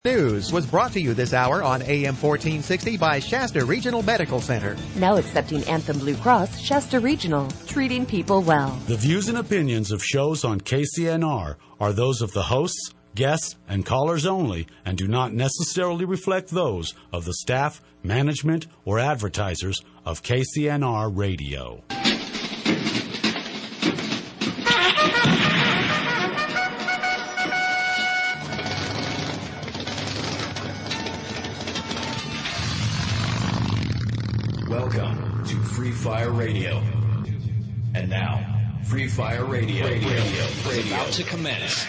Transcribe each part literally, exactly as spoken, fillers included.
News was brought to you this hour on A M fourteen sixty by Shasta Regional Medical Center. Now accepting Anthem Blue Cross, Shasta Regional, treating people well. The views and opinions of shows on K C N R are those of the hosts, guests, and callers only, and do not necessarily reflect those of the staff, management, or advertisers of K C N R Radio. Welcome to Free Fire Radio. And now, Free Fire Radio, radio, radio, radio. Is about to commence.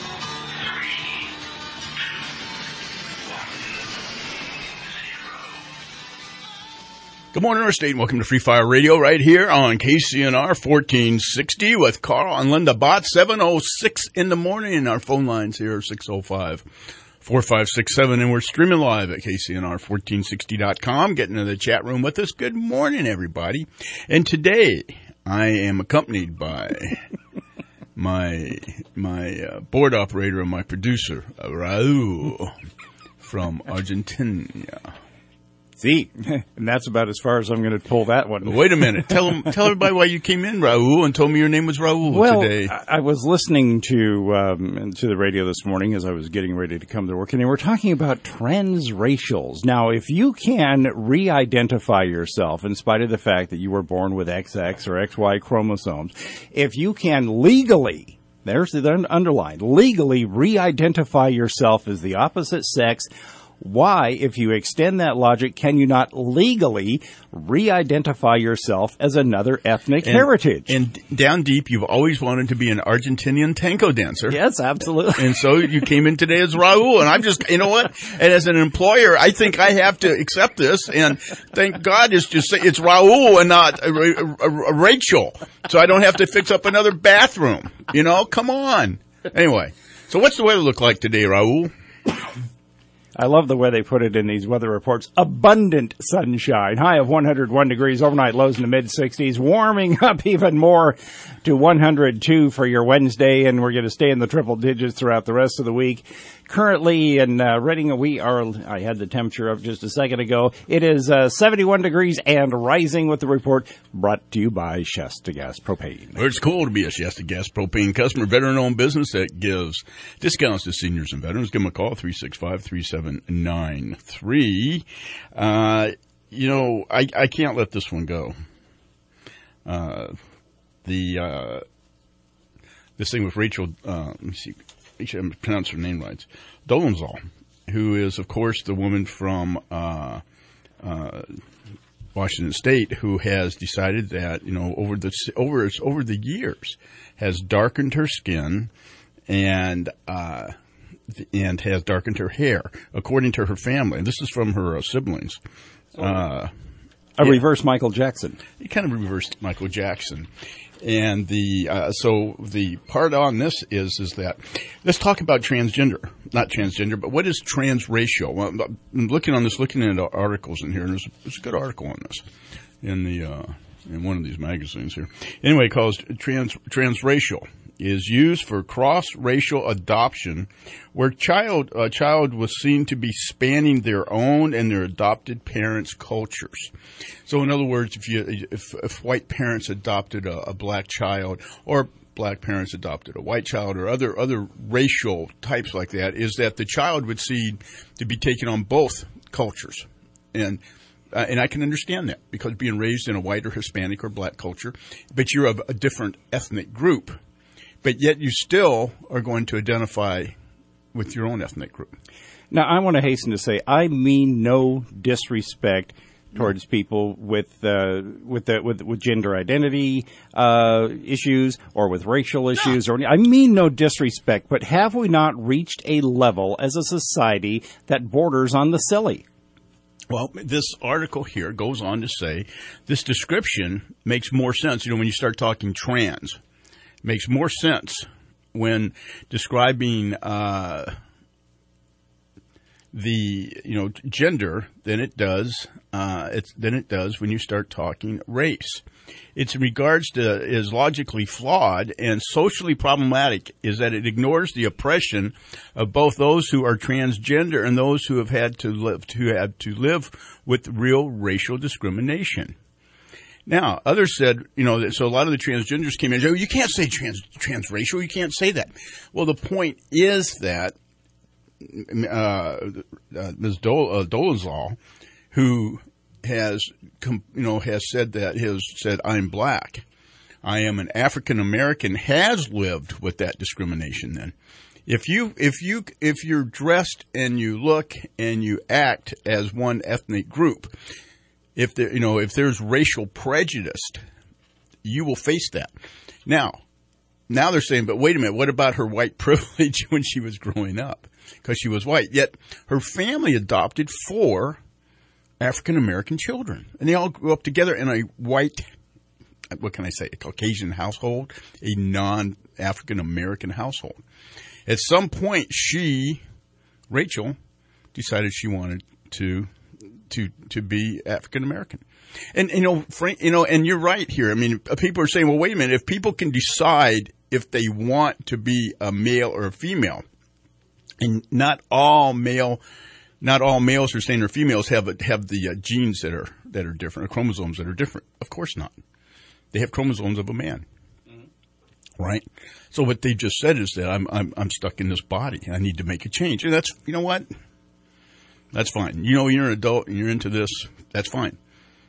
Good morning, our state, and welcome to Free Fire Radio right here on K C N R fourteen sixty with Carl and Linda Bott, seven oh six in the morning. Our phone lines here are six oh five, four five six seven, and we're streaming live at K C N R fourteen sixty dot com. Get into the chat room with us. Good morning, everybody. And today, I am accompanied by my my uh, board operator and my producer, uh, Raul, from Argentina. See, and that's about as far as I'm going to pull that one. Wait a minute. Tell them, tell everybody why you came in, Raul, and told me your name was Raul well, today. Well, I was listening to um, to the radio this morning as I was getting ready to come to work, and they were talking about transracials. Now, if you can re-identify yourself in spite of the fact that you were born with X X or X Y chromosomes, if you can legally, there's the underline, legally re-identify yourself as the opposite sex, why, if you extend that logic, can you not legally re-identify yourself as another ethnic and, heritage? And down deep, you've always wanted to be an Argentinian tango dancer. Yes, absolutely. And so you came in today as Raul, and I'm just, you know what? And as an employer, I think I have to accept this, and thank God it's just, it's Raul and not a, a, a Rachel. So I don't have to fix up another bathroom. You know, come on. Anyway, so what's the weather look like today, Raul? I love the way they put it in these weather reports. Abundant sunshine. High of one hundred one degrees. Overnight lows in the mid-sixties. Warming up even more to one hundred two for your Wednesday. And we're going to stay in the triple digits throughout the rest of the week. Currently in uh, Reading, we are, I had the temperature up just a second ago. It is uh, seventy-one degrees and rising with the report brought to you by Shasta Gas Propane. Well, it's cool to be a Shasta Gas Propane customer, veteran-owned business that gives discounts to seniors and veterans. Give them a call, three six five, three seven nine three. Uh, you know, I, I can't let this one go. Uh, the, uh, this thing with Rachel, uh, let me see. Make sure I pronounce her name right. Dolezal, who is, of course, the woman from uh, uh, Washington State, who has decided that, you know, over the over over the years, has darkened her skin and uh, and has darkened her hair, according to her family. And this is from her uh, siblings. Uh, a yeah. reverse Michael Jackson. He kind of reversed Michael Jackson. And the uh, so the part on this is is that let's talk about transgender, not transgender, but what is transracial? Well, I'm looking on this, looking at articles in here, and there's, there's a good article on this in the uh, in one of these magazines here. Anyway, it calls trans transracial is used for cross-racial adoption, where child a child was seen to be spanning their own and their adopted parents' cultures. So, in other words, if you if, if white parents adopted a, a black child, or black parents adopted a white child, or other other racial types like that, is that the child would see to be taken on both cultures, and uh, and I can understand that because being raised in a white or Hispanic or black culture, but you're of a different ethnic group. But yet you still are going to identify with your own ethnic group. Now, I want to hasten to say I mean no disrespect towards people with uh, with, the, with with gender identity uh, issues or with racial issues. No. Or I mean no disrespect, but have we not reached a level as a society that borders on the silly? Well, this article here goes on to say this description makes more sense. You know, when you start talking trans, it makes more sense when describing uh, the you know gender than it does uh, it's than it does when you start talking race. It's in regards to is logically flawed and socially problematic is that it ignores the oppression of both those who are transgender and those who have had to live who have to live with real racial discrimination. Now, others said, you know, so a lot of the transgenders came in and said, oh, you can't say trans transracial, you can't say that. Well, the point is that uh, uh, Miz Dol- uh, Dolezal, who has, you know, has said that, has said, I'm black, I am an African American, has lived with that discrimination. Then, if you, if you, if you're dressed and you look and you act as one ethnic group, if there, you know, if there's racial prejudice, you will face that. Now, now they're saying, but wait a minute, what about her white privilege when she was growing up? Because she was white. Yet her family adopted four African-American children. And they all grew up together in a white, what can I say, a Caucasian household, a non-African-American household. At some point, she, Rachel, decided she wanted to to to be African-American. And, you know, Frank, you know, and you're right here. I mean, people are saying, well, wait a minute, if people can decide if they want to be a male or a female, and not all male, not all males or saying or females have a, have the uh, genes that are that are different, or chromosomes that are different. Of course not. They have chromosomes of a man, mm-hmm. right? So what they just said is that I'm I'm I'm stuck in this body. I need to make a change, and that's you know what, that's fine. You know, you're an adult and you're into this. That's fine.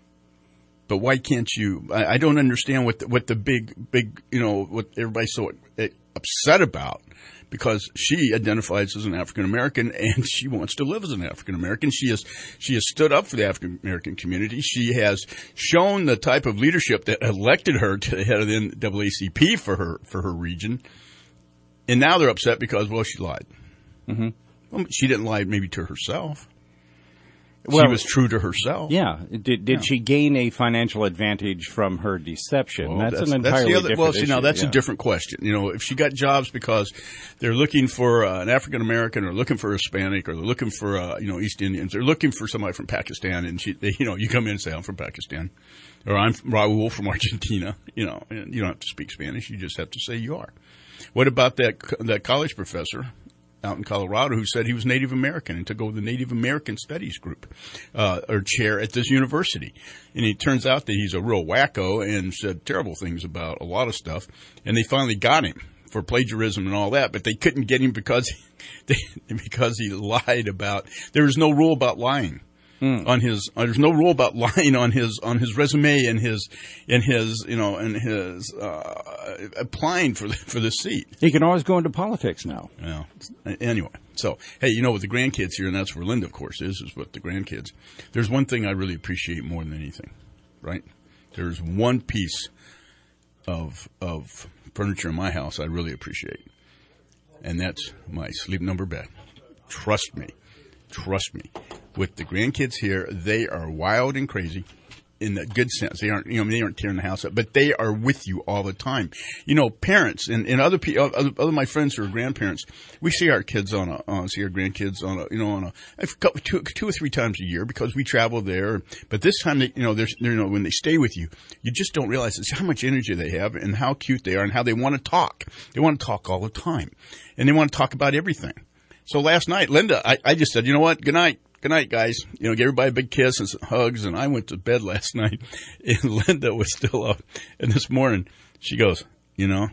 But why can't you? I, I don't understand what the, what the big big you know what everybody's so upset about. Because she identifies as an African American and she wants to live as an African American. She has she has stood up for the African American community. She has shown the type of leadership that elected her to the head of the N double A C P for her for her region. And now they're upset because, well, she lied. Mm-hmm. Well, she didn't lie maybe to herself. Well, she was true to herself. Yeah. Did did yeah. she gain a financial advantage from her deception? Well, that's, that's an entirely that's the other, different well, see, issue. now that's yeah. a different question. You know, if she got jobs because they're looking for uh, an African American, or looking for a Hispanic, or they're looking for uh, you know East Indians, they're looking for somebody from Pakistan, and she, they, you know, you come in and say I'm from Pakistan, or I'm Raul from Argentina. You know, and you don't have to speak Spanish; you just have to say you are. What about that that college professor out in Colorado who said he was Native American and took over the Native American Studies group, uh, or chair at this university? And it turns out that he's a real wacko and said terrible things about a lot of stuff. And they finally got him for plagiarism and all that, but they couldn't get him because he, they, because he lied about, there was no rule about lying. Mm. On his, uh, there's no rule about lying on his on his resume and his and his you know and his uh, applying for the, for the seat. He can always go into politics now. Yeah. Anyway, so hey, you know, with the grandkids here, and that's where Linda, of course, is is with the grandkids. There's one thing I really appreciate more than anything, right? There's one piece of of furniture in my house I really appreciate, and that's my sleep number bed. Trust me, trust me. With the grandkids here, they are wild and crazy in the good sense. They aren't, you know, they aren't tearing the house up, but they are with you all the time. You know, parents and, and other people, other, other my friends who are grandparents, we see our kids on a, on, see our grandkids on a, you know, on a, a couple, two, two or three times a year because we travel there. But this time, they, you know, there's, you know, when they stay with you, you just don't realize it's how much energy they have and how cute they are and how they want to talk. They want to talk all the time, and they want to talk about everything. So last night, Linda, I, I just said, you know what? Good night. Good night, guys. You know, give everybody a big kiss and some hugs. And I went to bed last night, and Linda was still up. And this morning, she goes, you know,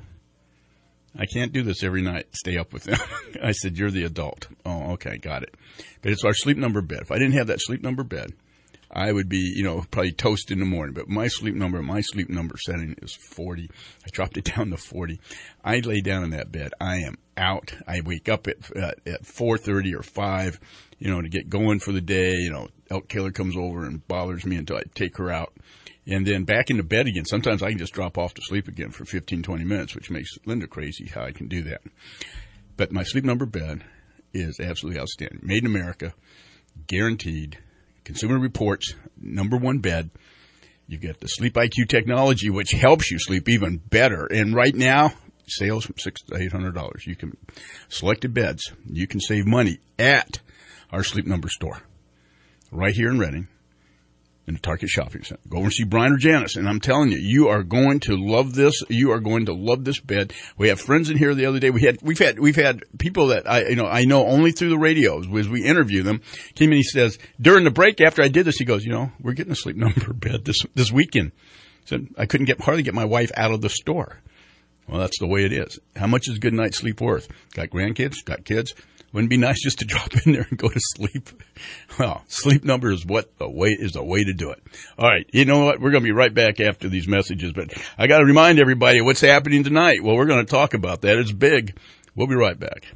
I can't do this every night, stay up with them. I said, you're the adult. Oh, okay, got it. But it's our sleep number bed. If I didn't have that sleep number bed, I would be, you know, probably toast in the morning. But my sleep number, my sleep number setting is forty. I dropped it down to forty. I lay down in that bed. I am out. I wake up at uh, at four thirty or five, you know, to get going for the day. You know, Elk Killer comes over and bothers me until I take her out. And then back into bed again. Sometimes I can just drop off to sleep again for fifteen, twenty minutes, which makes Linda crazy how I can do that. But my sleep number bed is absolutely outstanding. Made in America, guaranteed. Consumer Reports, number one bed. You get the Sleep I Q technology, which helps you sleep even better. And right now, sales from six to eight hundred dollars. You can selected beds. You can save money at our Sleep Number store right here in Reading in the Target Shopping Center. Go and see Brian or Janice, and I'm telling you, you are going to love this. You are going to love this bed. We have friends in here the other day. We had, we've had, we've had people that I, you know, I know only through the radios as we interview them. Came in, he says, during the break after I did this, he goes, you know, we're getting a Sleep Number bed this, this weekend. He said, I couldn't get, hardly get my wife out of the store. Well, that's the way it is. How much is a good night's sleep worth? Got grandkids? Got kids? Wouldn't it be nice just to drop in there and go to sleep? Well, Sleep Number is what the way is the way to do it. All right. You know what? We're going to be right back after these messages, but I got to remind everybody what's happening tonight. Well, we're going to talk about that. It's big. We'll be right back.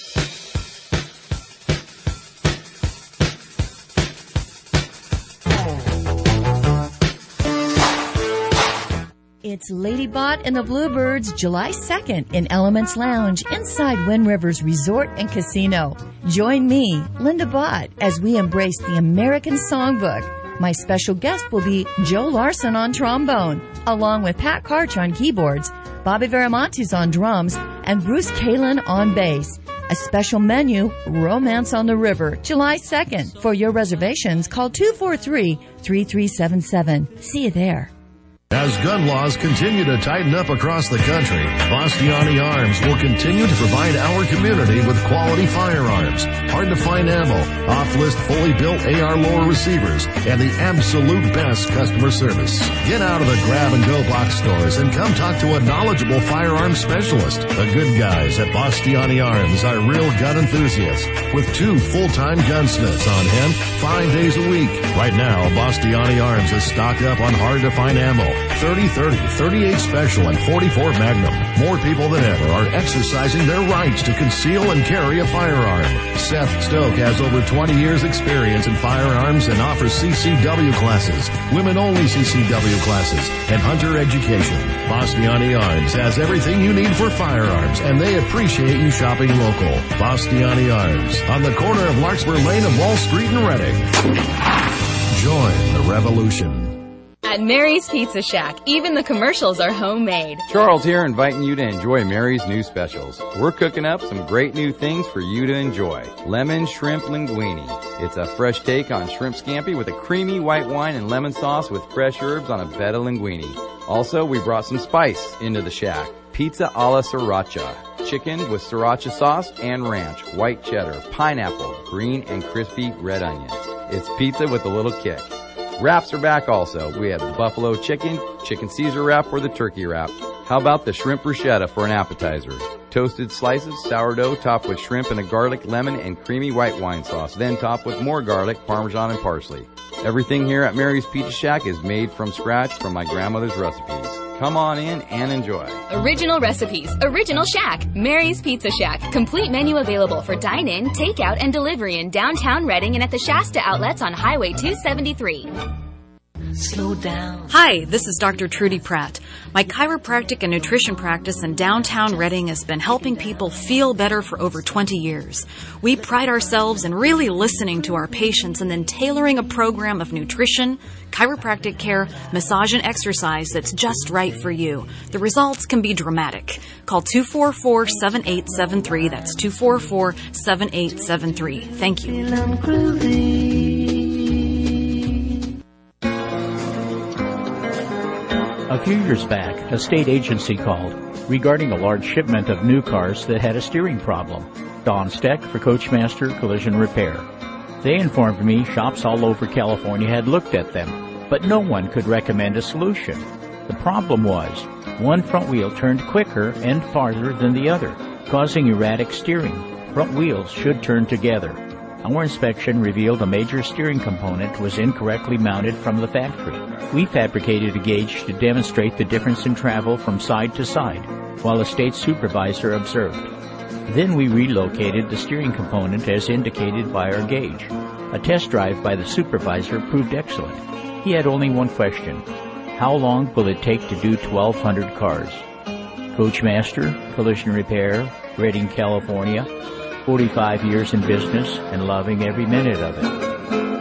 It's Lady Bot and the Bluebirds, July second in Elements Lounge inside Wind Rivers Resort and Casino. Join me, Linda Bott, as we embrace the American Songbook. My special guest will be Joe Larson on trombone, along with Pat Karch on keyboards, Bobby Veramontes on drums, and Bruce Kalin on bass. A special menu, Romance on the River, July second. For your reservations, call two four three, three three seven seven. See you there. As gun laws continue to tighten up across the country, Bastiani Arms will continue to provide our community with quality firearms, hard-to-find ammo, off-list fully built A R lower receivers, and the absolute best customer service. Get out of the grab-and-go box stores and come talk to a knowledgeable firearms specialist. The good guys at Bastiani Arms are real gun enthusiasts with two full-time gunsmiths on hand five days a week. Right now, Bastiani Arms is stocked up on hard-to-find ammo, thirty thirty, thirty-eight Special, and forty-four Magnum. More people than ever are exercising their rights to conceal and carry a firearm. Seth Stoke has over twenty years experience in firearms and offers C C W classes, women-only C C W classes, and hunter education. Bastiani Arms has everything you need for firearms, and they appreciate you shopping local. Bastiani Arms, on the corner of Larkspur Lane and Wall Street in Reading. Join the revolution. At Mary's Pizza Shack, even the commercials are homemade. Charles here, inviting you to enjoy Mary's new specials. We're cooking up some great new things for you to enjoy. Lemon shrimp linguine. It's a fresh take on shrimp scampi with a creamy white wine and lemon sauce with fresh herbs on a bed of linguine. Also, we brought some spice into the shack. Pizza alla sriracha. Chicken with sriracha sauce and ranch, white cheddar, pineapple, green and crispy red onions. It's pizza with a little kick. Wraps are back also. We have the buffalo chicken, chicken Caesar wrap, or the turkey wrap. How about the shrimp bruschetta for an appetizer? Toasted slices, sourdough topped with shrimp and a garlic, lemon, and creamy white wine sauce, then topped with more garlic, parmesan, and parsley. Everything here at Mary's Pizza Shack is made from scratch from my grandmother's recipes. Come on in and enjoy. Original recipes, original shack, Mary's Pizza Shack. Complete menu available for dine-in, takeout, and delivery in downtown Reading and at the Shasta outlets on Highway two seventy-three. Slow down. Hi, this is Doctor Trudy Pratt. My chiropractic and nutrition practice in downtown Reading has been helping people feel better for over twenty years. We pride ourselves in really listening to our patients and then tailoring a program of nutrition, chiropractic care, massage, and exercise that's just right for you. The results can be dramatic. Call two four four, seven eight seven three. That's two four four, seven eight seven three. Thank you. A few years back, a state agency called regarding a large shipment of new cars that had a steering problem. Don Steck for Coachmaster Collision Repair. They informed me shops all over California had looked at them, but no one could recommend a solution. The problem was, one front wheel turned quicker and farther than the other, causing erratic steering. Front wheels should turn together. Our inspection revealed a major steering component was incorrectly mounted from the factory. We fabricated a gauge to demonstrate the difference in travel from side to side, while a state supervisor observed. Then we relocated the steering component as indicated by our gauge. A test drive by the supervisor proved excellent. He had only one question. How long will it take to do twelve hundred cars? Coachmaster Collision Repair, Reading, California. forty-five years in business and loving every minute of it.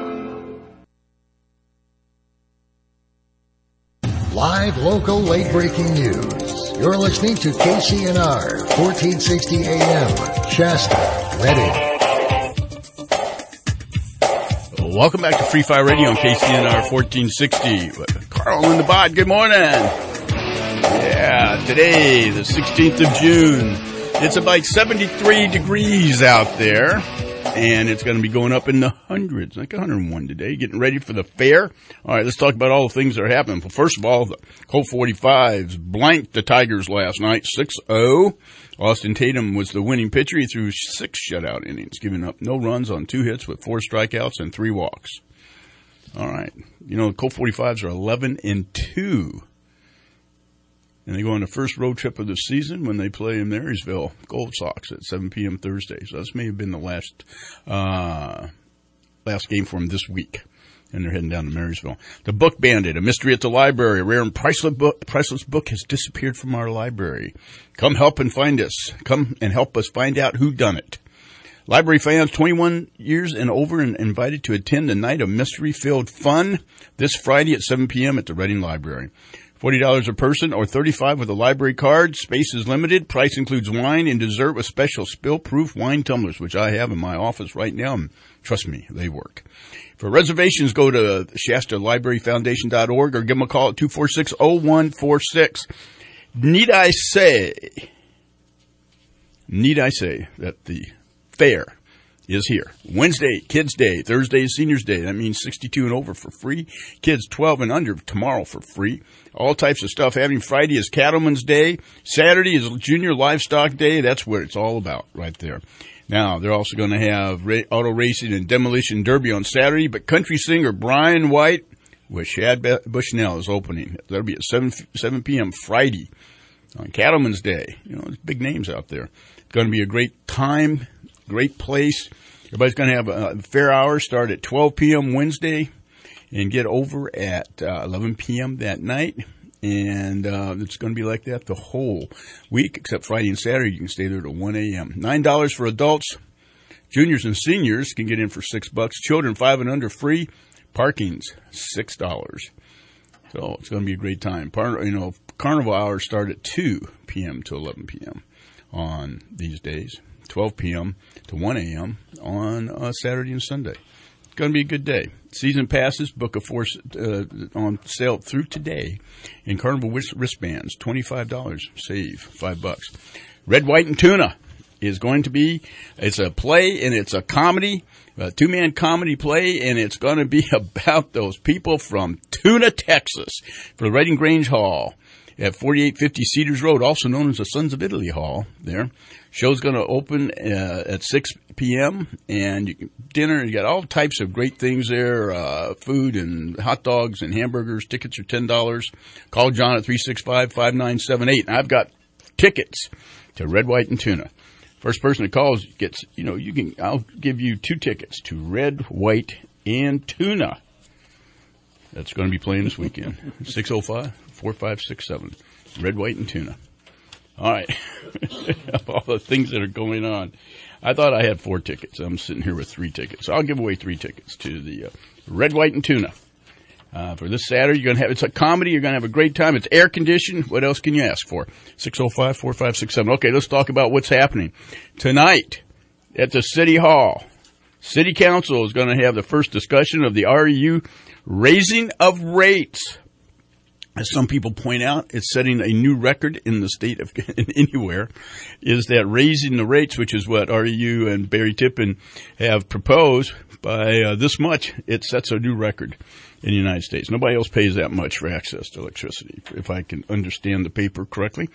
Live, local, late-breaking news. You're listening to K C N R, fourteen sixty A M, Shasta, Reading. Welcome back to Free Fire Radio on K C N R fourteen sixty. Carl and the Bot, good morning. Yeah, today, the sixteenth of June. It's about seventy-three degrees out there, and it's going to be going up in the hundreds, like one hundred one today, getting ready for the fair. All right, let's talk about all the things that are happening. Well, first of all, the Colt forty-fives blanked the Tigers last night, six oh. Austin Tatum was the winning pitcher. He threw six shutout innings, giving up no runs on two hits with four strikeouts and three walks. All right. You know, the Colt forty-fives are eleven and two. And they go on the first road trip of the season when they play in Marysville Gold Sox at seven p.m. Thursday. So this may have been the last uh, last game for them this week. And they're heading down to Marysville. The Book Bandit, a mystery at the library. A rare and priceless book, priceless book has disappeared from our library. Come help and find us. Come and help us find out who done it. Library fans twenty-one years and over and invited to attend a night of mystery-filled fun this Friday at seven p.m. at the Reading Library. forty dollars a person or thirty-five dollars with a library card. Space is limited. Price includes wine and dessert with special spill-proof wine tumblers, which I have in my office right now. And trust me, they work. For reservations, go to Shasta Library Foundation dot org or give them a call at two four six, oh one four six. Need I say, need I say that the fair is here. Wednesday, Kids Day. Thursday is Seniors Day. That means sixty-two and over for free. Kids twelve and under tomorrow for free. All types of stuff happening. Friday is Cattleman's Day. Saturday is Junior Livestock Day. That's what it's all about right there. Now, they're also going to have ra- auto racing and demolition derby on Saturday, but country singer Brian White with Shad Bushnell is opening. That'll be at seven p.m. Friday on Cattleman's Day. You know, there's big names out there. It's going to be a great time, great place. Everybody's going to have a fair hour start at twelve p.m. Wednesday and get over at uh, eleven p.m. that night. And uh, it's going to be like that the whole week, except Friday and Saturday. You can stay there till one a.m. nine dollars for adults. Juniors and seniors can get in for six bucks. Children five and under free. Parking's six dollars. So it's going to be a great time. Par- you know, carnival hours start at two p.m. to eleven p.m. on these days. twelve p.m. to one a.m. on uh, Saturday and Sunday. It's going to be a good day. Season passes, book a force uh, on sale through today. And Carnival wristbands, twenty-five dollars. Save five bucks. Red, White, and Tuna is going to be, it's a play and it's a comedy, a two-man comedy play, and it's going to be about those people from Tuna, Texas, for the Reading Grange Hall at forty-eight fifty Cedars Road, also known as the Sons of Italy Hall there. Show's going to open uh, at six p.m. and you can, dinner, you got all types of great things there, uh, food and hot dogs and hamburgers. Tickets are ten dollars. Call John at three six five, five nine seven eight. And I've got tickets to Red, White, and Tuna. First person that calls gets, you know, you can, I'll give you two tickets to Red, White, and Tuna. That's going to be playing this weekend. six oh five, four five six seven. Red, White, and Tuna. All right. Of all the things that are going on. I thought I had four tickets. I'm sitting here with three tickets. So I'll give away three tickets to the uh, Red, White, and Tuna. Uh, for this Saturday, you're going to have, it's a comedy. You're going to have a great time. It's air conditioned. What else can you ask for? six oh five, four five six seven. Okay, let's talk about what's happening. Tonight at the City Hall, City Council is going to have the first discussion of the R E U raising of rates. As some people point out, it's setting a new record in the state of anywhere, is that raising the rates, which is what R E U and Barry Tippin have proposed, by uh, this much, it sets a new record in the United States. Nobody else pays that much for access to electricity, if I can understand the paper correctly.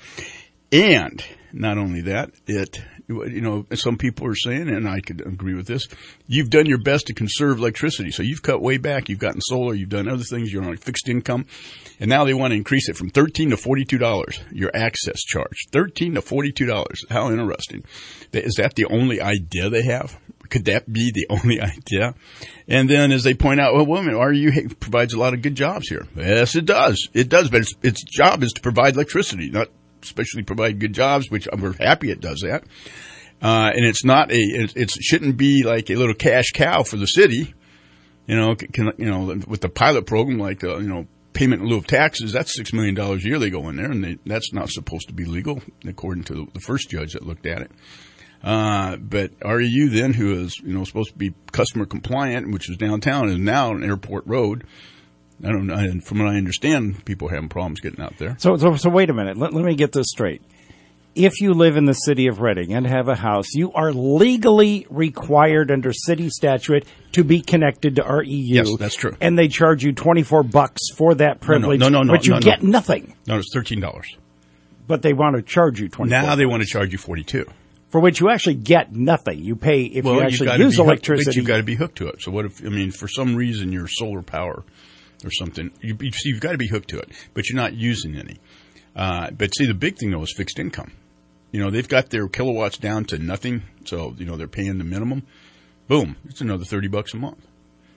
And not only that, it, you know, some people are saying, and I could agree with this, you've done your best to conserve electricity. So you've cut way back. You've gotten solar. You've done other things. You're on a fixed income. And now they want to increase it from thirteen to forty-two dollars, your access charge. thirteen to forty-two dollars. How interesting. Is that the only idea they have? Could that be the only idea? And then as they point out, well, women, R E U provides a lot of good jobs here. Yes, it does. It does. But its, its job is to provide electricity, not especially provide good jobs, which we're happy it does that. Uh, and it's not a, it, it shouldn't be like a little cash cow for the city. You know, can, you know, with the pilot program, like, uh, you know, payment in lieu of taxes, that's six million dollars a year they go in there, and they, that's not supposed to be legal, according to the first judge that looked at it. Uh, but R E U then, who is, you know, supposed to be customer compliant, which is downtown, is now on Airport Road. I don't know. And from what I understand, people are having problems getting out there. So, so, so wait a minute. Let, let me get this straight. If you live in the city of Reading and have a house, you are legally required under city statute to be connected to R E U. Yes, that's true. And they charge you twenty-four bucks for that privilege. No, no, no, no but you no, get no. nothing. No, it's thirteen dollars. But they want to charge you twenty-four dollars. Now they want to charge you forty-two dollars. For which you actually get nothing. You pay if well, you actually gotta use be electricity. Hooked, but you've got to be hooked to it. So what if, I mean, for some reason your solar power or something, you, you see, you've got to be hooked to it, but you're not using any. Uh, but see, the big thing, though, is fixed income. You know, they've got their kilowatts down to nothing, so, you know, they're paying the minimum. Boom, it's another thirty bucks a month.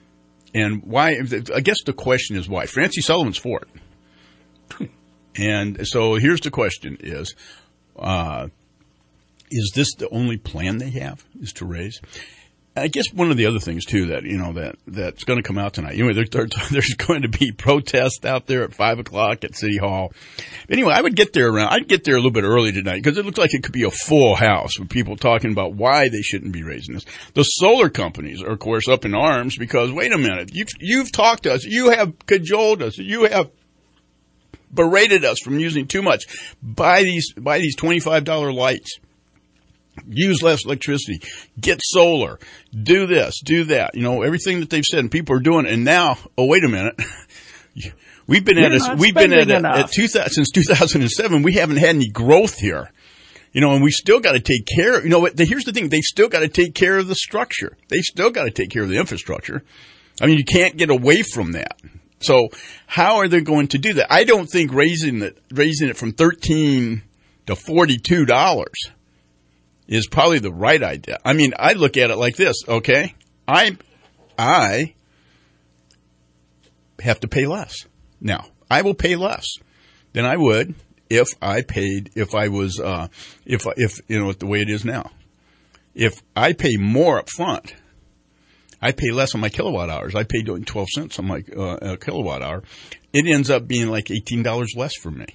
And why, I guess the question is why. Francie Sullivan's for it. And so here's the question is, uh, is this the only plan they have, is to raise? I guess one of the other things, too, that, you know, that, that's going to come out tonight. Anyway, there, there, there's going to be protests out there at five o'clock at City Hall. Anyway, I would get there around, I'd get there a little bit early tonight because it looked like it could be a full house with people talking about why they shouldn't be raising this. The solar companies are, of course, up in arms because, wait a minute, you've, you've talked to us, you have cajoled us, you have berated us from using too much. Buy these, buy these twenty-five dollar lights. Use less electricity. Get solar. Do this. Do that. You know, everything that they've said, and people are doing it. And now, oh, wait a minute. We've been You're at a, we've been at, a, at two thousand, since two thousand seven. We haven't had any growth here. You know, and we still got to take care. You know, here's the thing. They've still got to take care of the structure. They've still got to take care of the infrastructure. I mean, you can't get away from that. So how are they going to do that? I don't think raising it, raising it from thirteen to forty-two dollars is probably the right idea. I mean, I look at it like this, okay? I, I have to pay less. Now, I will pay less than I would if I paid, if I was, uh, if, if, you know, the way it is now. If I pay more up front, I pay less on my kilowatt hours. I pay twelve cents on my uh, kilowatt hour. It ends up being like eighteen dollars less for me.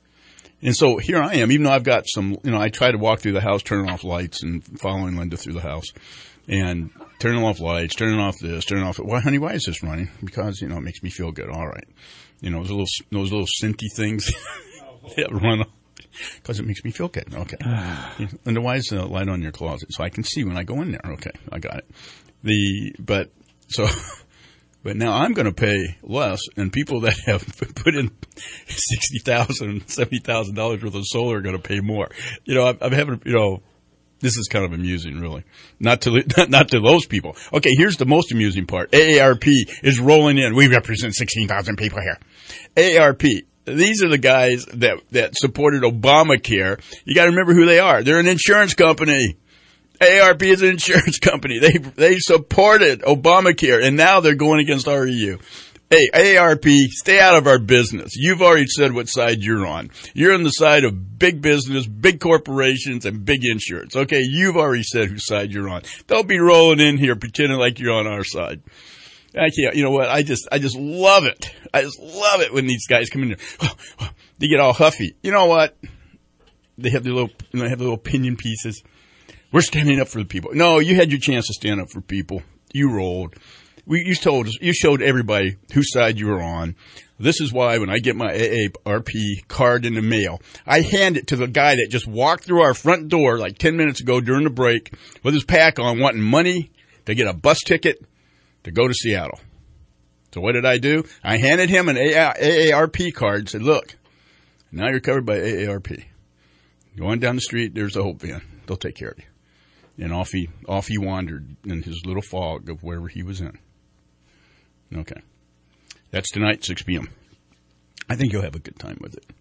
And so here I am, even though I've got some, you know, I try to walk through the house, turning off lights and following Linda through the house and turning off lights, turning off this, turning off, why, honey, why is this running? Because, you know, it makes me feel good. All right. You know, those little, those little scenty things that run off because it makes me feel good. Okay. Linda, why is the light on your closet? So I can see when I go in there. Okay. I got it. The, but, so, but now I'm going to pay less, and people that have put in sixty thousand dollars, seventy thousand dollars worth of solar are going to pay more. You know, I'm, I'm having, you know, this is kind of amusing, really. Not to, not, not to those people. Okay, here's the most amusing part. A A R P is rolling in. We represent sixteen thousand people here. A A R P. These are the guys that, that supported Obamacare. You got to remember who they are. They're an insurance company. A A R P is an insurance company. They they supported Obamacare, and now they're going against R E U. Hey, A A R P, stay out of our business. You've already said what side you're on. You're on the side of big business, big corporations, and big insurance. Okay, you've already said whose side you're on. Don't be rolling in here pretending like you're on our side. I can't. You know what? I just I just love it. I just love it when these guys come in here. They get all huffy. You know what? They have their little you know, they have their little opinion pieces. We're standing up for the people. No, you had your chance to stand up for people. You rolled. We, you told us, you showed everybody whose side you were on. This is why when I get my A A R P card in the mail, I hand it to the guy that just walked through our front door like ten minutes ago during the break with his pack on, wanting money to get a bus ticket to go to Seattle. So what did I do? I handed him an A A R P card and said, look, now you're covered by A A R P. Going down the street, there's a Hope van. They'll take care of you. And off he, off he wandered in his little fog of wherever he was in. Okay. That's tonight, six p.m. I think you'll have a good time with it.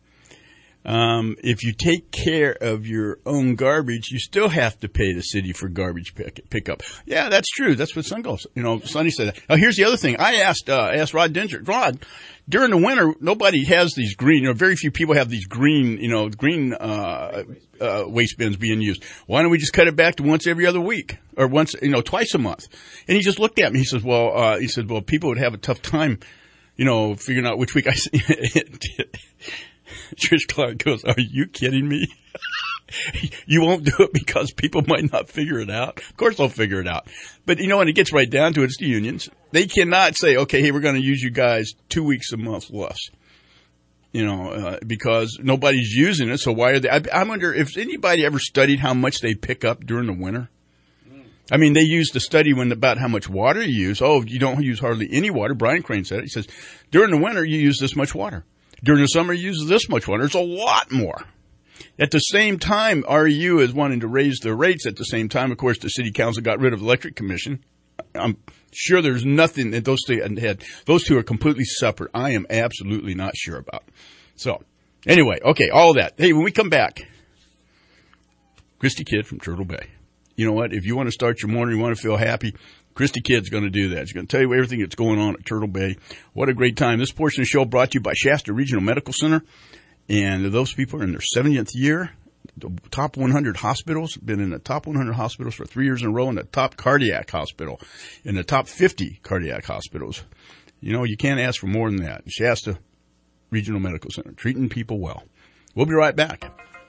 Um, if you take care of your own garbage, you still have to pay the city for garbage pick, pickup. Yeah, that's true. That's what Sun goes. You know, Sonny said that. Now, here's the other thing. I asked, uh, asked Rod Dinger, Rod, during the winter, nobody has these green, you know, very few people have these green, you know, green, uh, uh, waste bins being used. Why don't we just cut it back to once every other week or once, you know, twice a month? And he just looked at me. He says, well, uh, he said, well, people would have a tough time, you know, figuring out which week I, Trish Clark goes, are you kidding me? You won't do it because people might not figure it out. Of course they'll figure it out. But, you know, when it gets right down to it, it's the unions. They cannot say, okay, hey, we're going to use you guys two weeks a month less. You know, uh, because nobody's using it, so why are they? I, I wonder if anybody ever studied how much they pick up during the winter. I mean, they used a study when about how much water you use. Oh, you don't use hardly any water. Brian Crane said it. He says, during the winter, you use this much water. During the summer, you use this much water. It's a lot more. At the same time, R E U is wanting to raise their rates. At the same time, of course, the city council got rid of the electric commission. I'm sure there's nothing that those two had. Those two are completely separate. I am absolutely not sure about. So, anyway, okay, all of that. Hey, when we come back, Christy Kidd from Turtle Bay. You know what? If you want to start your morning, you want to feel happy, Christy Kidd's going to do that. She's going to tell you everything that's going on at Turtle Bay. What a great time. This portion of the show brought to you by Shasta Regional Medical Center. And those people are in their seventieth year. The top one hundred hospitals, been in the top one hundred hospitals for three years in a row, in the top cardiac hospital, in the top fifty cardiac hospitals. You know, you can't ask for more than that. Shasta Regional Medical Center, treating people well. We'll be right back.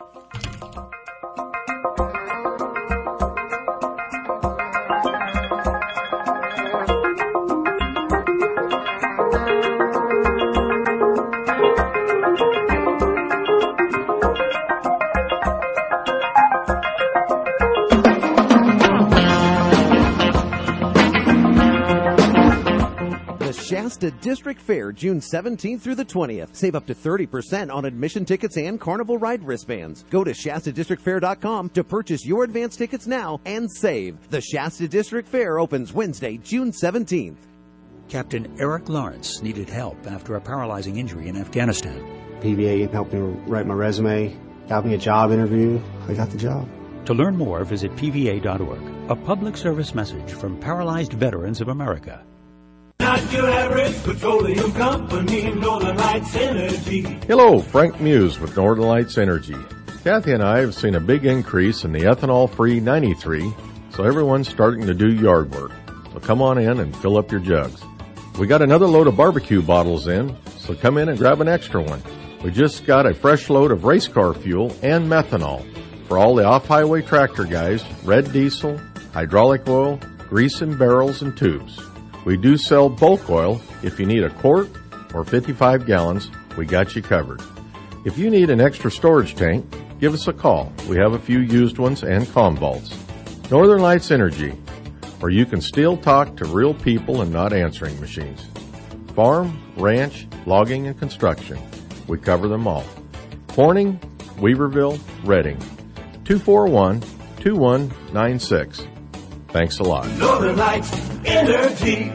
Shasta District Fair, June seventeenth through the twentieth. Save up to thirty percent on admission tickets and carnival ride wristbands. Go to Shasta District Fair dot com to purchase your advance tickets now and save. The Shasta District Fair opens Wednesday, June seventeenth. Captain Eric Lawrence needed help after a paralyzing injury in Afghanistan. P V A helped me write my resume, got me a job interview. I got the job. To learn more, visit P V A dot org. A public service message from Paralyzed Veterans of America. Not your average petroleum company, Northern Lights Energy. Hello, Frank Muse with Northern Lights Energy. Kathy and I have seen a big increase in the ethanol-free ninety-three, so everyone's starting to do yard work. So come on in and fill up your jugs. We got another load of barbecue bottles in, so come in and grab an extra one. We just got a fresh load of race car fuel and methanol for all the off-highway tractor guys, red diesel, hydraulic oil, grease in barrels and tubes. We do sell bulk oil. If you need a quart or fifty-five gallons, we got you covered. If you need an extra storage tank, give us a call. We have a few used ones and comm vaults. Northern Lights Energy, where you can still talk to real people and not answering machines. Farm, ranch, logging, and construction. We cover them all. Corning, Weaverville, Redding. two four one, two one nine six. Thanks a lot. Northern Lights Energy.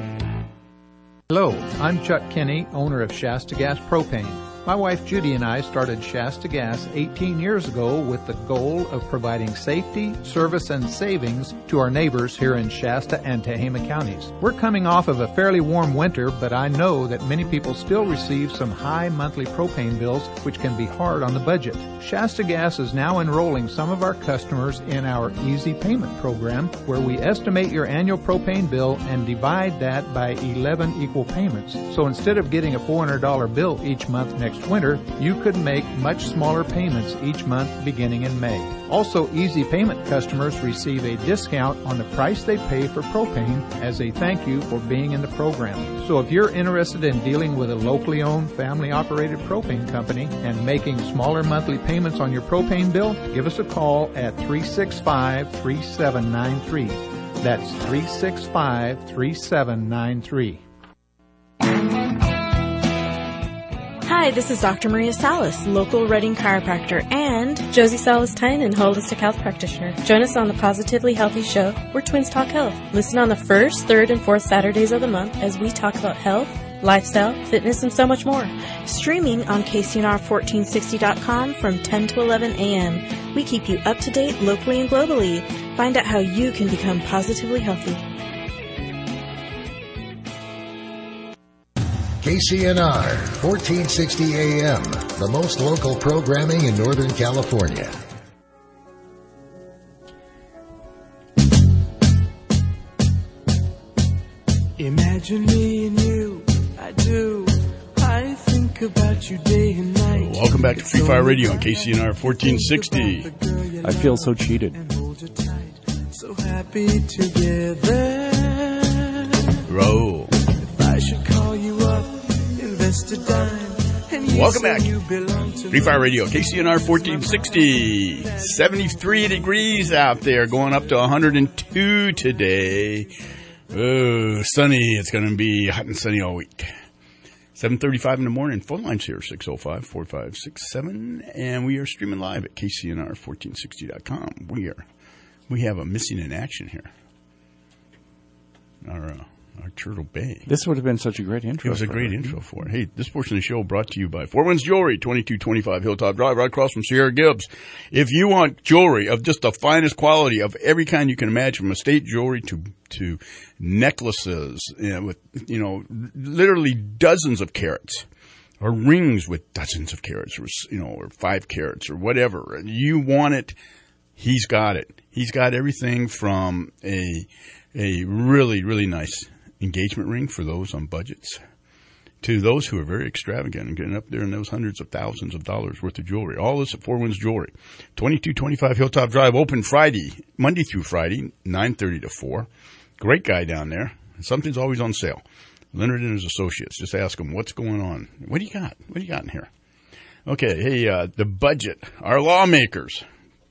Hello, I'm Chuck Kinney, owner of Shasta Gas Propane. My wife Judy and I started Shasta Gas eighteen years ago with the goal of providing safety, service, and savings to our neighbors here in Shasta and Tehama counties. We're coming off of a fairly warm winter, but I know that many people still receive some high monthly propane bills, which can be hard on the budget. Shasta Gas is now enrolling some of our customers in our Easy Payment program, where we estimate your annual propane bill and divide that by eleven equal payments. So instead of getting a four hundred dollars bill each month next winter, you could make much smaller payments each month beginning in May. Also, Easy Payment customers receive a discount on the price they pay for propane as a thank you for being in the program. So if you're interested in dealing with a locally owned, family-operated propane company and making smaller monthly payments on your propane bill, give us a call at three six five, three seven nine three. That's three six five, three seven nine three. Hi, this is Doctor Maria Salas, local Redding chiropractor, and Josie Salas-Tynan, holistic health practitioner. Join us on the Positively Healthy Show, where twins talk health. Listen on the first, third, and fourth Saturdays of the month as we talk about health, lifestyle, fitness, and so much more. Streaming on K C N R fourteen sixty dot com from ten to eleven a.m. We keep you up to date locally and globally. Find out how you can become positively healthy. K C N R, fourteen sixty A M, the most local programming in Northern California. Imagine me and you, I do. I think about you day and night. Welcome back to Free Fire Radio on K C N R fourteen sixty. I feel so cheated. So happy together. Roll. If I should call you up, invest a dime. Welcome back. Free Fire Radio, K C N R fourteen sixty. seventy-three degrees out there, going up to one hundred two today. Oh, sunny. It's going to be hot and sunny all week. seven thirty-five in the morning. Phone lines here, six oh five, four five six seven. And we are streaming live at K C N R fourteen sixty dot com. We are, we have a missing in action here. Our, uh, our Turtle Bay. This would have been such a great intro. It was a great it. intro for it. Hey, this portion of the show brought to you by Four Winds Jewelry, twenty-two twenty-five Hilltop Drive, right across from Sierra Gibbs. If you want jewelry of just the finest quality of every kind you can imagine, from estate jewelry to to necklaces, you know, with, you know, literally dozens of carats, or rings with dozens of carats, or, you know, or five carats, or whatever, and you want it, he's got it. He's got everything from a a really, really nice engagement ring for those on budgets to those who are very extravagant and getting up there in those hundreds of thousands of dollars worth of jewelry. All this at Four Winds Jewelry. twenty-two twenty-five Hilltop Drive, open Friday, Monday through Friday, nine thirty to four. Great guy down there. Something's always on sale. Leonard and his associates. Just ask him, what's going on? What do you got? What do you got in here? Okay, hey, uh, the budget. Our lawmakers.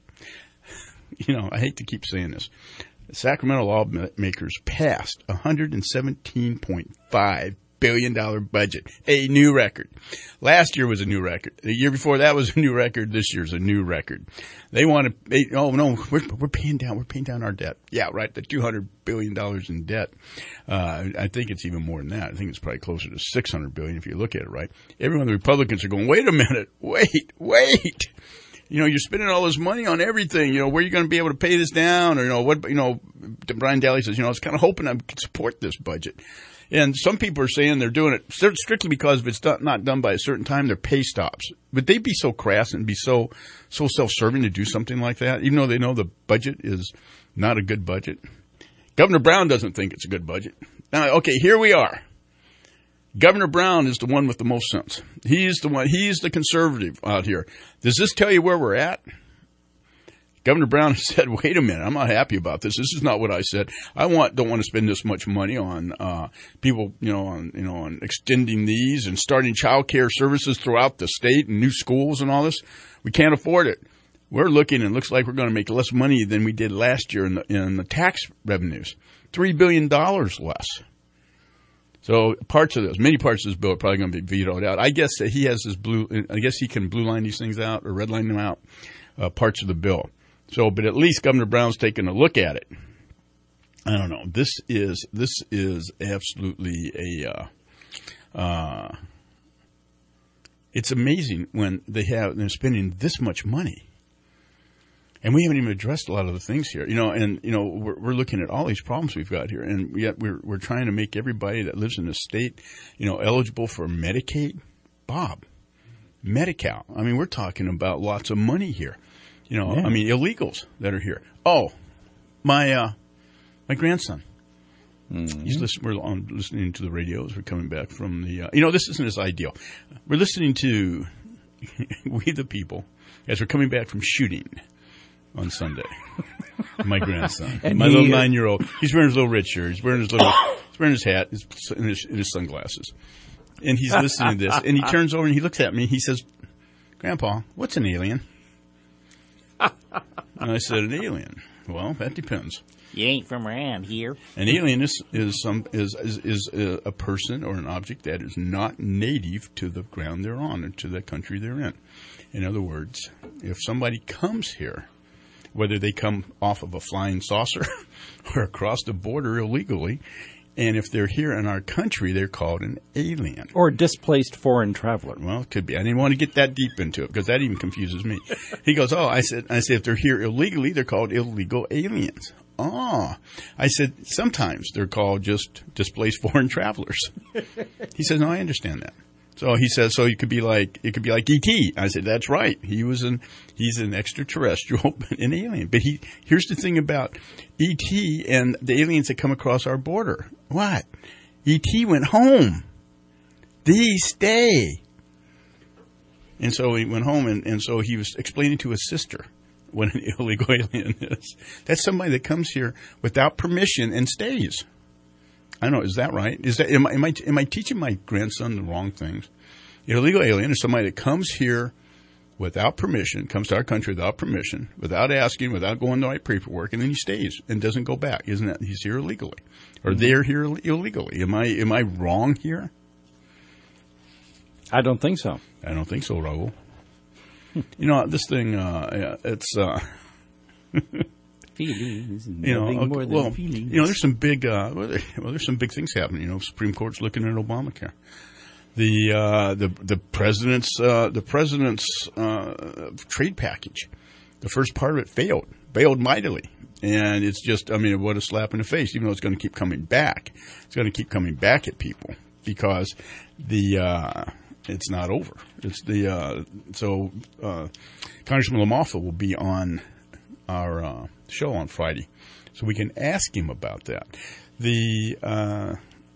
You know, I hate to keep saying this. The Sacramento lawmakers passed a one hundred seventeen point five billion dollars budget, a new record. Last year was a new record. The year before that was a new record. This year's a new record. They want to, they, oh no, we're, we're paying down, we're paying down our debt. Yeah, right, the two hundred billion dollars in debt. Uh, I think it's even more than that. I think it's probably closer to six hundred billion dollars if you look at it, right? Everyone, the Republicans are going, wait a minute, wait, wait. You know, you're spending all this money on everything. You know, where are you going to be able to pay this down? Or, you know, what, you know, Brian Daly says, you know, I was kind of hoping I could support this budget. And some people are saying they're doing it strictly because if it's not done by a certain time, they're pay stops. Would they be so crass and be so, so self-serving to do something like that, even though they know the budget is not a good budget? Governor Brown doesn't think it's a good budget. Now, okay, here we are. Governor Brown is the one with the most sense. He's the one, he's the conservative out here. Does this tell you where we're at? Governor Brown said, wait a minute, I'm not happy about this. This is not what I said. I want, don't want to spend this much money on, uh, people, you know, on, you know, on extending these and starting child care services throughout the state and new schools and all this. We can't afford it. We're looking and it looks like we're going to make less money than we did last year in the, in the tax revenues. Three billion dollars less. So parts of this, many parts of this bill are probably going to be vetoed out. I guess that he has his blue, I guess he can blue line these things out or red line them out, uh, parts of the bill. So, but at least Governor Brown's taking a look at it. I don't know. This is, this is absolutely a, uh, uh, it's amazing when they have, they're spending this much money. And we haven't even addressed a lot of the things here, you know, and, you know, we're, we're looking at all these problems we've got here, and yet we're, we're trying to make everybody that lives in the state, you know, eligible for Medicaid. Bob, Medi-Cal. I mean, we're talking about lots of money here, you know, yeah. I mean, illegals that are here. Oh, my, uh, my grandson. Mm-hmm. He's listening, we're on, listening to the radios. We're coming back from the, uh, you know, this isn't as ideal. We're listening to We the People as we're coming back from shooting on Sunday. My grandson, and my he, little nine-year-old. He's wearing his little red shirt. He's wearing his little, he's wearing his hat his, and, his, and his sunglasses. And he's listening to this. And he turns over and he looks at me. He says, "Grandpa, what's an alien?" And I said, "An alien? Well, that depends. You ain't from around here." An alien is is some is is, is a, a person or an object that is not native to the ground they're on or to the country they're in. In other words, if somebody comes here, whether they come off of a flying saucer or across the border illegally, and if they're here in our country, they're called an alien. Or displaced foreign traveler. Well, it could be. I didn't want to get that deep into it because that even confuses me. He goes, oh, I said, I said, if they're here illegally, they're called illegal aliens. Oh, I said, sometimes they're called just displaced foreign travelers. He said, no, I understand that. So he says, so it could be like, it could be like E T. I said, that's right. He was an, he's an extraterrestrial, an alien. But he, here's the thing about E T and the aliens that come across our border. What? E T went home. These stay. And so he went home and, and so he was explaining to his sister what an illegal alien is. That's somebody that comes here without permission and stays. I don't know. Is that right? Is that am I am I, am I teaching my grandson the wrong things? An illegal alien is somebody that comes here without permission, comes to our country without permission, without asking, without going to the right paperwork, and then he stays and doesn't go back. Isn't that he's here illegally, or mm-hmm. they're here illegally? Am I am I wrong here? I don't think so. I don't think so, Raul. You know, this thing, uh, it's, uh, feelings, you know, nothing okay, more than well, feelings. you know, there's some big, uh, well, there's some big things happening. You know, Supreme Court's looking at Obamacare. The, uh, the, the president's, uh, the president's, uh, trade package, the first part of it failed, failed mightily. And it's just, I mean, what a slap in the face, even though it's going to keep coming back. It's going to keep coming back at people because the, uh, it's not over. It's the uh, so uh, Congressman LaMoffa will be on our uh, show on Friday, so we can ask him about that. The uh,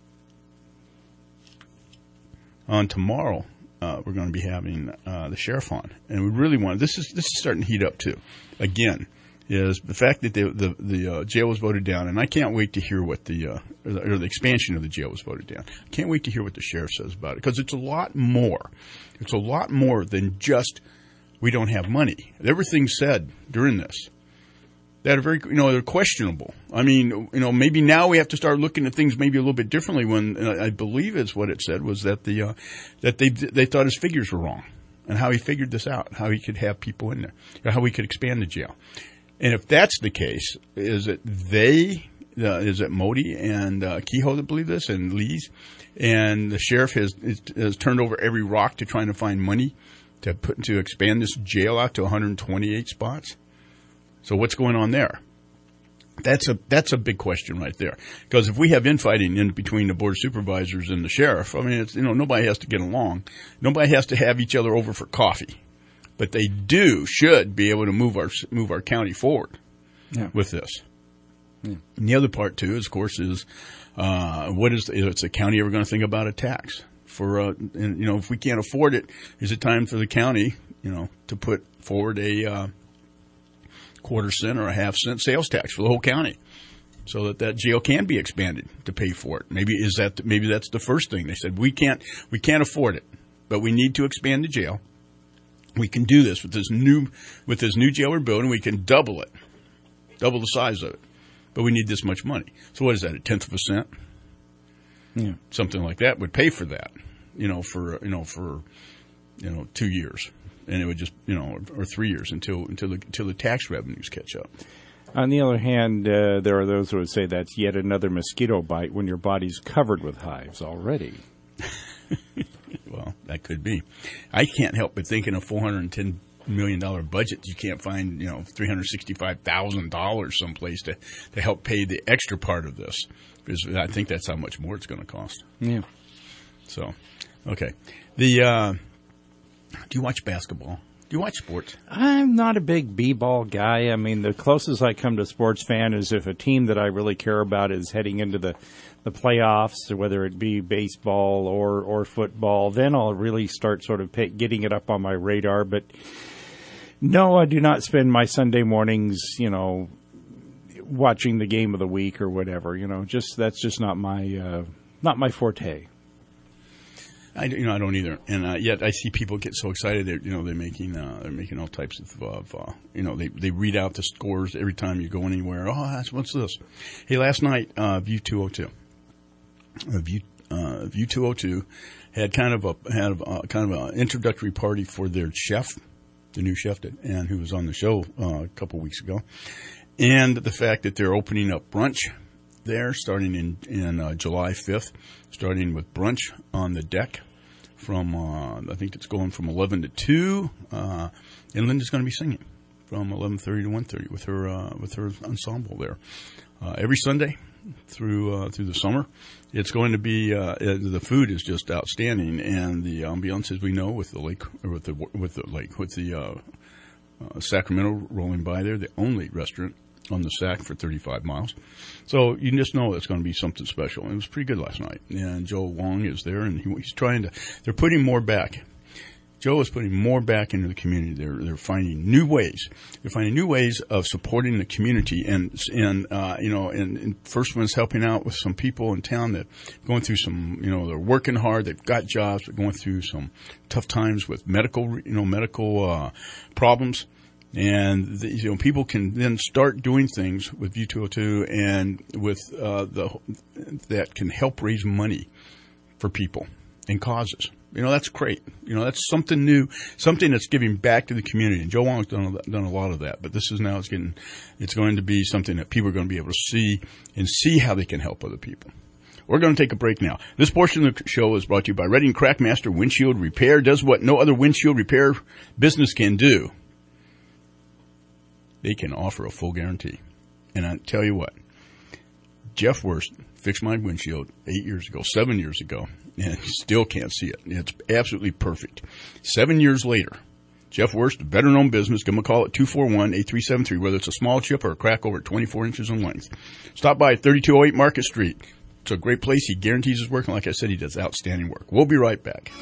on tomorrow uh, we're going to be having uh, the sheriff on, and we really want this is this is starting to heat up too. Again, is the fact that the the, the uh, jail was voted down, and I can't wait to hear what the uh, or, the or the expansion of the jail was voted down. I can't wait to hear what the sheriff says about it because it's a lot more. It's a lot more than just we don't have money. Everything said during this that are very you know they're questionable. I mean you know maybe now we have to start looking at things maybe a little bit differently. When uh, I believe it's what it said was that the uh, that they they thought his figures were wrong and how he figured this out, how he could have people in there, or how we could expand the jail. And if that's the case, is it they, uh, is it Modi and uh, Kehoe that believe this, and Lee's, and the sheriff has has turned over every rock to trying to find money to put to expand this jail out to one hundred twenty-eight spots? So what's going on there? That's a that's a big question right there. Because if we have infighting in between the board of supervisors and the sheriff, I mean, it's, you know, nobody has to get along. Nobody has to have each other over for coffee. But they do, should be able to move our move our county forward yeah. with this. Yeah. And the other part, too, is, of course, is uh, what is, is the county ever going to think about a tax? For, uh, and, you know, if we can't afford it, is it time for the county, you know, to put forward a uh, quarter cent or a half cent sales tax for the whole county so that that jail can be expanded to pay for it? Maybe is that maybe that's the first thing. They said, we can't we can't afford it, but we need to expand the jail. We can do this with this new with this new jail we're building. We can double it, double the size of it, but we need this much money. So what is that? A tenth of a cent? Yeah, something like that would pay for that. You know, for you know for you know two years, and it would just you know or, or three years until until the, until the tax revenues catch up. On the other hand, uh, there are those who would say that's yet another mosquito bite when your body's covered with hives already. Well, that could be. I can't help but think in a four hundred ten million dollars budget, you can't find, you know, three hundred sixty-five thousand dollars someplace to, to help pay the extra part of this. Because I think that's how much more it's going to cost. Yeah. So, okay. The uh, do you watch basketball? Do you watch sports? I'm not a big b-ball guy. I mean, the closest I come to sports fan is if a team that I really care about is heading into the the playoffs, or whether it be baseball or, or football, then I'll really start sort of pay, getting it up on my radar. But no, I do not spend my Sunday mornings, you know, watching the game of the week or whatever. You know, just that's just not my uh, not my forte. I you know I don't either, and uh, yet I see people get so excited. They're you know they're making uh, they're making all types of, of uh, you know they they read out the scores every time you go anywhere. Oh, that's, what's this? Hey, last night uh, View two oh two. Uh, View, uh, View two oh two had kind of a had a, kind of an introductory party for their chef, the new chef, did, and who was on the show uh, a couple weeks ago, and the fact that they're opening up brunch there starting in in uh, July fifth, starting with brunch on the deck from uh, I think it's going from eleven to two, uh, and Linda's going to be singing from eleven thirty to one thirty with her uh, with her ensemble there uh, every Sunday through uh, through the summer. It's going to be uh, the food is just outstanding, and the ambiance, as we know, with the lake or with the with the lake with the uh, uh, Sacramento rolling by there, the only restaurant on the Sac for thirty-five miles. So you just know it's going to be something special. And it was pretty good last night. And Joe Wong is there, and he, he's trying to. They're putting more back Joe is putting more back into the community. They're they're finding new ways. They're finding new ways of supporting the community, and and uh, you know, and, and first one is helping out with some people in town that are going through some, you know, they're working hard. They've got jobs, but going through some tough times with medical, you know, medical uh, problems. And the, you know, people can then start doing things with V two oh two and with uh, the that can help raise money for people and causes. You know, that's great. You know, that's something new, something that's giving back to the community. And Joe Wong's done a, done a lot of that. But this is now, it's getting, it's going to be something that people are going to be able to see and see how they can help other people. We're going to take a break now. This portion of the show is brought to you by Redding Crackmaster Windshield Repair. Does what no other windshield repair business can do. They can offer a full guarantee. And I tell you what, Jeff Wurst fixed my windshield eight years ago, seven years ago, and still can't see it. It's absolutely perfect. Seven years later, Jeff Wurst, a better-known business, give him a call at two four one, eight three seven three, whether it's a small chip or a crack over twenty-four inches in length. Stop by at thirty-two oh eight Market Street. It's a great place. He guarantees his work, and like I said, he does outstanding work. We'll be right back.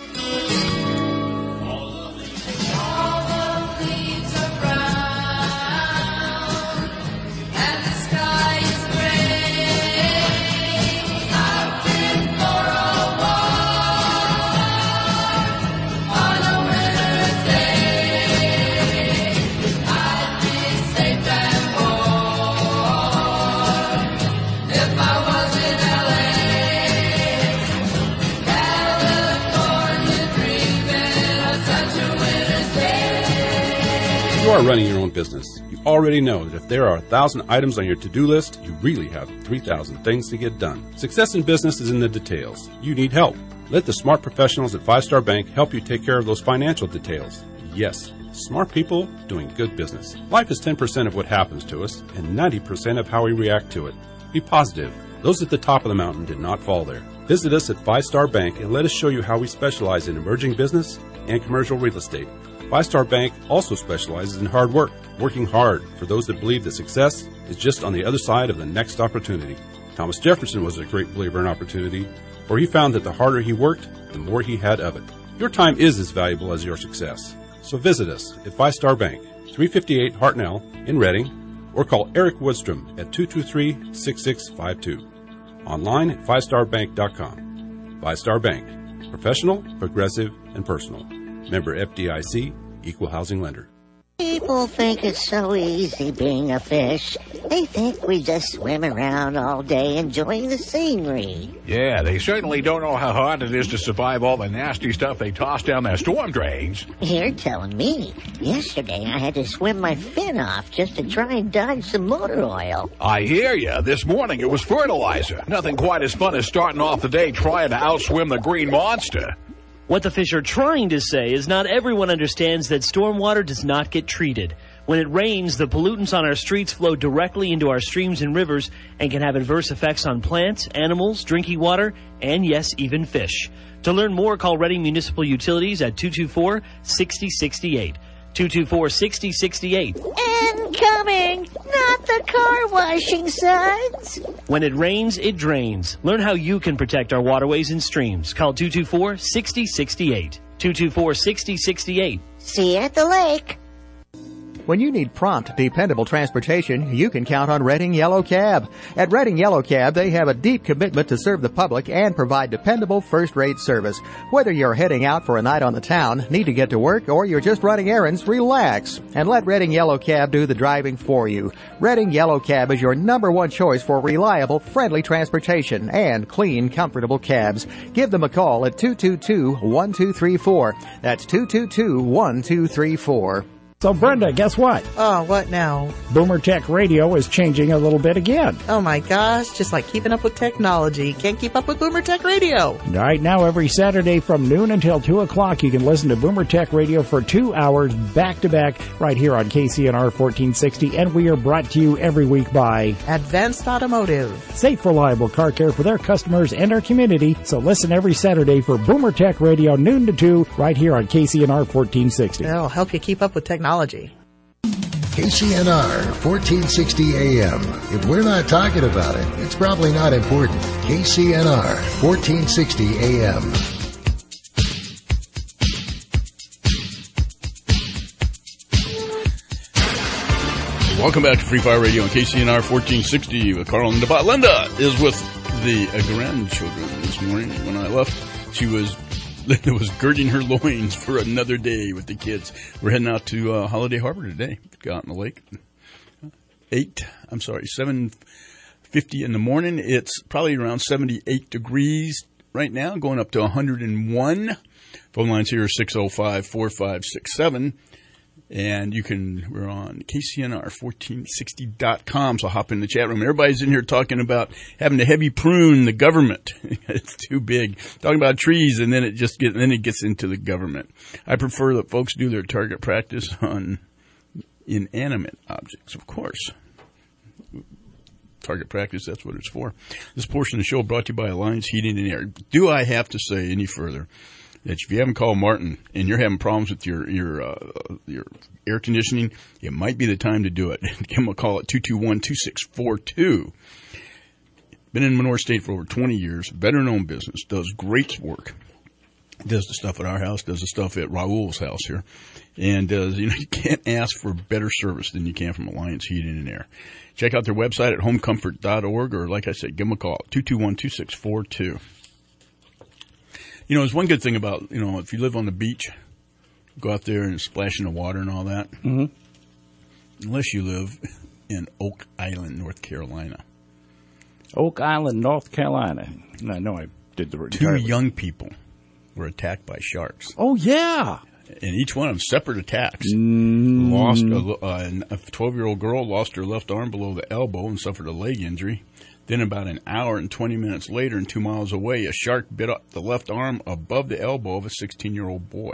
You are running your own business. You already know that if there are a thousand items on your to-do list, you really have three thousand things to get done. Success in business is in the details. You need help. Let the smart professionals at Five Star Bank help you take care of those financial details. Yes, smart people doing good business. Life is ten percent of what happens to us and ninety percent of how we react to it. Be positive. Those at the top of the mountain did not fall there. Visit us at Five Star Bank and let us show you how we specialize in emerging business and commercial real estate. Five Star Bank also specializes in hard work, working hard for those that believe that success is just on the other side of the next opportunity. Thomas Jefferson was a great believer in opportunity, for he found that the harder he worked, the more he had of it. Your time is as valuable as your success. So visit us at Five Star Bank, three fifty-eight Hartnell in Redding, or call Eric Woodstrom at two two three, six six five two. Online at five star bank dot com. Five Star Bank. Professional, progressive, and personal. Member F D I C, Equal Housing Lender. People think it's so easy being a fish. They think we just swim around all day enjoying the scenery. Yeah, they certainly don't know how hard it is to survive all the nasty stuff they toss down their storm drains. You're telling me. Yesterday I had to swim my fin off just to try and dodge some motor oil. I hear ya. This morning it was fertilizer. Nothing quite as fun as starting off the day trying to outswim the green monster. What the fish are trying to say is not everyone understands that stormwater does not get treated. When it rains, the pollutants on our streets flow directly into our streams and rivers and can have adverse effects on plants, animals, drinking water, and yes, even fish. To learn more, call Redding Municipal Utilities at two two four, six zero six eight. two two four, six zero six eight. Incoming! Not the car washing suds! When it rains, it drains. Learn how you can protect our waterways and streams. Call two two four, six zero six eight. two two four, six zero six eight. See you at the lake. When you need prompt, dependable transportation, you can count on Redding Yellow Cab. At Redding Yellow Cab, they have a deep commitment to serve the public and provide dependable first-rate service. Whether you're heading out for a night on the town, need to get to work, or you're just running errands, relax and let Redding Yellow Cab do the driving for you. Redding Yellow Cab is your number one choice for reliable, friendly transportation and clean, comfortable cabs. Give them a call at two two two, one two three four. That's two two two, one two three four. So, Brenda, guess what? Oh, what now? Boomer Tech Radio is changing a little bit again. Oh, my gosh. Just like keeping up with technology. Can't keep up with Boomer Tech Radio. Right now, every Saturday from noon until two o'clock, you can listen to Boomer Tech Radio for two hours back-to-back right here on K C N R fourteen sixty. And we are brought to you every week by Advanced Automotive. Safe, reliable car care for their customers and our community. So listen every Saturday for Boomer Tech Radio, noon to two, right here on K C N R fourteen sixty. It'll help you keep up with technology. K C N R fourteen sixty A M. If we're not talking about it, it's probably not important. K C N R fourteen sixty A M. Welcome back to Free Fire Radio on K C N R fourteen sixty with Carl and DeBot. Linda is with the uh, grandchildren this morning. When I left, she was Linda was girding her loins for another day with the kids. We're heading out to uh, Holiday Harbor today. Go out in the lake. Eight, I'm sorry, seven fifty in the morning. It's probably around seventy-eight degrees right now, going up to one hundred one. Phone lines here are six oh five, four five six seven. And you can, we're on K C N R fourteen sixty dot com, so hop in the chat room. Everybody's in here talking about having to heavy prune the government. It's too big. Talking about trees, and then it just gets, then it gets into the government. I prefer that folks do their target practice on inanimate objects, of course. Target practice, that's what it's for. This portion of the show brought to you by Alliance Heating and Air. Do I have to say any further that if you haven't called Martin and you're having problems with your your uh, your air conditioning, it might be the time to do it. Give them a call at two two one, two six four two. Been in Monroe State for over twenty years, veteran-owned business, does great work. Does the stuff at our house, does the stuff at Raul's house here. And does, you know, you can't ask for better service than you can from Alliance Heating and Air. Check out their website at home comfort dot org, or like I said, give them a call at two two one, two six four two. You know, there's one good thing about, you know, if you live on the beach, go out there and splash in the water and all that. Mm-hmm. Unless you live in Oak Island, North Carolina. Oak Island, North Carolina. I know I did the Two entirely. young people were attacked by sharks. Oh, yeah. And each one of them, separate attacks. Mm. Lost a, a twelve-year-old girl lost her left arm below the elbow and suffered a leg injury. Then about an hour and twenty minutes later and two miles away, a shark bit up the left arm above the elbow of a sixteen-year-old boy.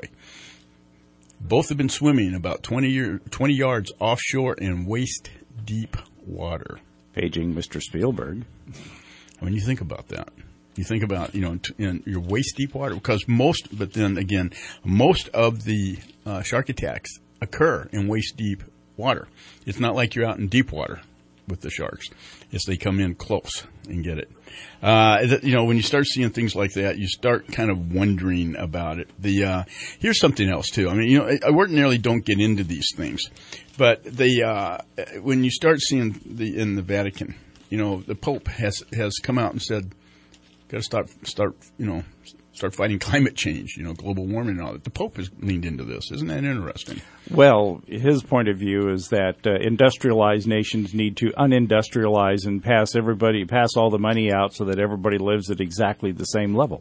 Both have been swimming about twenty, year, twenty yards offshore in waist-deep water. Paging Mister Spielberg. When you think about that, you think about, you know, in your waist-deep water, because most, but then again, most of the uh, shark attacks occur in waist-deep water. It's not like you're out in deep water with the sharks. It's they come in close and get it. Uh, you know, when you start seeing things like that, you start kind of wondering about it. The uh, here's something else too. I mean, you know, I ordinarily don't get into these things, but the uh, when you start seeing the in the Vatican, you know, the Pope has has come out and said, got to start start you know start fighting climate change, you know, global warming and all that. The Pope has leaned into this. Isn't that interesting? Well, his point of view is that uh, industrialized nations need to unindustrialize and pass everybody, pass all the money out so that everybody lives at exactly the same level.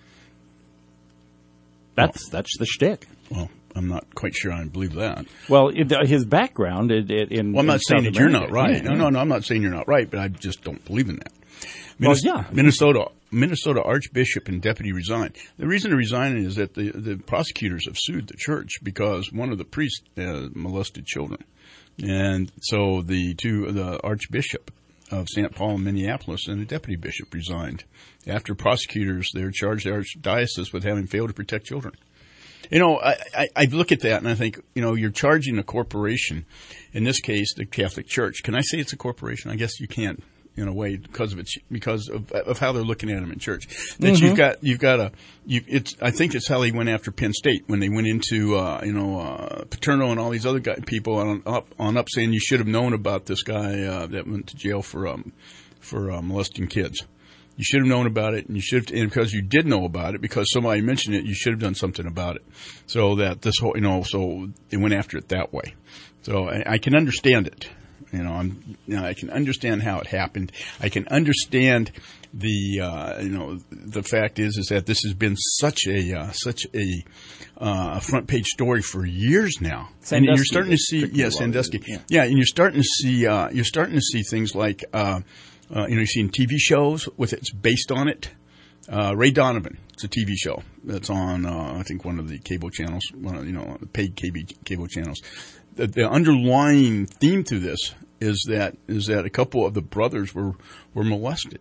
That's well, that's the shtick. Well, I'm not quite sure I believe that. Well, it, his background it, it, in well, I'm not in saying South that you're America. not right. Yeah, no, yeah. no, no, I'm not saying you're not right, but I just don't believe in that. Minnesota, well, yeah. Minnesota, Minnesota Archbishop and deputy resigned. The reason to resign is that the, the prosecutors have sued the church because one of the priests uh, molested children. And so the two, the Archbishop of Saint Paul and Minneapolis and the deputy bishop resigned after prosecutors there charged the archdiocese with having failed to protect children. You know, I, I, I look at that and I think, you know, you're charging a corporation, in this case, the Catholic Church. Can I say it's a corporation? I guess you can't. In a way, because of its, because of, of how they're looking at them in church, that Mm-hmm. you've got, you've got a, you, it's. I think it's how they went after Penn State when they went into, uh, you know, uh, Paterno and all these other guy, people on up, on up saying you should have known about this guy uh, that went to jail for, um, for uh, molesting kids. You should have known about it, and you should, have, and because you did know about it, because somebody mentioned it, you should have done something about it. So that this whole, you know, so they went after it that way. So I, I can understand it. You know, I'm, you know, I can understand how it happened. I can understand the, uh, you know, the fact is, is that this has been such a, uh, such a, uh, front page story for years now. Sandusky, and you're starting to see, yeah, Sandusky. Yeah. yeah, and you're starting to see, uh, you're starting to see things like, uh, uh, you know, you're seeing T V shows with it's based on it. Uh, Ray Donovan. It's a T V show that's on, uh, I think one of the cable channels, one of, you know, the paid cable channels. The, the underlying theme to this is that is that a couple of the brothers were were molested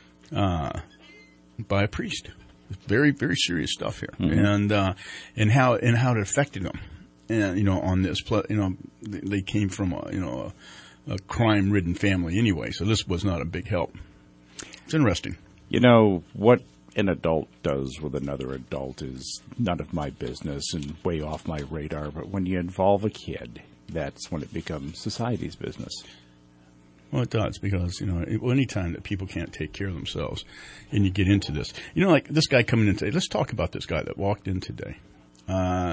uh, by a priest. Very very serious stuff here, mm-hmm. and uh, and how and how it affected them, and you know on this, you know they came from a you know a, a crime ridden family anyway, so this was not a big help. It's interesting. You know what an adult does with another adult is none of my business and way off my radar. But when you involve a kid that's when it becomes society's business. Well, it does, because, you know, any time that people can't take care of themselves and you get into this. You know, like this guy coming in today. Let's talk about this guy that walked in today. Uh,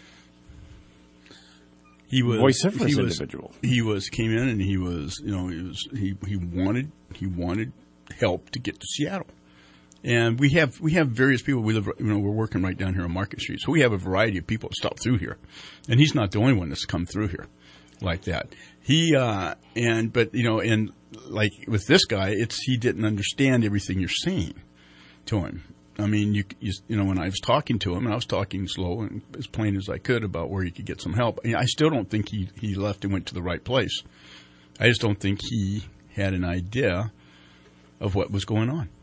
he was vociferous he was, individual. He was came in and he was, you know, he was he, he wanted he wanted help to get to Seattle. And we have we have various people. We live, you know, we're working right down here on Market Street, so we have a variety of people that stop through here. And he's not the only one that's come through here like that. He uh, and but you know, and like with this guy, it's he didn't understand everything you're saying to him. I mean, you you, you know, when I was talking to him, and I was talking slow and as plain as I could about where he could get some help. I, mean, I still don't think he he left and went to the right place. I just don't think he had an idea of what was going on.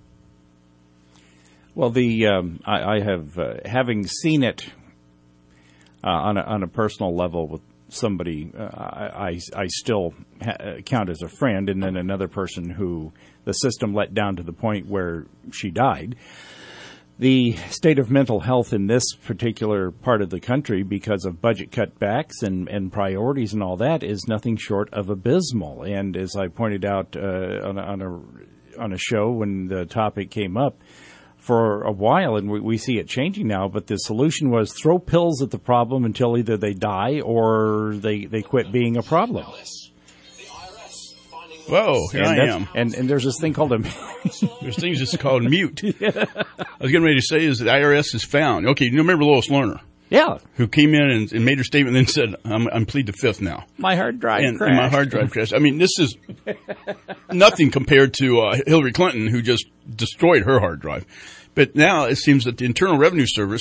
Well, the um, I, I have uh, having seen it uh, on a, on a personal level with somebody uh, I, I still ha- count as a friend, and then another person who the system let down to the point where she died. The state of mental health in this particular part of the country, because of budget cutbacks and, and priorities and all that, is nothing short of abysmal. And as I pointed out uh, on, a, on a on a show when the topic came up, for a while, and we, we see it changing now, but the solution was throw pills at the problem until either they die or they, they quit being a problem. Whoa, here and I am. And, and there's this thing called a... There's things that's called mute. Yeah. I was getting ready to say is that the I R S is found. Okay, you remember Lois Lerner? Yeah. Who came in and, and made her statement and then said, I'm, I'm plead the fifth now. My hard drive and, crashed. And my hard drive crashed. I mean, this is nothing compared to uh, Hillary Clinton, who just destroyed her hard drive. But now it seems that the Internal Revenue Service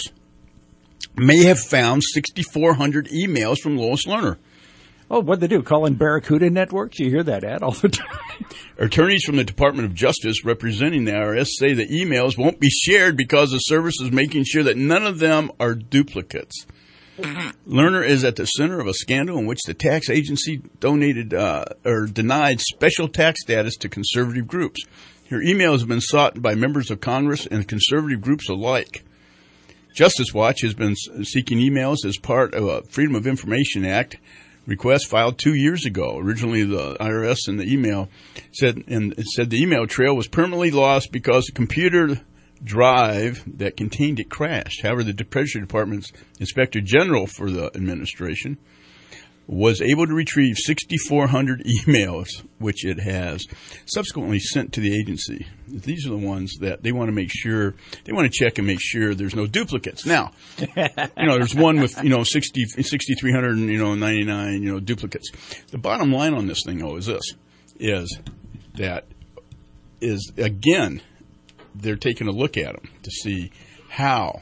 may have found sixty-four hundred emails from Lois Lerner. Oh, what'd they do? Call in Barracuda Networks? You hear that ad all the time. Attorneys from the Department of Justice representing the I R S say the emails won't be shared because the service is making sure that none of them are duplicates. Lerner is at the center of a scandal in which the tax agency donated uh, or denied special tax status to conservative groups. Her emails have been sought by members of Congress and conservative groups alike. Justice Watch has been seeking emails as part of a Freedom of Information Act request filed two years ago. Originally, the I R S and the email said, and it said the email trail was permanently lost because the computer drive that contained it crashed. However, the Treasury Department's Inspector General for the administration was able to retrieve sixty-four hundred emails, which it has subsequently sent to the agency. These are the ones that they want to make sure, they want to check and make sure there's no duplicates. Now, you know, there's one with, you know, sixty, sixty-three hundred, you know, ninety-nine, you know, duplicates. The bottom line on this thing, though, is this, is that, is, again, they're taking a look at them to see how,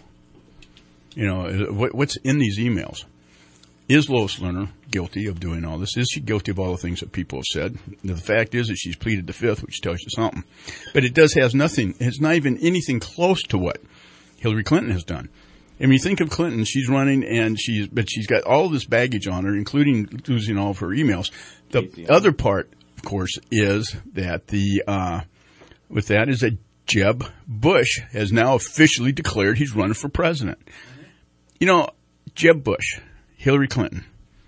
you know, what, what's in these emails. Is Lois Lerner guilty of doing all this? Is she guilty of all the things that people have said? The fact is that she's pleaded the fifth, which tells you something. But it does has nothing, it's not even anything close to what Hillary Clinton has done. And when you think of Clinton, she's running and she's, but she's got all of this baggage on her, including losing all of her emails. The yeah. other part, of course, is that the, uh, with that is that Jeb Bush has now officially declared he's running for president. You know, Jeb Bush, Hillary Clinton.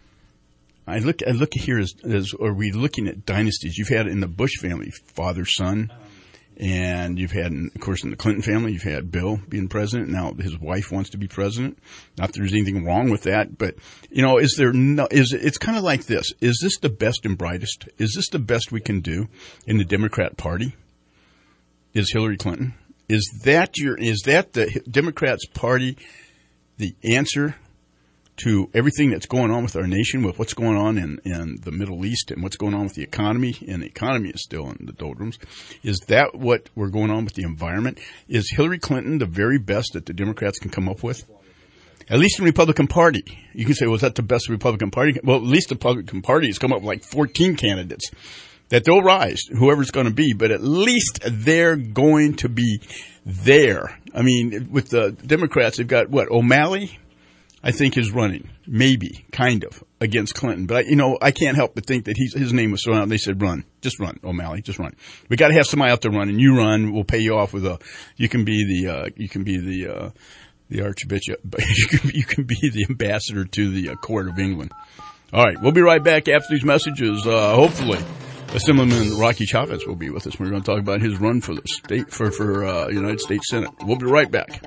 I look, I look here as, as, are we looking at dynasties? You've had in the Bush family, father, son, and you've had, of course, in the Clinton family, you've had Bill being president. Now his wife wants to be president. Not that there's anything wrong with that, but, you know, is there no, is, it's kind of like this. Is this the best and brightest? Is this the best we can do in the Democrat Party? Is Hillary Clinton? Is that your, is that the Democrats Party the answer to everything that's going on with our nation, with what's going on in, in the Middle East and what's going on with the economy, and the economy is still in the doldrums? Is that what we're going on with the environment? Is Hillary Clinton the very best that the Democrats can come up with? At least in the Republican Party. You can say, well, is that the best Republican Party? Well, at least the Republican Party has come up with like fourteen candidates that they'll rise, whoever's going to be, but at least they're going to be there. I mean, with the Democrats, they've got, what, O'Malley, I think, is running, maybe, kind of, against Clinton. But, I, you know, I can't help but think that he's, his name was thrown out. They said, run. Just run, O'Malley. Just run. We got to have somebody out there running. You run. We'll pay you off with a, you can be the, uh, you can be the, uh, the Archbishop, you can, you can be the ambassador to the uh, Court of England. All right, we'll be right back after these messages. Uh, hopefully, Assemblyman Rocky Chavez will be with us. We're going to talk about his run for the state for for uh, United States Senate. We'll be right back.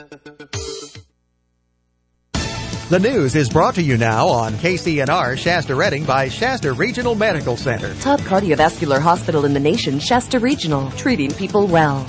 The news is brought to you now on K C N R Shasta Redding by Shasta Regional Medical Center. Top cardiovascular hospital in the nation, Shasta Regional, treating people well.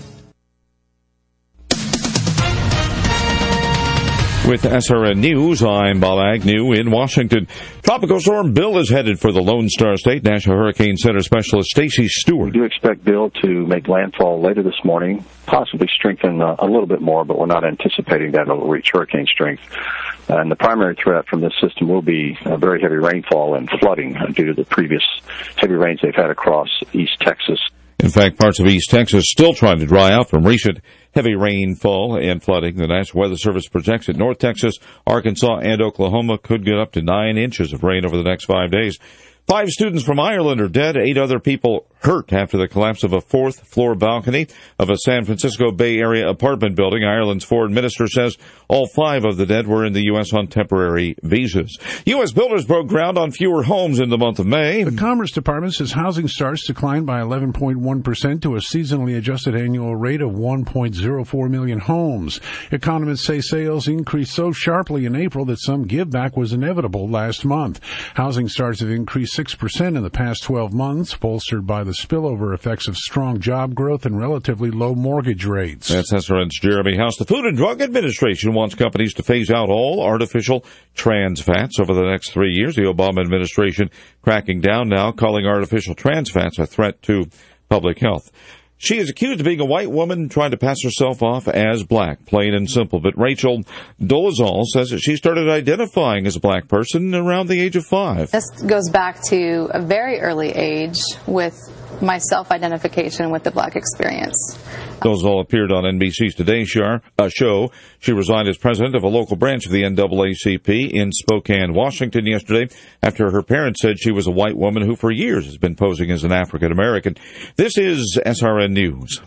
With S R N News, I'm Bob Agnew in Washington. Tropical Storm Bill is headed for the Lone Star State. National Hurricane Center Specialist Stacy Stewart. We do expect Bill to make landfall later this morning, possibly strengthen uh, a little bit more, but we're not anticipating that it'll reach hurricane strength. Uh, and the primary threat from this system will be uh, very heavy rainfall and flooding uh, due to the previous heavy rains they've had across East Texas. In fact, parts of East Texas still trying to dry out from recent heavy rainfall and flooding. The National Weather Service projects that North Texas, Arkansas, and Oklahoma could get up to nine inches of rain over the next five days. Five students from Ireland are dead. Eight other people hurt after the collapse of a fourth-floor balcony of a San Francisco Bay Area apartment building. Ireland's foreign minister says all five of the dead were in the U S on temporary visas. U S builders broke ground on fewer homes in the month of May. The Commerce Department says housing starts declined by eleven point one percent to a seasonally adjusted annual rate of one point zero four million homes. Economists say sales increased so sharply in April that some giveback was inevitable last month. Housing starts have increased six percent in the past twelve months, bolstered by the spillover effects of strong job growth and relatively low mortgage rates. That's S R N's Jeremy House. The Food and Drug Administration wants companies to phase out all artificial trans fats over the next three years. The Obama administration cracking down now, calling artificial trans fats a threat to public health. She is accused of being a white woman trying to pass herself off as black, plain and simple. But Rachel Dolezal says that she started identifying as a black person around the age of five. This goes back to a very early age with my self-identification with the black experience. Dolezal appeared on N B C's Today Show. She resigned as president of a local branch of the N double A C P in Spokane, Washington yesterday after her parents said she was a white woman who for years has been posing as an African American. This is S R N News.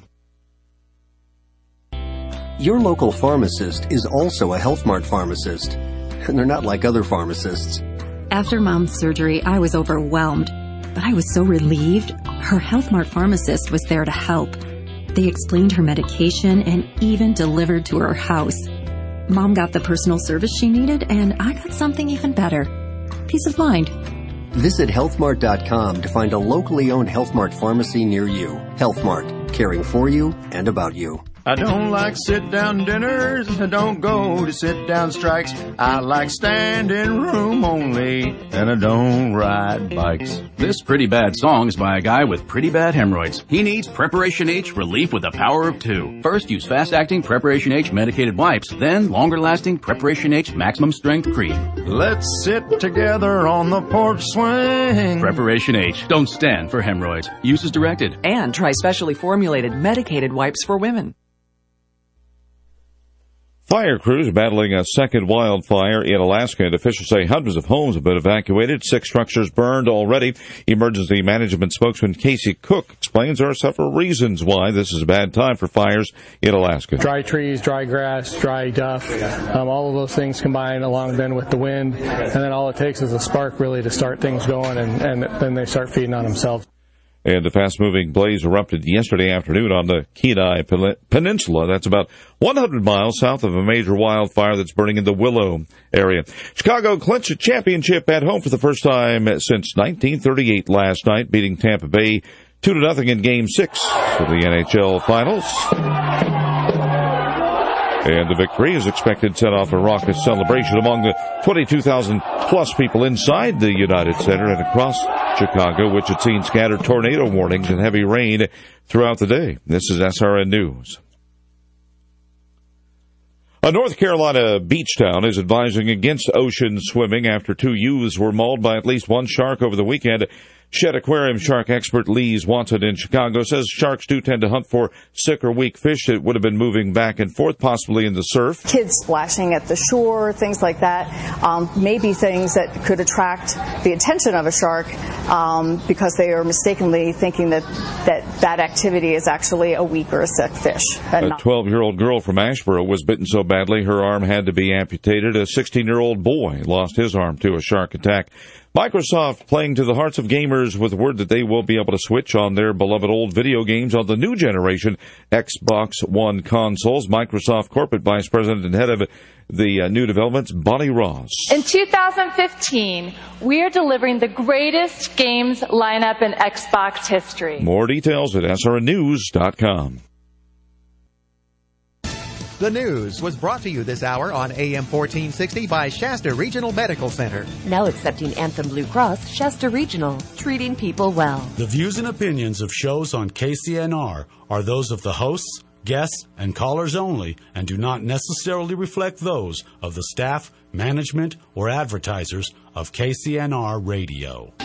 Your local pharmacist is also a Health Mart pharmacist, and they're not like other pharmacists. After Mom's surgery, I was overwhelmed, but I was so relieved. Her Health Mart pharmacist was there to help. They explained her medication and even delivered to her house. Mom got the personal service she needed, and I got something even better. Peace of mind. Visit health mart dot com to find a locally owned Health Mart pharmacy near you. Health Mart, caring for you and about you. I don't like sit-down dinners. I don't go to sit-down strikes. I like standing room only, and I don't ride bikes. This pretty bad song is by a guy with pretty bad hemorrhoids. He needs Preparation H relief with the power of two. First, use fast-acting Preparation H medicated wipes. Then, longer-lasting Preparation H maximum strength cream. Let's sit together on the porch swing. Preparation H. Don't stand for hemorrhoids. Use as directed. And try specially formulated medicated wipes for women. Fire crews battling a second wildfire in Alaska, and officials say hundreds of homes have been evacuated. Six structures burned already. Emergency management spokesman Casey Cook explains there are several reasons why this is a bad time for fires in Alaska. Dry trees, dry grass, dry duff, um, all of those things combined along then with the wind, and then all it takes is a spark really to start things going, and, and then they start feeding on themselves. And a fast-moving blaze erupted yesterday afternoon on the Kenai Peninsula. That's about one hundred miles south of a major wildfire that's burning in the Willow area. Chicago clinched a championship at home for the first time since nineteen thirty-eight last night, beating Tampa Bay two to nothing in Game six for the N H L Finals. And the victory is expected to set off a raucous celebration among the twenty-two thousand plus people inside the United Center and across Chicago, which had seen scattered tornado warnings and heavy rain throughout the day. This is S R N News. A North Carolina beach town is advising against ocean swimming after two youths were mauled by at least one shark over the weekend. Shedd Aquarium shark expert Lise Watson in Chicago says sharks do tend to hunt for sick or weak fish that would have been moving back and forth, possibly in the surf. Kids splashing at the shore, things like that, um, may be things that could attract the attention of a shark um, because they are mistakenly thinking that, that that activity is actually a weak or a sick fish. A twelve-year-old girl from Asheboro was bitten so badly her arm had to be amputated. A sixteen-year-old boy lost his arm to a shark attack. Microsoft playing to the hearts of gamers with word that they will be able to switch on their beloved old video games on the new generation Xbox One consoles. Microsoft Corporate Vice President and head of the uh, new developments, Bonnie Ross. In two thousand fifteen, we are delivering the greatest games lineup in Xbox history. More details at S R N news dot com. The news was brought to you this hour on A M fourteen sixty by Shasta Regional Medical Center. Now accepting Anthem Blue Cross, Shasta Regional, treating people well. The views and opinions of shows on K C N R are those of the hosts, guests, and callers only and do not necessarily reflect those of the staff, management, or advertisers of K C N R Radio.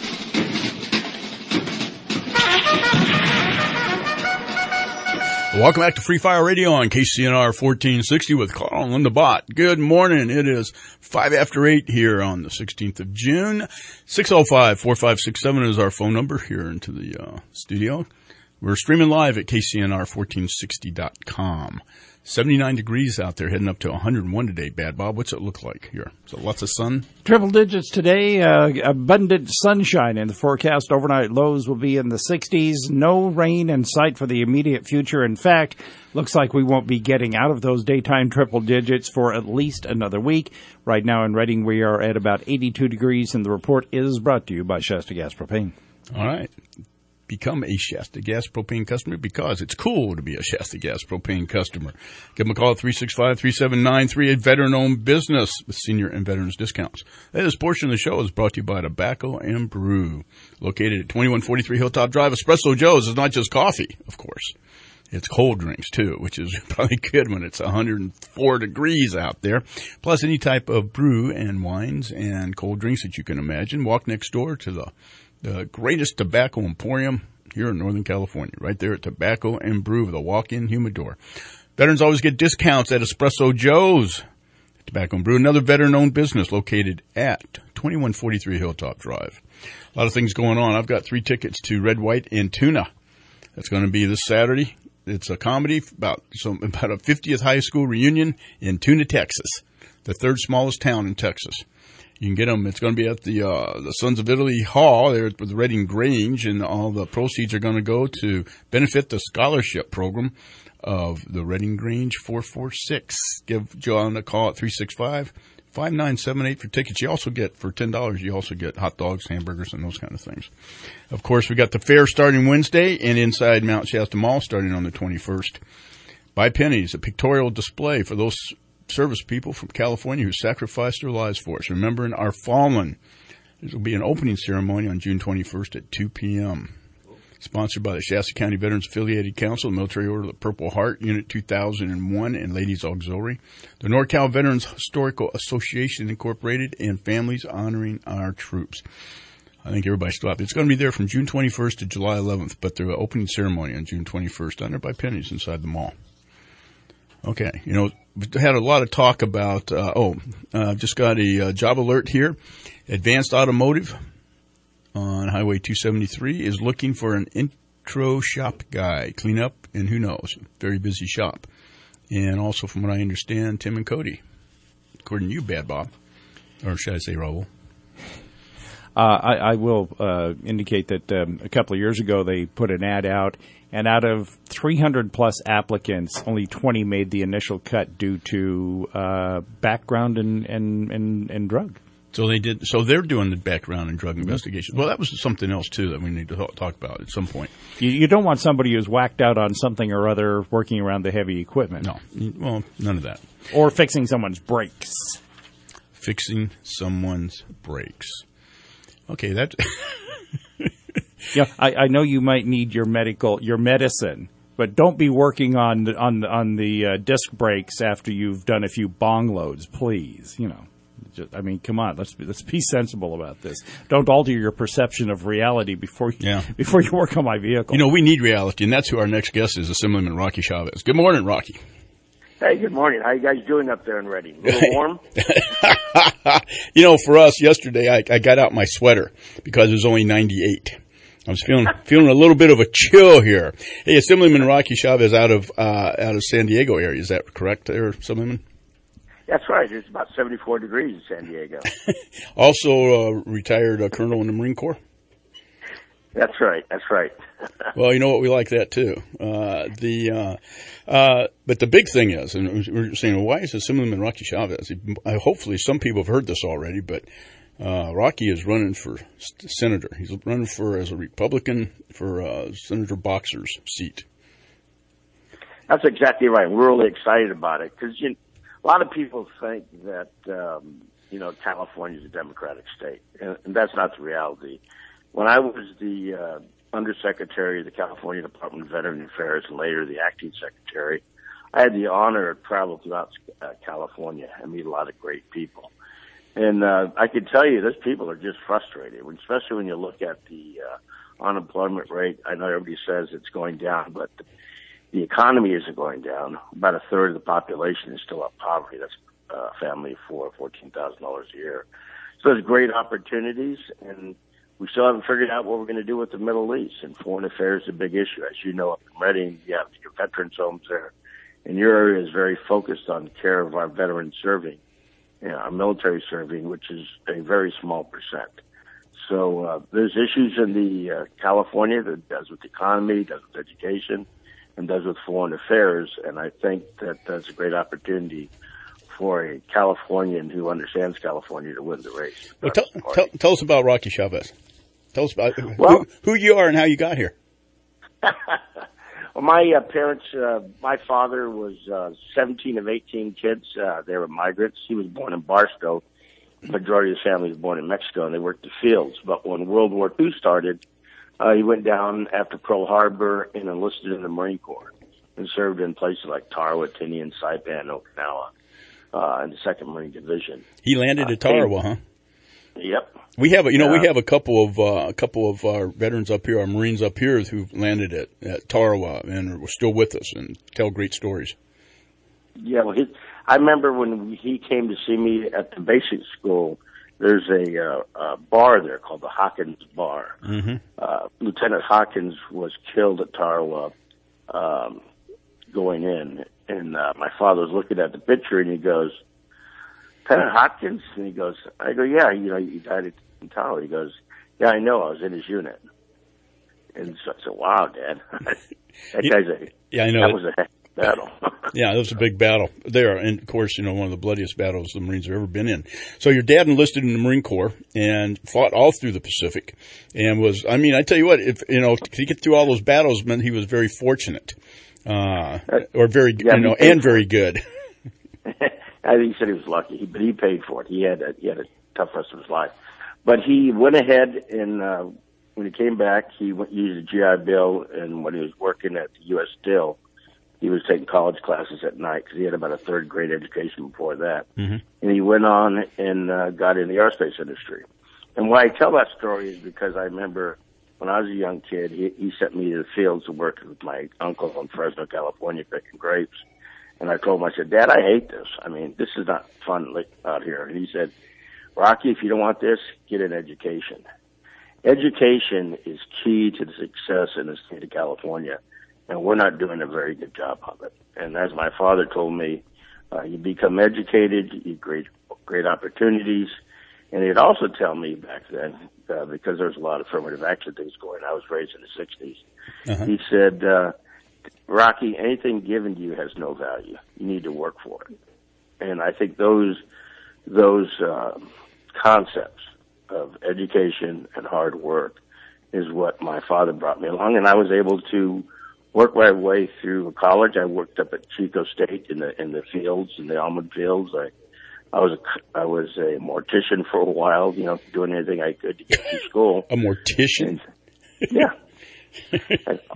Welcome back to Free Fire Radio on K C N R fourteen sixty with Carl and Linda Bott. Good morning. It is five after eight here on the sixteenth of June. six oh five, four five six seven is our phone number here into the uh, studio. We're streaming live at K C N R fourteen sixty dot com. seventy-nine degrees out there, heading up to one hundred one today. Bad Bob, what's it look like here? So lots of sun? Triple digits today, uh, abundant sunshine in the forecast. Overnight lows will be in the sixties. No rain in sight for the immediate future. In fact, looks like we won't be getting out of those daytime triple digits for at least another week. Right now in Reading, we are at about eighty-two degrees, and the report is brought to you by Shasta Gas Propane. All right. Become a Shasta Gas Propane customer because it's cool to be a Shasta Gas Propane customer. Give them a call at three six five, three seven nine three, a veteran-owned business with senior and veterans discounts. This portion of the show is brought to you by Tobacco and Brew. Located at twenty-one forty-three Hilltop Drive, Espresso Joe's is not just coffee, of course. It's cold drinks, too, which is probably good when it's one hundred four degrees out there. Plus any type of brew and wines and cold drinks that you can imagine. Walk next door to the The greatest tobacco emporium here in Northern California, right there at Tobacco and Brew with a walk-in humidor. Veterans always get discounts at Espresso Joe's. Tobacco and Brew, another veteran-owned business located at twenty-one forty-three Hilltop Drive. A lot of things going on. I've got three tickets to Red, White, and Tuna. That's going to be this Saturday. It's a comedy about some about a fiftieth high school reunion in Tuna, Texas, the third smallest town in Texas. You can get them. It's going to be at the uh, the Sons of Italy Hall there at the Reading Grange, and all the proceeds are going to go to benefit the scholarship program of the Reading Grange four four six. Give John a call at three six five, five nine seven eight for tickets. You also get, for ten dollars, you also get hot dogs, hamburgers, and those kind of things. Of course, we got the fair starting Wednesday and inside Mount Shasta Mall starting on the twenty-first. Buy pennies, a pictorial display for those service people from California who sacrificed their lives for us, remembering our fallen. There will be an opening ceremony on June twenty-first at two p.m. Sponsored by the Shasta County Veterans Affiliated Council, Military Order of the Purple Heart, Unit two thousand one, and Ladies Auxiliary, the NorCal Veterans Historical Association Incorporated, and Families Honoring Our Troops. I think everybody stopped. It's going to be there from June twenty-first to July eleventh, but the opening ceremony on June twenty-first, under by pennies inside the mall. Okay, you know, we had a lot of talk about, uh, oh, uh, just got a uh, job alert here. Advanced Automotive on Highway two seventy-three is looking for an intro shop guy, clean up, and who knows, very busy shop. And also, from what I understand, Tim and Cody, according to you, Bad Bob, or should I say Raul? Uh, I, I will uh, indicate that um, a couple of years ago they put an ad out, and out of three hundred plus applicants, only twenty made the initial cut due to uh, background and, and, and, and drug. So they did. So they're doing the background and drug investigation. Well, that was something else too that we need to talk about at some point. You, you don't want somebody who's whacked out on something or other working around the heavy equipment. No, well, none of that. Or fixing someone's brakes. Fixing someone's brakes. Okay, that. Yeah, I, I know you might need your medical, your medicine, but don't be working on the, on the, on the uh, disc brakes after you've done a few bong loads, please. You know, Just, I mean, come on, let's be, let's be sensible about this. Don't alter your perception of reality before you yeah. before you work on my vehicle. You know, we need reality, and that's who our next guest is, Assemblyman Rocky Chavez. Good morning, Rocky. Hey, good morning. How you guys doing up there in Reading? A little warm? You know, for us yesterday, I, I got out my sweater because it was only ninety-eight. I was feeling feeling a little bit of a chill here. Hey, Assemblyman Rocky Chavez out of uh, out of San Diego area. Is that correct, there, Assemblyman? That's right. It's about seventy-four degrees in San Diego. Also, uh, retired uh, colonel in the Marine Corps. That's right. That's right. Well, you know what? We like that too. Uh, the uh, uh, but the big thing is, and we're saying, well, why is Assemblyman Rocky Chavez? Uh, hopefully, some people have heard this already, but uh, Rocky is running for senator. He's running for as a Republican for uh, Senator Boxer's seat. That's exactly right. We're really excited about it because you know, a lot of people think that um, you know California is a Democratic state, and, and that's not the reality. When I was the uh, Undersecretary of the California Department of Veteran Affairs and later the Acting Secretary, I had the honor of traveling throughout uh, California and meet a lot of great people. And uh, I can tell you, those people are just frustrated, especially when you look at the uh, unemployment rate. I know everybody says it's going down, but the, the economy isn't going down. About a third of the population is still in poverty. That's uh, a family of four, fourteen thousand dollars a year. So there's great opportunities, and we still haven't figured out what we're going to do with the Middle East, and foreign affairs is a big issue. As you know, up in Reading, you have your veterans homes there, and your area is very focused on care of our veterans serving, you know, our military serving, which is a very small percent. So uh, there's issues in the uh, California that does with the economy, does with education, and does with foreign affairs, and I think that that's a great opportunity for a Californian who understands California to win the race. Well, tell, tell, tell us about Rocky Chavez. Tell us about well, who, who you are and how you got here. Well, my uh, parents, uh, my father was uh, seventeen of eighteen kids. Uh, they were migrants. He was born in Barstow. The majority of his family was born in Mexico, and they worked the fields. But when World War Two started, uh, he went down after Pearl Harbor and enlisted in the Marine Corps and served in places like Tarawa, Tinian, Saipan, Okinawa, uh, in the second Marine Division. He landed at Tarawa, uh, huh? Yep. We have, a, you know, uh, we have a couple of uh, a couple of our veterans up here, our Marines up here, who landed at, at Tarawa and were still with us and tell great stories. Yeah, well, he, I remember when he came to see me at the basic school. There's a, uh, a bar there called the Hawkins Bar. Mm-hmm. Uh, Lieutenant Hawkins was killed at Tarawa um, going in, and uh, my father was looking at the picture, and he goes, Lieutenant Hopkins? And he goes, I go, yeah, you know, he died at Tarawa. He goes, yeah, I know, I was in his unit. And so I said, wow, Dad. that guy's a, yeah, I know. That was a heck of a battle. Yeah, that was a big battle there. And, of course, you know, one of the bloodiest battles the Marines have ever been in. So your dad enlisted in the Marine Corps and fought all through the Pacific and was, I mean, I tell you what, if, you know, to get through all those battles meant he was very fortunate, uh, or very, yeah, you know, and very good. I think he said he was lucky, but he paid for it. He had a, he had a tough rest of his life. But he went ahead and, uh, when he came back, he went, used a G I Bill, and when he was working at the U S Steel, he was taking college classes at night because he had about a third grade education before that. Mm-hmm. And he went on and uh, got in the aerospace industry. And why I tell that story is because I remember when I was a young kid, he, he sent me to the fields to work with my uncle in Fresno, California, picking grapes. And I told him, I said, Dad, I hate this. I mean, this is not fun out here. And he said, Rocky, if you don't want this, get an education. Education is key to the success in the state of California, and we're not doing a very good job of it. And as my father told me, uh, you become educated, you get great, great opportunities. And he'd also tell me back then, uh, because there's a lot of affirmative action things going, I was raised in the sixties. Uh-huh. He said, uh, Rocky, anything given to you has no value. You need to work for it. And I think those those uh, concepts of education and hard work is what my father brought me along, and I was able to work my way through college. I worked up at Chico State in the in the fields, in the almond fields. I I was a, I was a mortician for a while, you know, doing anything I could to get through school. A mortician? And, yeah.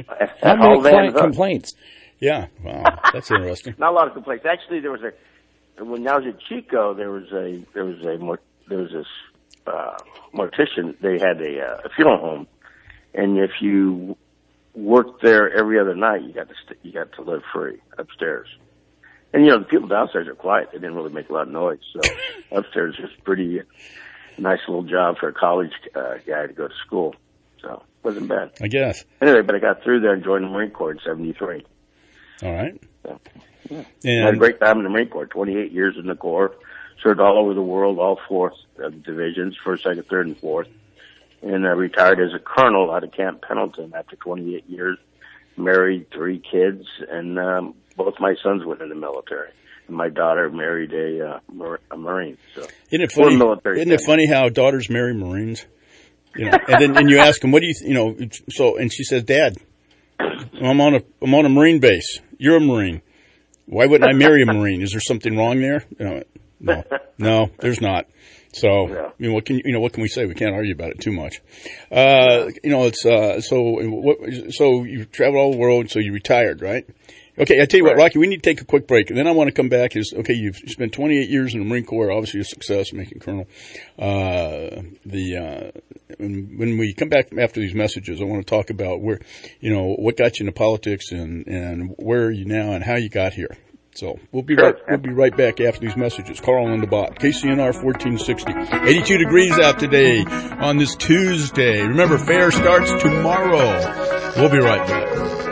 How many client complaints? Yeah, wow, that's interesting. Not a lot of complaints. Actually, there was a when I was at Chico, there was a there was a there was this uh, mortician. They had a, uh, a funeral home, and if you worked there every other night, you got to st- you got to live free upstairs. And you know, the people downstairs are quiet; they didn't really make a lot of noise. So upstairs was pretty nice little job for a college uh, guy to go to school. So it wasn't bad, I guess. Anyway, but I got through there and joined the Marine Corps in seventy-three. All right. So, yeah. And I had a great time in the Marine Corps. twenty-eight years in the Corps. Served all over the world, all four uh, divisions, first, second, third, and fourth. And I retired as a colonel out of Camp Pendleton after twenty-eight years. Married, three kids, and um, both my sons went in the military. And my daughter married a, uh, Mar- a Marine. So isn't it funny? Military isn't it funny how daughters marry Marines? You know, and then and you ask them, "What do you, th- you know?" So, and she says, "Dad, I'm on a I'm on a Marine base. You're a Marine. Why wouldn't I marry a Marine? Is there something wrong there?" You know, no, no, there's not. So, yeah. you know, what can you know? What can we say? We can't argue about it too much. Uh, you know, it's uh, so. What, so you traveled all the world. So you retired, right? Okay, I tell you what, Rocky, we need to take a quick break, and then I want to come back. Is okay, you've spent twenty-eight years in the Marine Corps, obviously a success, making colonel. Uh, the uh, when, when we come back after these messages, I want to talk about where, you know, what got you into politics, and and where are you now, and how you got here. So we'll be right we'll be right back after these messages. Carl on the bot, K C N R fourteen sixty, eighty-two degrees out today on this Tuesday. Remember, fair starts tomorrow. We'll be right back.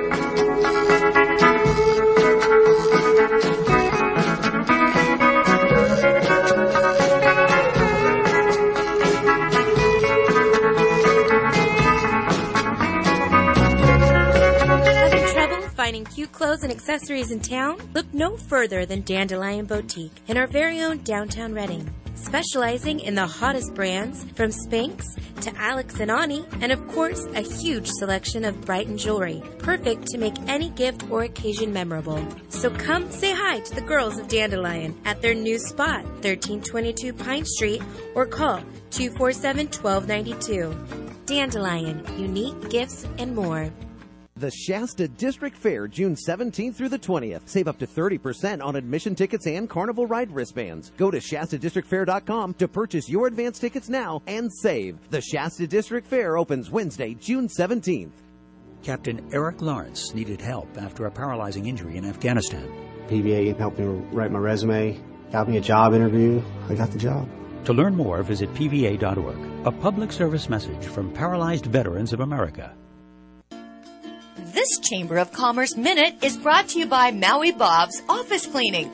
Finding cute clothes and accessories in town? Look no further than Dandelion Boutique in our very own downtown Reading. Specializing in the hottest brands from Spanx to Alex and Ani, and of course a huge selection of Brighton jewelry, perfect to make any gift or occasion memorable. So come say hi to the girls of Dandelion at their new spot, thirteen twenty-two Pine Street, or call two four seven, one two nine two. Dandelion, unique gifts and more. The Shasta District Fair, June seventeenth through the twentieth. Save up to thirty percent on admission tickets and Carnival Ride wristbands. Go to Shasta District Fair dot com to purchase your advance tickets now and save. The Shasta District Fair opens Wednesday, June seventeenth. Captain Eric Lawrence needed help after a paralyzing injury in Afghanistan. P V A helped me write my resume, got me a job interview. I got the job. To learn more, visit P V A dot org. A public service message from Paralyzed Veterans of America. This Chamber of Commerce Minute is brought to you by Maui Bob's Office Cleaning.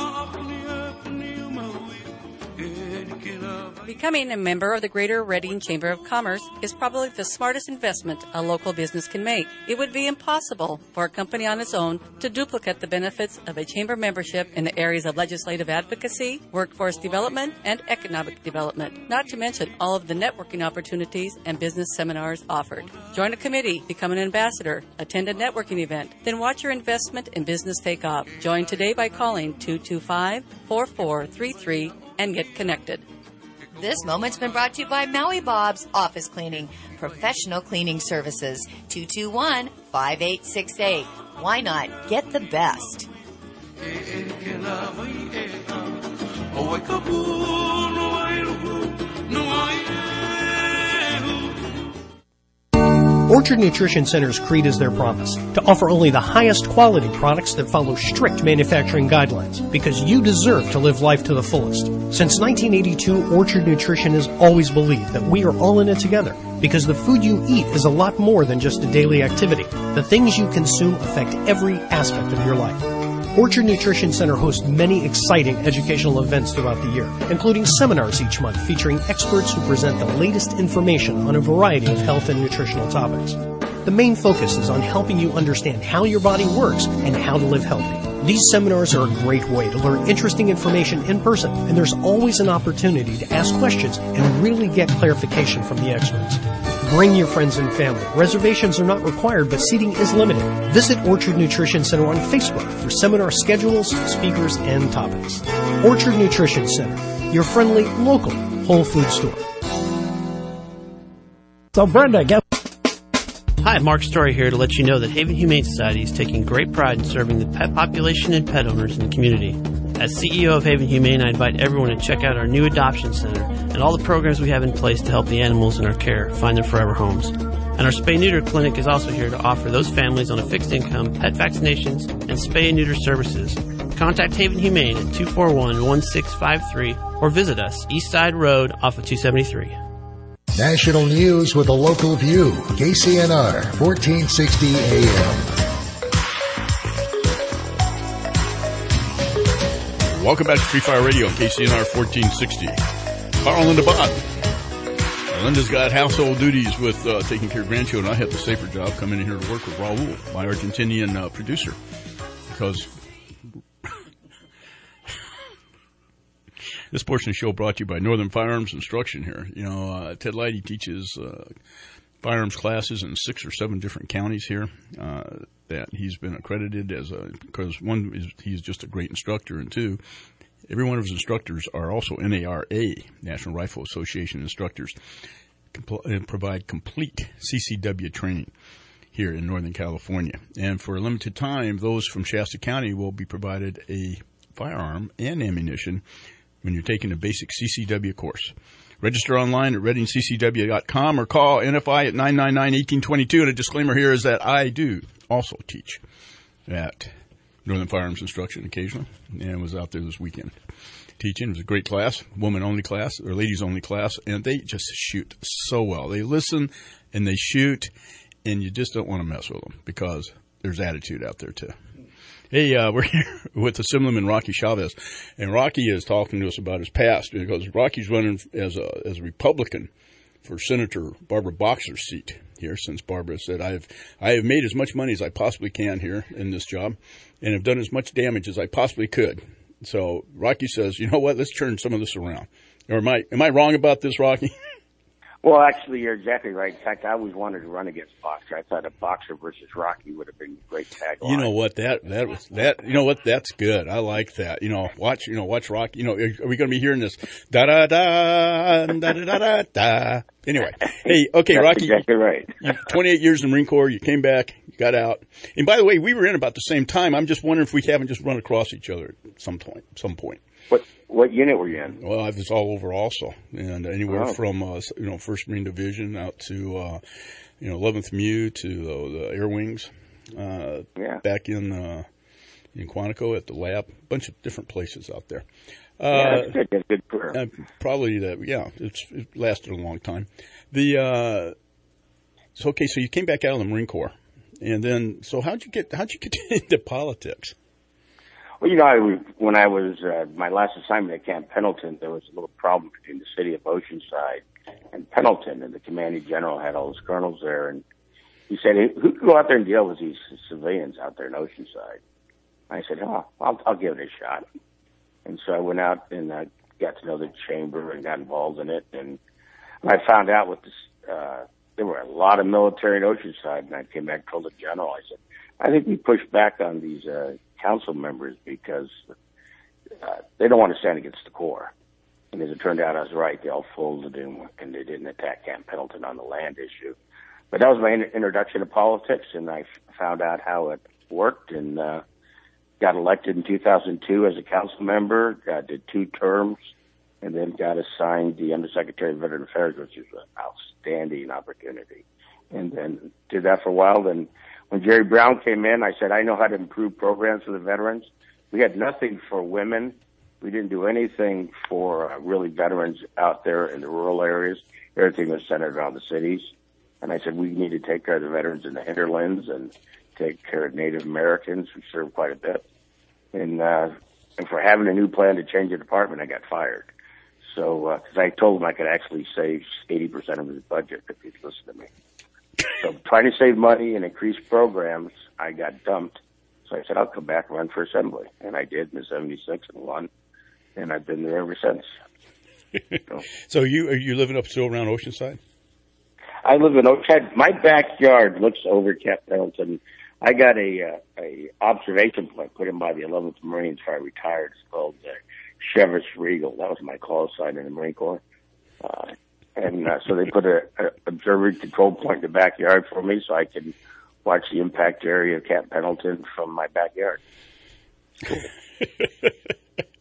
Becoming a member of the Greater Reading Chamber of Commerce is probably the smartest investment a local business can make. It would be impossible for a company on its own to duplicate the benefits of a chamber membership in the areas of legislative advocacy, workforce development, and economic development, not to mention all of the networking opportunities and business seminars offered. Join a committee, become an ambassador, attend a networking event, then watch your investment in business take off. Join today by calling two two five, four four three three and get connected. This moment's been brought to you by Maui Bob's Office Cleaning, professional cleaning services, two two one, five eight six eight. Why not get the best? Orchard Nutrition Center's creed is their promise to offer only the highest quality products that follow strict manufacturing guidelines, because you deserve to live life to the fullest. Since nineteen eighty-two, Orchard Nutrition has always believed that we are all in it together, because the food you eat is a lot more than just a daily activity. The things you consume affect every aspect of your life. Orchard Nutrition Center hosts many exciting educational events throughout the year, including seminars each month featuring experts who present the latest information on a variety of health and nutritional topics. The main focus is on helping you understand how your body works and how to live healthy. These seminars are a great way to learn interesting information in person, and there's always an opportunity to ask questions and really get clarification from the experts. Bring your friends and family. Reservations are not required, but seating is limited. Visit Orchard Nutrition Center on Facebook for seminar schedules, speakers, and topics. Orchard Nutrition Center, your friendly, local Whole Food store. So, Brenda, get... Hi, Mark Story here to let you know that Haven Humane Society is taking great pride in serving the pet population and pet owners in the community. As C E O of Haven Humane, I invite everyone to check out our new adoption center and all the programs we have in place to help the animals in our care find their forever homes. And our spay-neuter clinic is also here to offer those families on a fixed income pet vaccinations and spay and neuter services. Contact Haven Humane at two four one, one six five three or visit us, East Side Road off of two seventy-three. National news with a local view. K C N R, fourteen sixty A M. Welcome back to Free Fire Radio on K C N R fourteen sixty. Carl and Bot. Linda's got household duties with uh, taking care of grandchildren. I have the safer job coming in here to work with Raul, my Argentinian uh, producer, because this portion of the show brought to you by Northern Firearms Instruction here. You know, uh, Ted Leidy teaches uh, firearms classes in six or seven different counties here. Uh, that he's been accredited as a, because one is he's just a great instructor, and two, every one of his instructors are also N A R A, National Rifle Association instructors, compl- and provide complete C C W training here in Northern California. And for a limited time, those from Shasta County will be provided a firearm and ammunition when you're taking a basic C C W course. Register online at reading c c w dot com or call N F I at nine nine nine, one eight two two. And a disclaimer here is that I do also teach at Northern Firearms Instruction occasionally, and was out there this weekend teaching. It was a great class, woman-only class, or ladies-only class, and they just shoot so well. They listen and they shoot, and you just don't want to mess with them because there's attitude out there too. Hey, uh, we're here with Assemblyman Rocky Chavez, and Rocky is talking to us about his past because Rocky's running as a as a Republican for Senator Barbara Boxer's seat here. Since Barbara said, "I've I have made as much money as I possibly can here in this job, and have done as much damage as I possibly could." So Rocky says, "You know what? Let's turn some of this around." Or am I am I wrong about this, Rocky? Well, actually, you're exactly right. In fact, I always wanted to run against Boxer. I thought a Boxer versus Rocky would have been a great tagline. You know what? That that was that. You know what? That's good. I like that. You know, watch. You know, watch Rocky. You know, are, are we going to be hearing this? Da da da da da da da. Anyway, hey, okay, That's Rocky. Exactly right. You, twenty-eight years in the Marine Corps. You came back. You got out. And by the way, we were in about the same time. I'm just wondering if we haven't just run across each other at some point. Some point. What what unit were you in? Well, I was all over also, and anywhere Oh. from uh, you know First Marine Division out to uh, you know eleventh M U to uh, the Air Wings. Uh, yeah. Back in uh, in Quantico at the lab, a bunch of different places out there. Uh, Yeah, that's good. That's good career. uh, probably that. Yeah, it's, it lasted a long time. The uh, so okay, so you came back out of the Marine Corps, and then so how'd you get how'd you get into politics? Well, you know, I was, when I was, uh, my last assignment at Camp Pendleton, there was a little problem between the city of Oceanside and Pendleton, and the commanding general had all his colonels there, and he said, hey, who could go out there and deal with these civilians out there in Oceanside? I said, oh, I'll, I'll give it a shot. And so I went out and I got to know the chamber and got involved in it, and I found out what this, uh, there were a lot of military in Oceanside, and I came back and told the general, I said, I think we pushed back on these, uh, council members because uh, they don't want to stand against the Corps. And as it turned out, I was right. They all folded in, and they didn't attack Camp Pendleton on the land issue. But that was my in- introduction to politics, and I f- found out how it worked and uh, got elected in two thousand two as a council member, uh, did two terms, and then got assigned the Undersecretary of Veteran Affairs, which is an outstanding opportunity. And then did that for a while. Then when Jerry Brown came in, I said, I know how to improve programs for the veterans. We had nothing for women. We didn't do anything for uh, really veterans out there in the rural areas. Everything was centered around the cities. And I said, we need to take care of the veterans in the hinterlands and take care of Native Americans who serve quite a bit. And, uh, and for having a new plan to change the department, I got fired. So, uh 'cause I told him I could actually save eighty percent of his budget if he'd listen to me. So trying to save money and increase programs, I got dumped. So I said, I'll come back and run for assembly. And I did in the seventy-six and won. And I've been there ever since. So, So you are you living up still around Oceanside? I live in Oceanside. My backyard looks over Camp Pendleton. I got a, uh, a observation point put in by the eleventh Marines before I retired. It's called uh, Chevis Regal. That was my call sign in the Marine Corps. Uh, And uh, so they put a, a observer control point in the backyard for me so I can watch the impact area of Camp Pendleton from my backyard.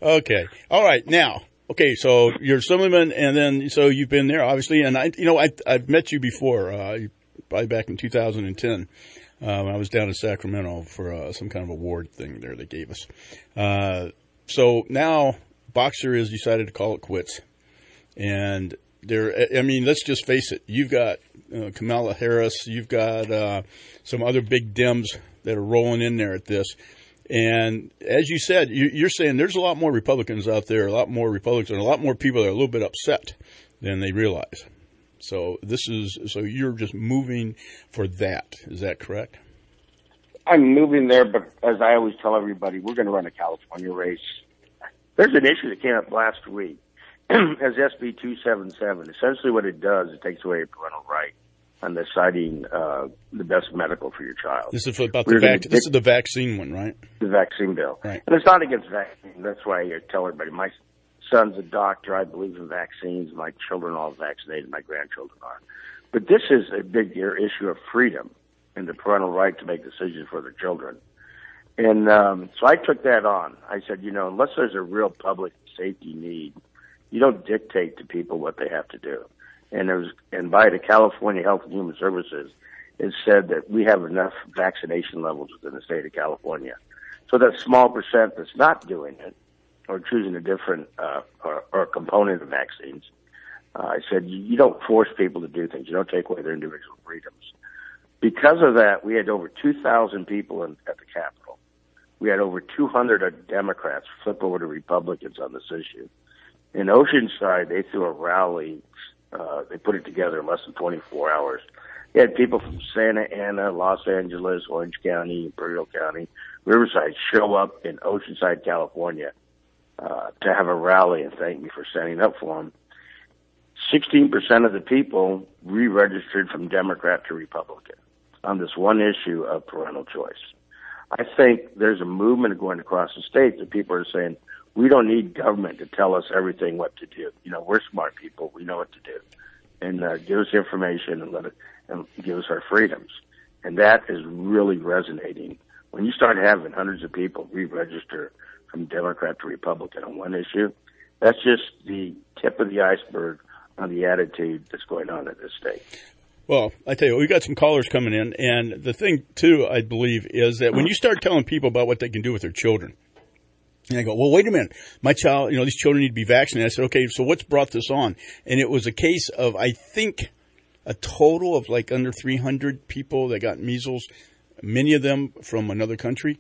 Okay. All right. Now, okay, so you're Assemblyman, and then so you've been there, obviously, and I, you know, I, I've met you before, uh, probably back in two thousand ten. Um, I was down in Sacramento for uh, some kind of award thing there they gave us. Uh, so now Boxer has decided to call it quits. And there, I mean, let's just face it. You've got uh, Kamala Harris. You've got uh, some other big Dems that are rolling in there at this. And as you said, you, you're saying there's a lot more Republicans out there, a lot more Republicans, and a lot more people that are a little bit upset than they realize. So this is, so you're just moving for that. Is that correct? I'm moving there, but as I always tell everybody, we're going to run a California race. There's an issue that came up last week as S B two seventy-seven. Essentially what it does, it takes away a parental right on deciding uh, the best medical for your child. This is about the vac- this is the vaccine one, right? The vaccine bill. Right. And it's not against vaccine. That's why I tell everybody, my son's a doctor. I believe in vaccines. My children are all vaccinated. My grandchildren are. But this is a big issue of freedom and the parental right to make decisions for their children. And um, so I took that on. I said, you know, unless there's a real public safety need, you don't dictate to people what they have to do. And there was, and by the California Health and Human Services, it said that we have enough vaccination levels within the state of California. So that small percent that's not doing it, or choosing a different uh, or, or a component of vaccines, uh, I said, you, you don't force people to do things. You don't take away their individual freedoms. Because of that, we had over two thousand people in, at the Capitol. We had over two hundred Democrats flip over to Republicans on this issue. In Oceanside, they threw a rally. Uh, they put it together in less than twenty-four hours. They had people from Santa Ana, Los Angeles, Orange County, Imperial County, Riverside show up in Oceanside, California, uh, to have a rally and thank me for standing up for them. sixteen percent of the people re-registered from Democrat to Republican on this one issue of parental choice. I think there's a movement going across the state that people are saying, we don't need government to tell us everything what to do. You know, we're smart people. We know what to do. And uh, give us information and let it, and give us our freedoms. And that is really resonating. When you start having hundreds of people re-register from Democrat to Republican on one issue, that's just the tip of the iceberg on the attitude that's going on in this state. Well, I tell you, we got some callers coming in, and the thing, too, I believe, is that when you start telling people about what they can do with their children, and I go, well, wait a minute, my child, you know, these children need to be vaccinated. I said, okay, so what's brought this on? And it was a case of, I think, a total of like under three hundred people that got measles, many of them from another country.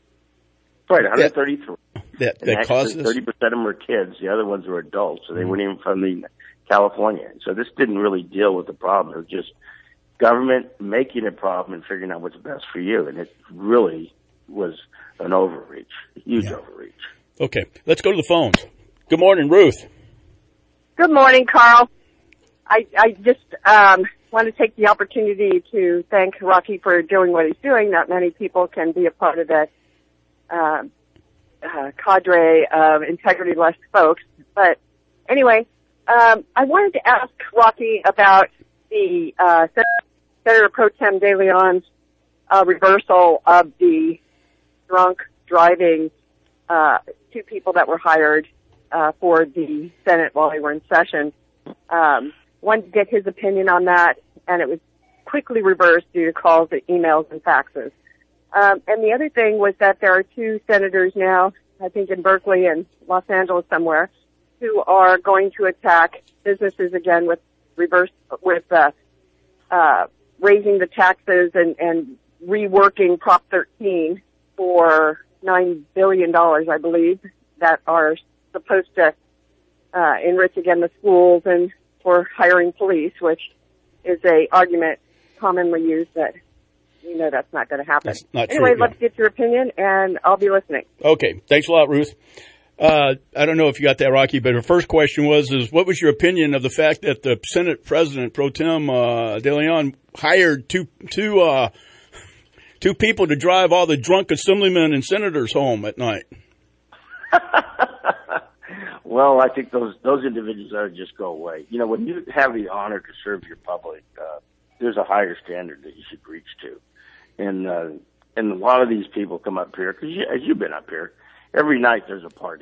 Right, one hundred thirty-three. That, that caused this? thirty percent of them were kids. The other ones were adults, so they mm-hmm. weren't even from the California. So this didn't really deal with the problem. It was just government making a problem and figuring out what's best for you. And it really was an overreach, a huge yeah. overreach. Okay, let's go to the phones. Good morning, Ruth. Good morning, Carl. I, I just um, want to take the opportunity to thank Rocky for doing what he's doing. Not many people can be a part of that uh, uh, cadre of integrity-less folks. But anyway, um, I wanted to ask Rocky about the uh, Senator Pro Tem De Leon's uh, reversal of the drunk driving uh, two people that were hired uh, for the Senate while they were in session. Um, wanted to get his opinion on that, and it was quickly reversed due to calls, emails, and faxes. Um, and the other thing was that there are two senators now, I think in Berkeley and Los Angeles somewhere, who are going to attack businesses again with reverse with uh, uh, raising the taxes and, and reworking Prop thirteen for nine billion dollars, I believe, that are supposed to uh, enrich again the schools and for hiring police, which is a argument commonly used that you know that's not going to happen. That's not anyway, true, let's yeah. get your opinion, and I'll be listening. Okay, thanks a lot, Ruth. Uh, I don't know if you got that, Rocky, but her first question was, is what was your opinion of the fact that the Senate President Pro Tem uh, De Leon hired two two uh, two people to drive all the drunk assemblymen and senators home at night? Well, I think those those individuals ought to just go away. You know, when you have the honor to serve your public, uh, there's a higher standard that you should reach to. And uh, and a lot of these people come up here, because you, as you've been up here, every night there's a party.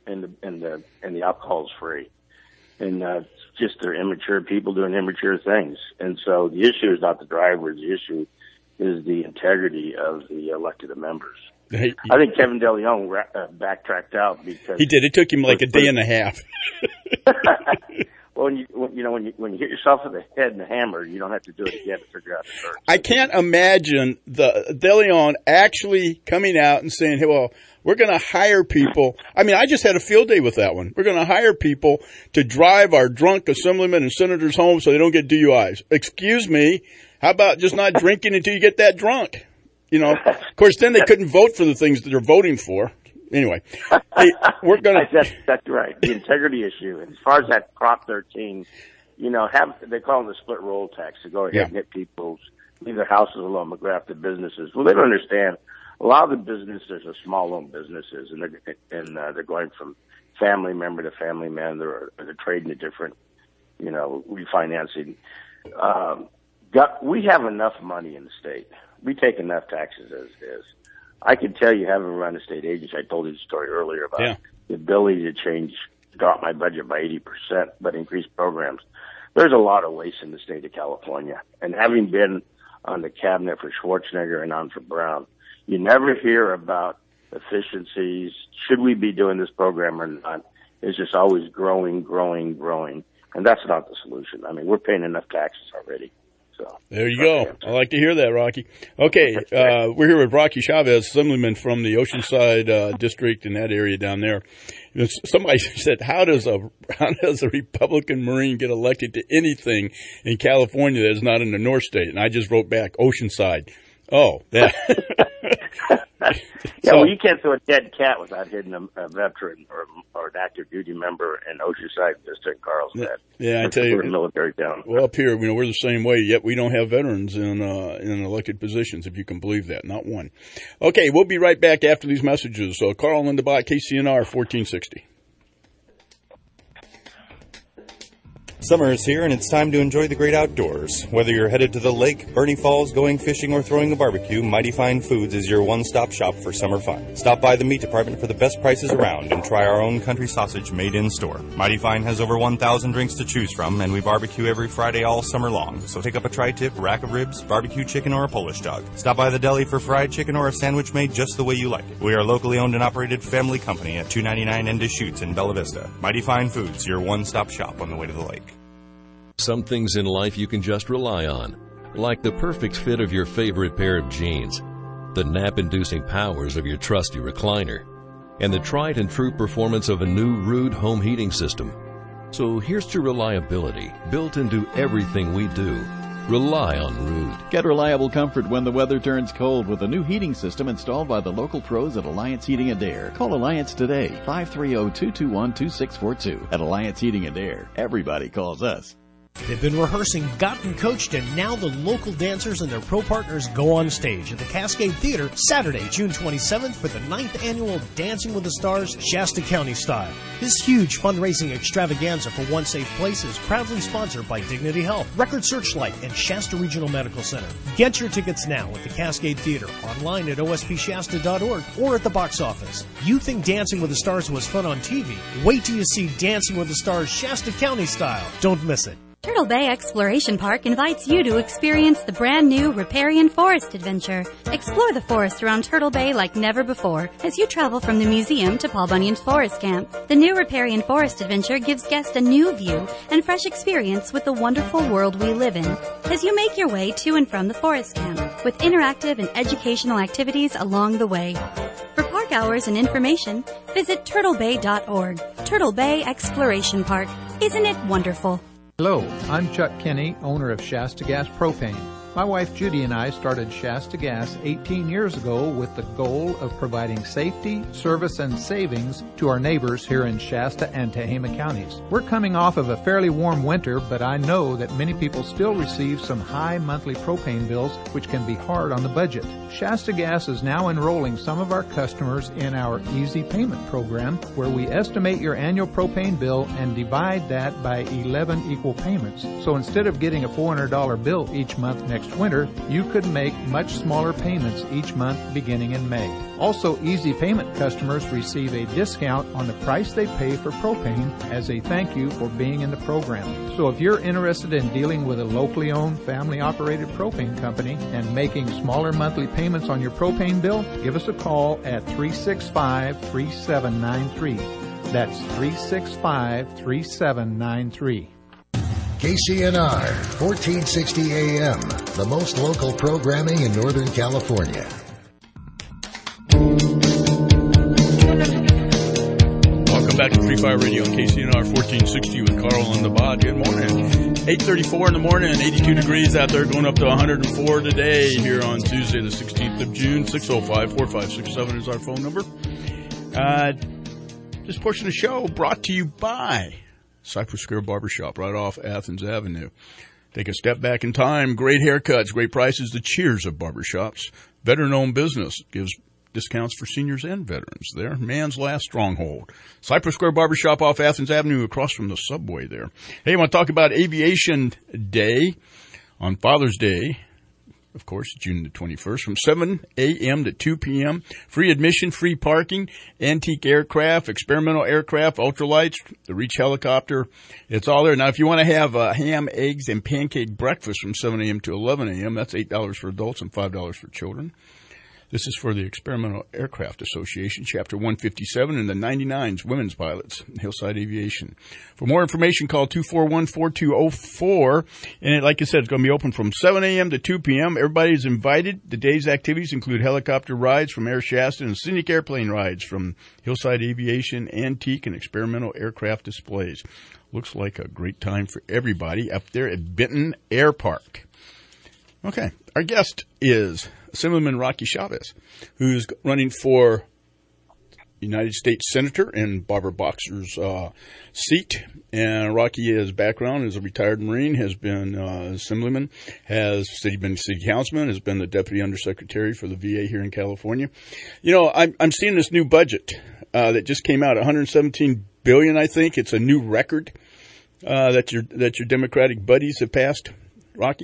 and the and the and the alcohol is free. And uh, it's just they're immature people doing immature things. And so the issue is not the drivers. The issue is the integrity of the elected members. Hey, I think Kevin DeLeon ra- uh, backtracked out because he did. It took him like a day and a half. Well, when you, when, you know, when you when you hit yourself in the head and the hammer, you don't have to do it again to figure out the hurt. I can't imagine the DeLeon actually coming out and saying, "Hey, well, we're going to hire people." I mean, I just had a field day with that one. We're going to hire people to drive our drunk assemblymen and senators home so they don't get D U Is. Excuse me. How about just not drinking until you get that drunk? You know, of course, then they couldn't vote for the things that they're voting for. Anyway, hey, we're going to. That's, that's right. The integrity issue. And as far as that Prop thirteen, you know, have they call it the split roll tax to go ahead Yeah. and hit people's, leave their houses alone, but go after businesses. Well, they don't understand. A lot of the businesses are small-owned businesses, and they're and uh, they're going from family member to family member, or they're trading to different, you know, refinancing. Um, got, we have enough money in the state. We take enough taxes as is. I can tell you, having run a state agency, I told you the story earlier about Yeah. the ability to change, drop my budget by eighty percent, but increase programs. There's a lot of waste in the state of California. And having been on the cabinet for Schwarzenegger and on for Brown, you never hear about efficiencies. Should we be doing this program or not? It's just always growing, growing, growing. And that's not the solution. I mean, we're paying enough taxes already. So There you go. I like to hear that, Rocky. Okay, uh, we're here with Rocky Chavez, assemblyman from the Oceanside uh, district in that area down there. You know, somebody said, "How does a how does a Republican Marine get elected to anything in California that is not in the North State?" And I just wrote back, "Oceanside." Oh, that. Yeah, So- well, you can't throw a dead cat without hitting a, a veteran or, or an active duty member in Oceanside District, Carlsbad. Yeah, I That's tell you, we're a military town. Well, up here, you know, we're the same way. Yet we don't have veterans in uh, in elected positions, if you can believe that. Not one. Okay, we'll be right back after these messages. So, Carl Lindebach, K C N R fourteen sixty. Summer is here and it's time to enjoy the great outdoors. Whether you're headed to the lake, Bernie Falls, going fishing, or throwing a barbecue, Mighty Fine Foods is your one-stop shop for summer fun. Stop by the meat department for the best prices around and try our own country sausage made in store. Mighty Fine has over one thousand drinks to choose from, and we barbecue every Friday all summer long. So pick up a tri-tip, rack of ribs, barbecue chicken, or a Polish dog. Stop by the deli for fried chicken or a sandwich made just the way you like it. We are a locally owned and operated family company at two ninety-nine N Deschutes in Bella Vista. Mighty Fine Foods, your one-stop shop on the way to the lake. Some things in life you can just rely on, like the perfect fit of your favorite pair of jeans, the nap-inducing powers of your trusty recliner, and the tried and true performance of a new Ruud home heating system. So here's to reliability, built into everything we do. Rely on Ruud. Get reliable comfort when the weather turns cold with a new heating system installed by the local pros at Alliance Heating and Air. Call Alliance today, five three zero, two two one, two six four two. At Alliance Heating and Air, everybody calls us. They've been rehearsing, gotten coached, and now the local dancers and their pro partners go on stage at the Cascade Theater Saturday, June twenty-seventh for the ninth annual Dancing with the Stars Shasta County Style. This huge fundraising extravaganza for One Safe Place is proudly sponsored by Dignity Health, Record Searchlight, and Shasta Regional Medical Center. Get your tickets now at the Cascade Theater, online at O S P Shasta dot org, or at the box office. You think Dancing with the Stars was fun on T V? Wait till you see Dancing with the Stars Shasta County Style. Don't miss it. Turtle Bay Exploration Park invites you to experience the brand new Riparian Forest Adventure. Explore the forest around Turtle Bay like never before as you travel from the museum to Paul Bunyan's Forest Camp. The new Riparian Forest Adventure gives guests a new view and fresh experience with the wonderful world we live in as you make your way to and from the forest camp with interactive and educational activities along the way. For park hours and information, visit turtle bay dot org. Turtle Bay Exploration Park. Isn't it wonderful? Hello, I'm Chuck Kinney, owner of Shasta Gas Propane. My wife Judy and I started Shasta Gas eighteen years ago with the goal of providing safety, service, and savings to our neighbors here in Shasta and Tehama counties. We're coming off of a fairly warm winter, but I know that many people still receive some high monthly propane bills, which can be hard on the budget. Shasta Gas is now enrolling some of our customers in our Easy Payment program, where we estimate your annual propane bill and divide that by eleven equal payments. So instead of getting a four hundred dollars bill each month next next winter, you could make much smaller payments each month beginning in May. Also, Easy Payment customers receive a discount on the price they pay for propane as a thank you for being in the program. So if you're interested in dealing with a locally owned, family-operated propane company and making smaller monthly payments on your propane bill, give us a call at three six five, three seven nine three. That's three six five, three seven nine three. K C N R, fourteen sixty A M, the most local programming in Northern California. Welcome back to Free Fire Radio on K C N R fourteen sixty with Carl and the Bod. Good morning. eight thirty-four in the morning, eighty-two degrees out there, going up to one hundred four today here on Tuesday, the sixteenth of June. six oh five, four five six seven is our phone number. Uh, this portion of the show brought to you by Cypress Square Barbershop right off Athens Avenue. Take a step back in time. Great haircuts, great prices, the cheers of barbershops. Veteran-owned business gives discounts for seniors and veterans there. Man's last stronghold. Cypress Square Barbershop off Athens Avenue across from the subway there. Hey, I want to talk about Aviation Day on Father's Day. Of course, June the twenty-first, from seven a.m. to two p.m. Free admission, free parking, antique aircraft, experimental aircraft, ultralights, the Reach helicopter. It's all there. Now, if you want to have uh, ham, eggs, and pancake breakfast from seven a.m. to eleven a.m., that's eight dollars for adults and five dollars for children. This is for the Experimental Aircraft Association, Chapter one fifty-seven, and the ninety-nines Women's Pilots, Hillside Aviation. For more information, call two four one, four two zero four. And it, like I said, it's going to be open from seven a.m. to two p.m. Everybody's invited. The day's activities include helicopter rides from Air Shasta and scenic airplane rides from Hillside Aviation, antique and experimental aircraft displays. Looks like a great time for everybody up there at Benton Air Park. Okay, our guest is Assemblyman Rocky Chavez, who's running for United States Senator in Barbara Boxer's uh, seat. And Rocky, his background as a retired Marine, has been uh, Assemblyman, has city, been City Councilman, has been the Deputy Undersecretary for the V A here in California. You know, I'm, I'm seeing this new budget uh, that just came out, one hundred seventeen billion dollars, I think. It's a new record uh, that your that your Democratic buddies have passed, Rocky.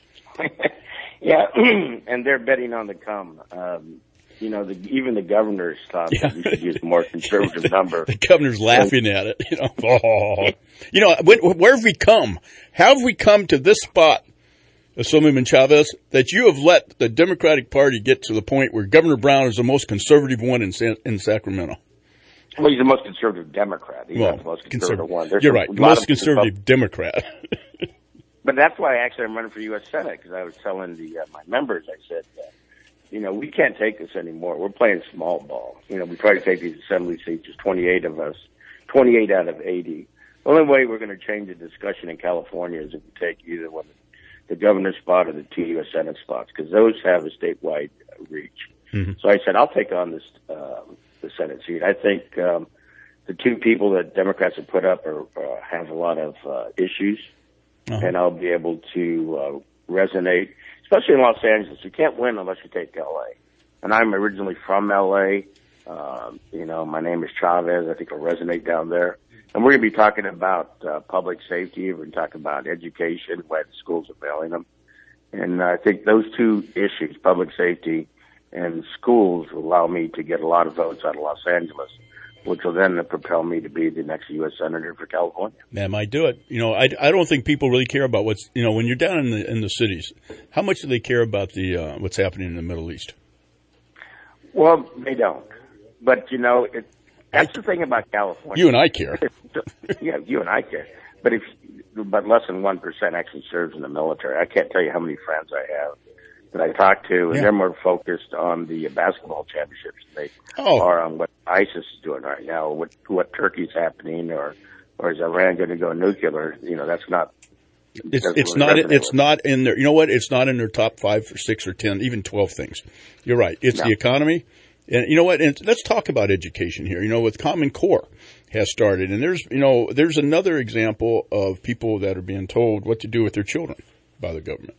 Yeah, and they're betting on the come. Um, you know, the, even the governor's thought yeah. that we should use a more conservative number. The governor's laughing at it. You know, oh. you know when, where have we come? How have we come to this spot, Assemblyman Chavez, that you have let the Democratic Party get to the point where Governor Brown is the most conservative one in, San, in Sacramento? Well, he's the most conservative Democrat. He's well, not the most conservative one. There's you're right, the most conservative Democrat. But that's why actually I'm running for U S Senate, because I was telling the uh, my members, I said, uh, you know, we can't take this anymore. We're playing small ball. You know, we try to take these assembly seats. There's twenty-eight of us, twenty-eight out of eighty. The only way we're going to change the discussion in California is if we take either one, the governor's spot or the two U S Senate spots, because those have a statewide reach. Mm-hmm. So I said, I'll take on this uh, the Senate seat. I think um, the two people that Democrats have put up are, uh, have a lot of uh, issues. Uh-huh. And I'll be able to uh, resonate, especially in Los Angeles. You can't win unless you take L A. And I'm originally from L A. Um, you know, my name is Chavez. I think I'll resonate down there. And we're going to be talking about uh, public safety. We're going to talk about education, why the schools are failing them. And I think those two issues, public safety and schools, will allow me to get a lot of votes out of Los Angeles, which will then propel me to be the next U S Senator for California. That might do it. You know, I, I don't think people really care about what's, you know, when you're down in the in the cities, how much do they care about the uh, what's happening in the Middle East? Well, they don't. But, you know, it, that's I, the thing about California. You and I care. Yeah, you and I care. But if but less than one percent actually serves in the military. I can't tell you how many friends I have that I talk to, and yeah. they're more focused on the basketball championships than they oh. are on what ISIS is doing right now, what what Turkey's happening, or or is Iran going to go nuclear? You know, that's not. It's it's not it, it's not in their. You know what? It's not in their top five or six or ten, even twelve things. You're right. It's no. the economy, and you know what? And let's talk about education here. You know, with Common Core has started, and there's you know there's another example of people that are being told what to do with their children by the government.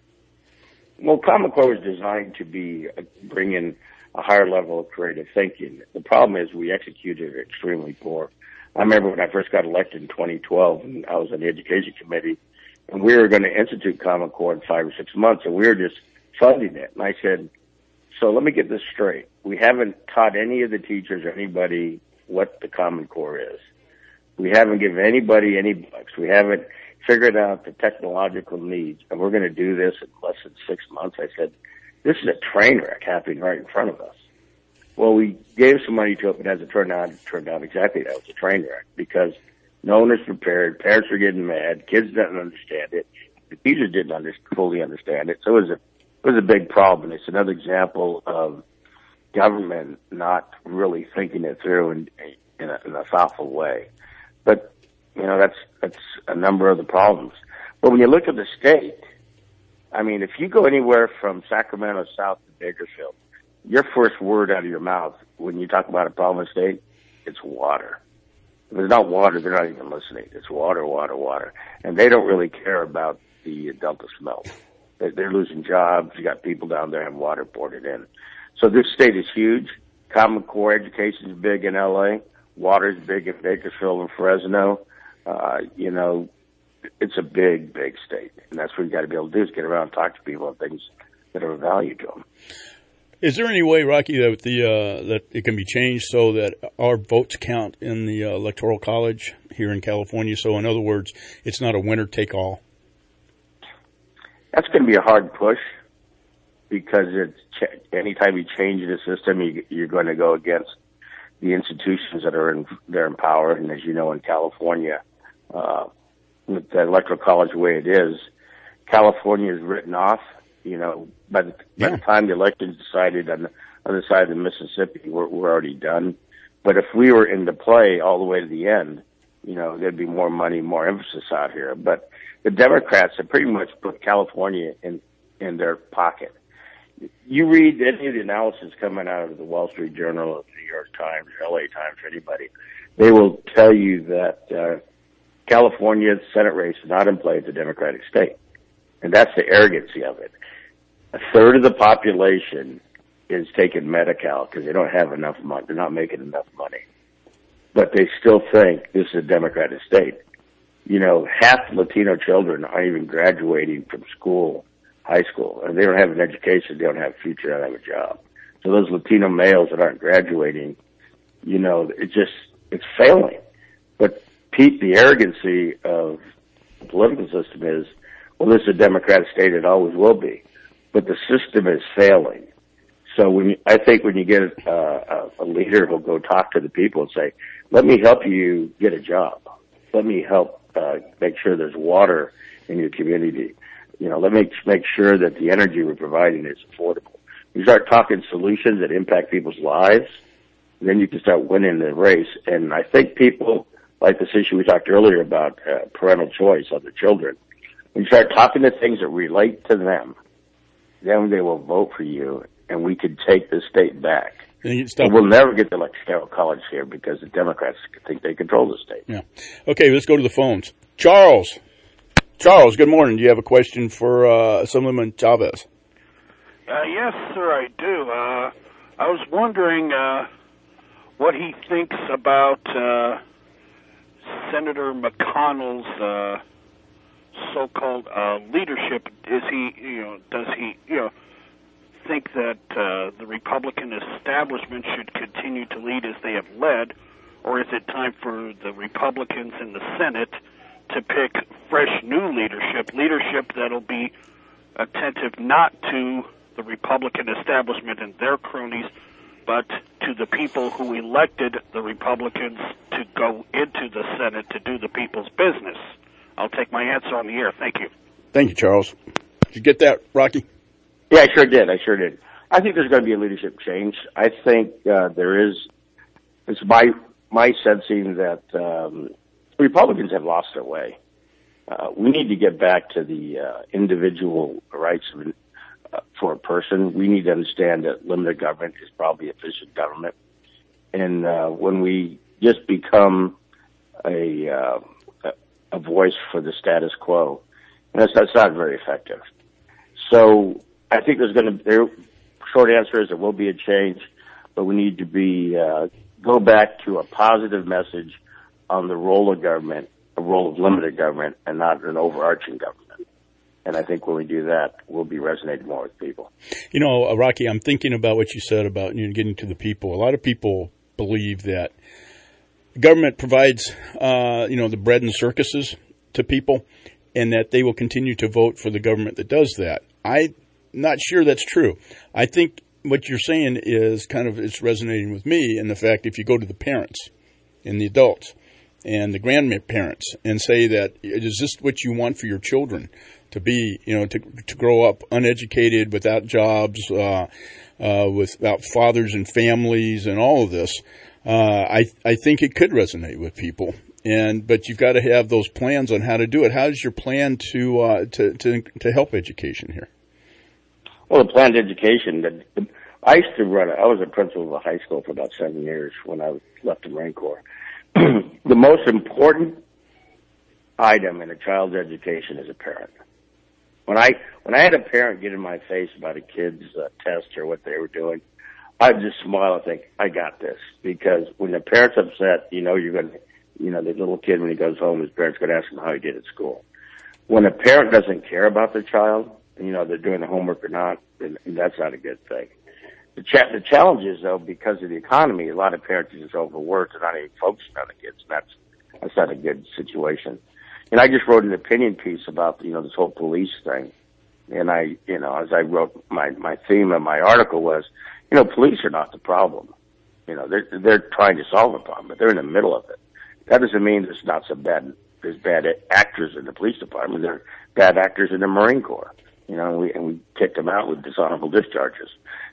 Well, Common Core was designed to be uh, bring in a higher level of creative thinking. The problem is we executed it extremely poor. I remember when I first got elected in twenty twelve, and I was on the education committee, and we were going to institute Common Core in five or six months, and we were just funding it. And I said, so let me get this straight. We haven't taught any of the teachers or anybody what the Common Core is. We haven't given anybody any books. We haven't figured out the technological needs, and we're going to do this in less than six months. I said, this is a train wreck happening right in front of us. Well, we gave some money to it, but as it turned out, it turned out exactly that. It was a train wreck because no one was prepared. Parents were getting mad. Kids didn't understand it. The teachers didn't under, fully understand it. So it was a, it was a big problem. It's another example of government not really thinking it through in, in, a, in a thoughtful way. But, you know, that's, that's a number of the problems. But when you look at the state, I mean, if you go anywhere from Sacramento south to Bakersfield, your first word out of your mouth when you talk about a problem in the state, it's water. If there's not water, they're not even listening. It's water, water, water. And they don't really care about the Delta smell. They're losing jobs. You got people down there having water poured in. So this state is huge. Common Core education is big in L A. Water is big in Bakersfield and Fresno. Uh, you know, it's a big, big state. And that's what you got to be able to do is get around and talk to people and things that are of value to them. Is there any way, Rocky, that the uh, that it can be changed so that our votes count in the uh, Electoral College here in California? So, in other words, it's not a winner-take-all? That's going to be a hard push because it's ch- anytime you change the system, you, you're going to go against the institutions that are in, they're in power. And as you know, in California, uh, with the Electoral College the way it is, California is written off. You know, by the, yeah. by the time the election's decided on the other side of the Mississippi, we're, we're already done. But if we were into play all the way to the end, you know, there'd be more money, more emphasis out here. But the Democrats have pretty much put California in, in their pocket. You read any of the analysis coming out of the Wall Street Journal, or the New York Times, or L A Times, or anybody, they will tell you that uh, California's Senate race is not in play. It's a Democratic state. And that's the arrogancy of it. A third of the population is taking Medi-Cal because they don't have enough money. They're not making enough money. But they still think this is a Democratic state. You know, half Latino children aren't even graduating from school, high school. And they don't have an education. They don't have a future. They don't have a job. So those Latino males that aren't graduating, you know, it just, it's failing. But Pete, the arrogancy of the political system is, well, this is a Democratic state. It always will be. But the system is failing. So when you, I think when you get uh, a leader who'll go talk to the people and say, let me help you get a job. Let me help uh, make sure there's water in your community. You know, let me make sure that the energy we're providing is affordable. You start talking solutions that impact people's lives, then you can start winning the race. And I think people, like this issue we talked earlier about uh, parental choice of the children, when you start talking to things that relate to them, then they will vote for you, and we could take the state back. And we'll never get the Electoral College here because the Democrats think they control the state. Yeah. Okay, let's go to the phones. Charles. Charles, good morning. Do you have a question for uh, Assemblyman Chavez? Uh, yes, sir, I do. Uh, I was wondering uh, what he thinks about uh, Senator McConnell's uh, so-called uh, leadership. Is he, you know, does he, you know, think that uh, the Republican establishment should continue to lead as they have led, or is it time for the Republicans in the Senate to pick fresh new leadership, leadership that'll be attentive not to the Republican establishment and their cronies, but to the people who elected the Republicans to go into the Senate to do the people's business? I'll take my answer on the air. Thank you. Thank you, Charles. Did you get that, Rocky? Yeah, I sure did. I sure did. I think there's going to be a leadership change. I think uh, there is. It's my my sensing that um, Republicans have lost their way. Uh, we need to get back to the uh, individual rights of, uh, for a person. We need to understand that limited government is probably efficient government, and uh, when we just become a uh, a voice for the status quo, that's, that's not very effective. So I think there's going to, there, short answer is there will be a change, but we need to be, uh, go back to a positive message on the role of government, a role of limited government and not an overarching government. And I think when we do that, we'll be resonating more with people. You know, uh, Rocky, I'm thinking about what you said about, you know, getting to the people. A lot of people believe that the government provides, uh, you know, the bread and circuses to people, and that they will continue to vote for the government that does that. I'm not sure that's true. I think what you're saying is kind of, it's resonating with me, and the fact if you go to the parents and the adults and the grandparents and say that, is this what you want for your children to be, you know, to to grow up uneducated, without jobs, uh, uh, without fathers and families and all of this, uh, I I think it could resonate with people. And but you've got to have those plans on how to do it. How's your plan to uh, to, to to help education here? Well, the planned education, the, the, I used to run, I was a principal of a high school for about seven years when I left the Marine Corps. The most important item in a child's education is a parent. When I, when I had a parent get in my face about a kid's uh, test or what they were doing, I'd just smile and think, I got this. Because when the parent's upset, you know you're going to, you know, the little kid, when he goes home, his parents going to ask him how he did at school. When a parent doesn't care about their child, you know, they're doing the homework or not, and, and that's not a good thing. The, cha- the challenge is, though, because of the economy, a lot of parents are just overworked and not even focusing on the kids. And that's, that's not a good situation. And I just wrote an opinion piece about, you know, this whole police thing. And I, you know, as I wrote, my, my theme of my article was, you know, police are not the problem. You know, they're, they're trying to solve a problem, but they're in the middle of it. That doesn't mean there's not some bad, there's bad actors in the police department. There are bad actors in the Marine Corps. You know, and we, and we kicked them out with dishonorable discharges.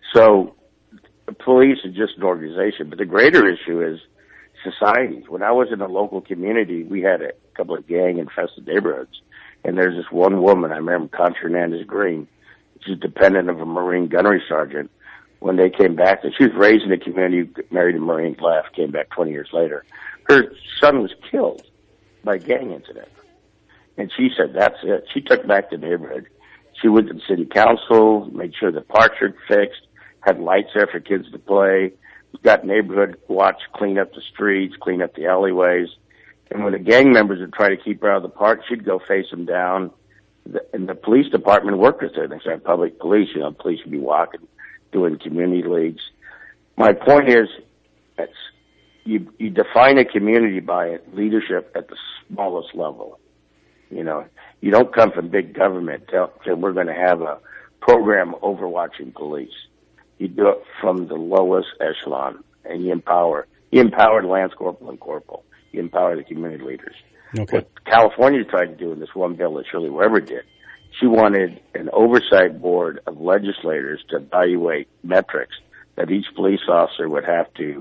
So the police is just an organization, but the greater issue is society. When I was in a local community, we had a couple of gang-infested neighborhoods, and there's this one woman, I remember, Contra Hernandez Green. She's dependent of a Marine gunnery sergeant. When they came back, she was raised in a community, married a Marine, left, came back twenty years later. Her son was killed by a gang incident. And she said, that's it. She took back the neighborhood. She went to the city council, made sure the parks were fixed, had lights there for kids to play, got neighborhood watch, clean up the streets, clean up the alleyways. And when the gang members would try to keep her out of the park, she'd go face them down. And the police department worked with her. They said public police, you know, police would be walking, doing community leagues. My point is, it's, you, you define a community by leadership at the smallest level. You know, you don't come from big government to, to we're going to have a program overwatching police. You do it from the lowest echelon, and you empower. You empower the Lance Corporal and Corporal. You empower the community leaders. Okay. What California tried to do in this one bill that Shirley Weber did, she wanted an oversight board of legislators to evaluate metrics that each police officer would have to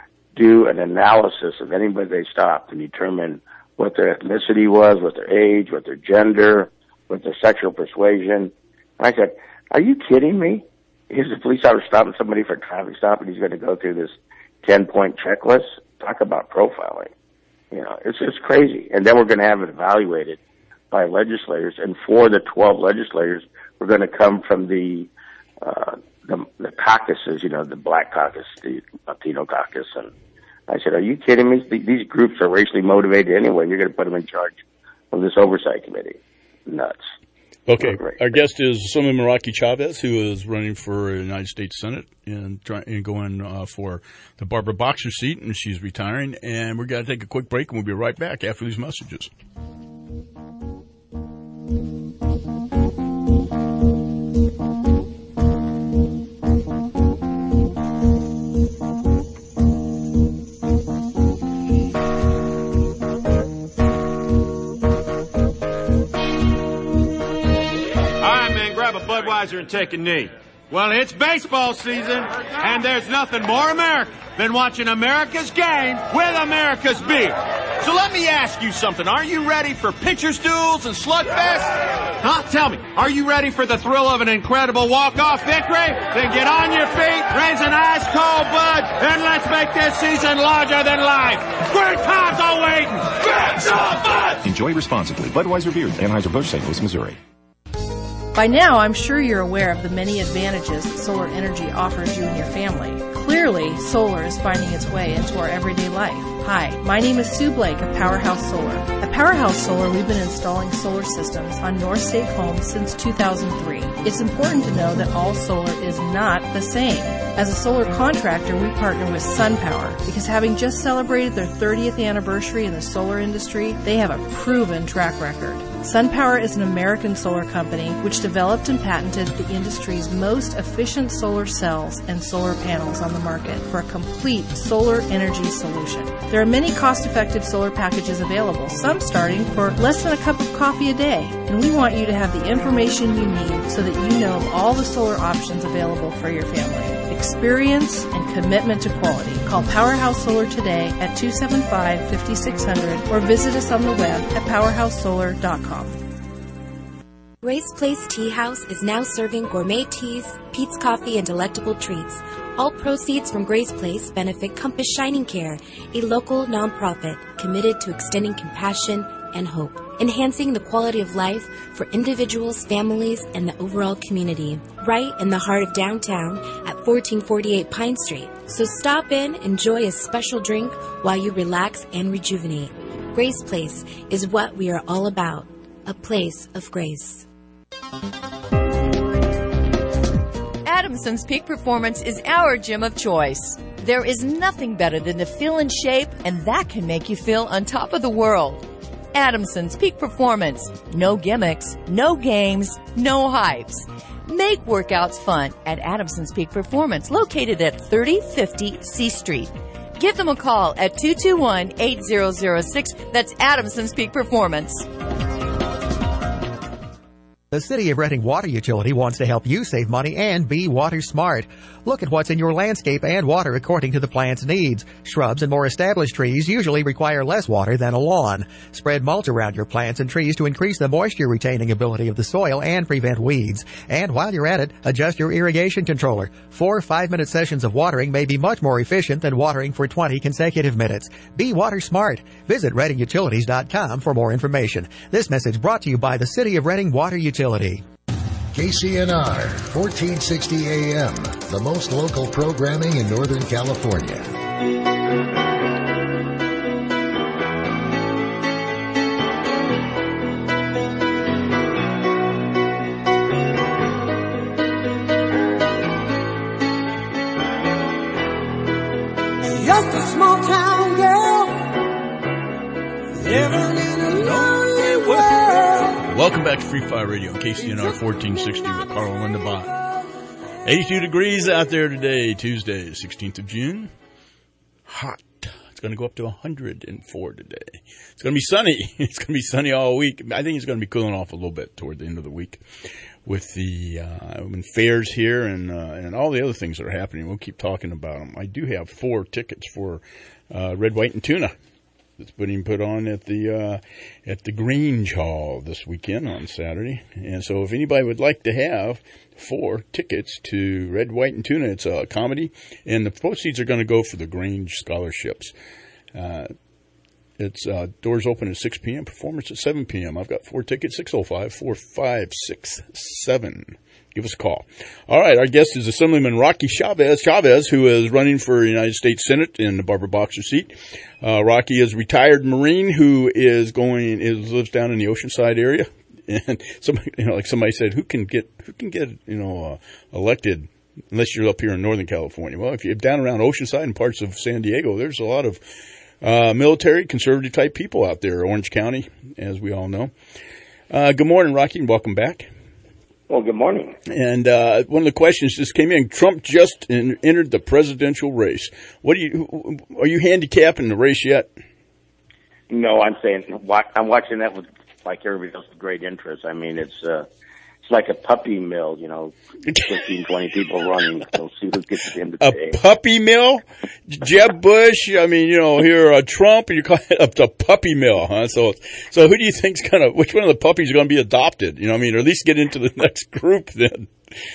do an analysis of anybody they stopped and determine what their ethnicity was, what their age, what their gender, what their sexual persuasion. And I said, are you kidding me? Here's a police officer stopping somebody for a traffic stop, and he's going to go through this ten-point checklist? Talk about profiling. You know, it's it's crazy. And then we're going to have it evaluated by legislators, and for the twelve legislators, we're going to come from the, uh, the, the caucuses, you know, the Black Caucus, the Latino Caucus, and I said, are you kidding me? These groups are racially motivated anyway. You're going to put them in charge of this oversight committee. Nuts. Okay. Our guest is Assemblyman Rocky Chavez, who is running for the United States Senate and, try, and going uh, for the Barbara Boxer seat, and she's retiring. And we're going to take a quick break, and we'll be right back after these messages. And take a knee. Well, it's baseball season, and there's nothing more American than watching America's game with America's beer. So let me ask you something. Are you ready for pitcher's duels and slugfest? Huh? Tell me, are you ready for the thrill of an incredible walk-off victory? Then get on your feet, raise an ice-cold bud, and let's make this season larger than life. Great times are waiting. Grab some buds! Enjoy responsibly. Budweiser Beer, Anheuser-Busch, Saint Louis, Missouri. By now, I'm sure you're aware of the many advantages that solar energy offers you and your family. Clearly, solar is finding its way into our everyday life. Hi, my name is Sue Blake of Powerhouse Solar. At Powerhouse Solar, we've been installing solar systems on North State homes since two thousand three. It's important to know that all solar is not the same. As a solar contractor, we partner with SunPower because having just celebrated their thirtieth anniversary in the solar industry, they have a proven track record. SunPower is an American solar company which developed and patented the industry's most efficient solar cells and solar panels on the market for a complete solar energy solution. There are many cost-effective solar packages available, some starting for less than a cup of coffee a day. And we want you to have the information you need so that you know of all the solar options available for your family. Experience and commitment to quality. Call Powerhouse Solar today at two seven five, five six zero zero or visit us on the web at powerhouse solar dot com. Grace Place Tea House is now serving gourmet teas, Pete's Coffee, and delectable treats. All proceeds from Grace Place benefit Compass Shining Care, a local nonprofit committed to extending compassion and hope, enhancing the quality of life for individuals, families, and the overall community. Right in the heart of downtown at fourteen forty-eight Pine Street. So stop in, enjoy a special drink while you relax and rejuvenate. Grace Place is what we are all about, a place of grace. Adamson's Peak Performance is our gym of choice. There is nothing better than to feel in shape, and that can make you feel on top of the world. Adamson's Peak Performance. No gimmicks, no games, no hypes. Make workouts fun at Adamson's Peak Performance, located at thirty fifty C Street. Give them a call at two two one, eight zero zero six. That's Adamson's Peak Performance. The City of Reading Water Utility wants to help you save money and be water smart. Look at what's in your landscape and water according to the plant's needs. Shrubs and more established trees usually require less water than a lawn. Spread mulch around your plants and trees to increase the moisture retaining ability of the soil and prevent weeds. And while you're at it, adjust your irrigation controller. Four five-minute sessions of watering may be much more efficient than watering for twenty consecutive minutes. Be water smart. Visit reading utilities dot com for more information. This message brought to you by the City of Reading Water Utility. K C N R, fourteen sixty A M, the most local programming in Northern California. Just a small town girl living in a lonely world. Welcome back to Free Fire Radio on K C N R fourteen sixty with Carl and the Bot. eighty-two degrees out there today, Tuesday, sixteenth of June. Hot. It's going to go up to one hundred four today. It's going to be sunny. It's going to be sunny all week. I think it's going to be cooling off a little bit toward the end of the week with the uh, when fairs here and uh, and all the other things that are happening. We'll keep talking about them. I do have four tickets for uh, Red, White, and Tuna. It's being put on at the uh, at the Grange Hall this weekend on Saturday. And so if anybody would like to have four tickets to Red, White, and Tuna, it's a comedy, and the proceeds are going to go for the Grange scholarships. Uh, it's uh, doors open at six p.m., performance at seven p.m. I've got four tickets, six oh five, four five six seven. Give us a call. All right, our guest is Assemblyman Rocky Chavez, Chavez, who is running for United States Senate in the Barbara Boxer seat. Uh, Rocky is a retired Marine who is going, is lives down in the Oceanside area. And somebody, you know, like somebody said, who can get, who can get, you know, uh, elected unless you're up here in Northern California? Well, if you're down around Oceanside and parts of San Diego, there's a lot of uh, military, conservative type people out there. Orange County, as we all know. Uh, good morning, Rocky, and welcome back. Well, good morning. And uh, one of the questions just came in. Trump just in, entered the presidential race. What do you? Are you handicapping the race yet? No, I'm saying I'm watching that with like everybody else with great interest. I mean, it's uh, it's like a puppy mill, you know, fifteen, twenty people running. We'll see who gets to the end of the A day. puppy mill? Jeb Bush, I mean, you know, here, uh, Trump, and you call it a, a puppy mill, huh? So, so who do you think's gonna, which one of the puppies are gonna be adopted? You know what I mean? Or at least get into the next group then.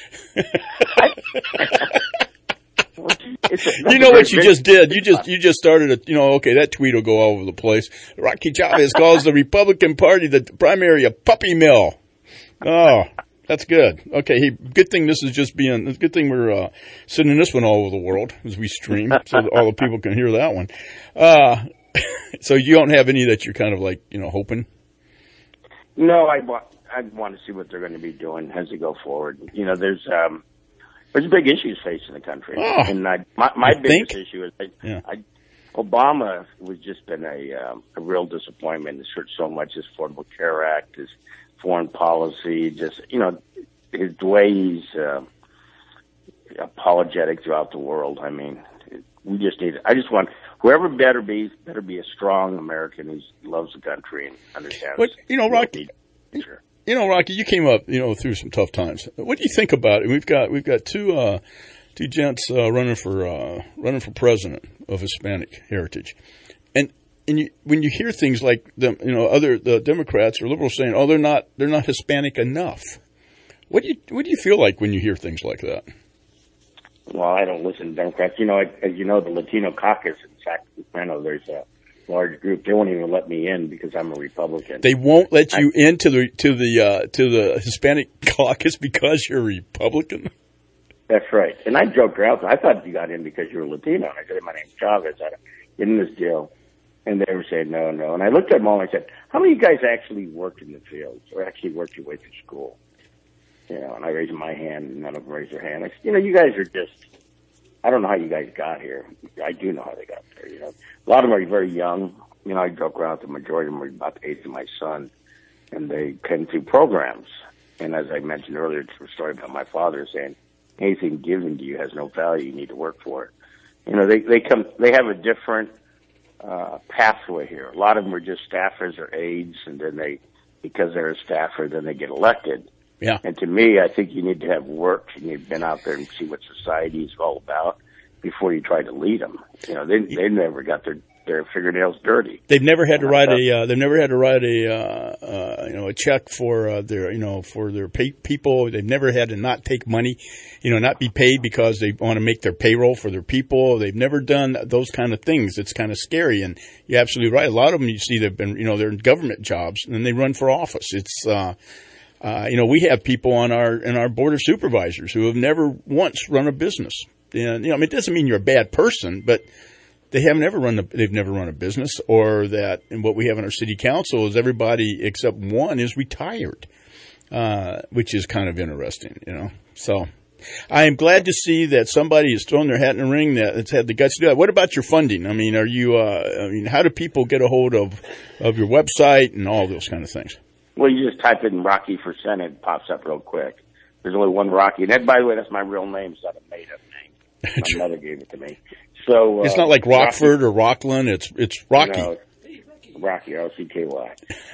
You know what you just did? You just, you just started a, you know, okay, that tweet will go all over the place. Rocky Chavez calls the Republican Party the primary a puppy mill. Oh, That's good. Okay, hey, good thing this is just being, it's a good thing we're uh, sending this one all over the world as we stream so that all the people can hear that one. Uh, so you don't have any that you're kind of like, you know, hoping? No, I want, I want to see what they're going to be doing as they go forward. You know, there's um, there's big issues facing the country. Oh, and I, my, my biggest think? issue is I, yeah. I, Obama was just been a, um, a real disappointment. He's hurt so much, his Affordable Care Act, his foreign policy, just, you know, his the way he's uh, apologetic throughout the world. I mean, we just need, I just want, whoever better be, better be a strong American who loves the country and understands. But, you know, Rocky, sure. you know, Rocky, you came up, you know, through some tough times. What do you think about it? We've got, we've got two, uh, two gents, uh, running for, uh, running for president of Hispanic heritage. And, And you, when you hear things like the, you know, other the Democrats or liberals saying, "Oh, they're not they're not Hispanic enough," what do you what do you feel like when you hear things like that? Well, I don't listen to Democrats. You know, as you know, the Latino caucus in Sacramento, there's a large group. They won't even let me in because I'm a Republican. They won't let you I, into the to the uh, to the Hispanic caucus because you're a Republican. That's right. And I joked around. I thought you got in because you were Latino. I said, "My name's Chavez. I get in this deal." And they were saying, no, no. And I looked at them all and I said, how many of you guys actually worked in the fields or actually worked your way through school? You know, and I raised my hand and none of them raised their hand. I said, you know, you guys are just, I don't know how you guys got here. I do know how they got there, you know. A lot of them are very young. You know, I joke around, the majority of them are about the age of my son. And they came through programs. And as I mentioned earlier, it's a story about my father saying, anything given to you has no value. You need to work for it. You know, they, they come, they have a different, Uh, pathway here. A lot of them are just staffers or aides, and then they, because they're a staffer, then they get elected. Yeah. And to me, I think you need to have worked and you've been out there and see what society is all about before you try to lead them. You know, they they never got their their fingernails dirty. They've never had to write a. Uh, they've never had to write a. Uh, uh, you know, a check for uh, their. You know, for their pay- people. They've never had to not take money. You know, not be paid because they want to make their payroll for their people. They've never done those kind of things. It's kind of scary. And you're absolutely right. A lot of them, you see, they've been. You know, they're in government jobs and then they run for office. It's. Uh, uh, you know, we have people on our in our board of supervisors who have never once run a business. And you know, I mean, it doesn't mean you're a bad person, but they haven't ever run. A, they've never run a business, or that. And what we have in our city council is everybody except one is retired, uh, which is kind of interesting, you know. So, I am glad to see that somebody has thrown their hat in the ring that has had the guts to do that. What about your funding? I mean, are you? Uh, I mean, how do people get a hold of of your website and all those kind of things? Well, you just type in Rocky for Senate, it pops up real quick. There's only one Rocky, and that, by the way, that's my real name. It's not a made-up name. My mother gave it to me. So uh, it's not like Rockford Rocky, or Rockland. It's it's Rocky. No, it's Rocky, R O C K Y.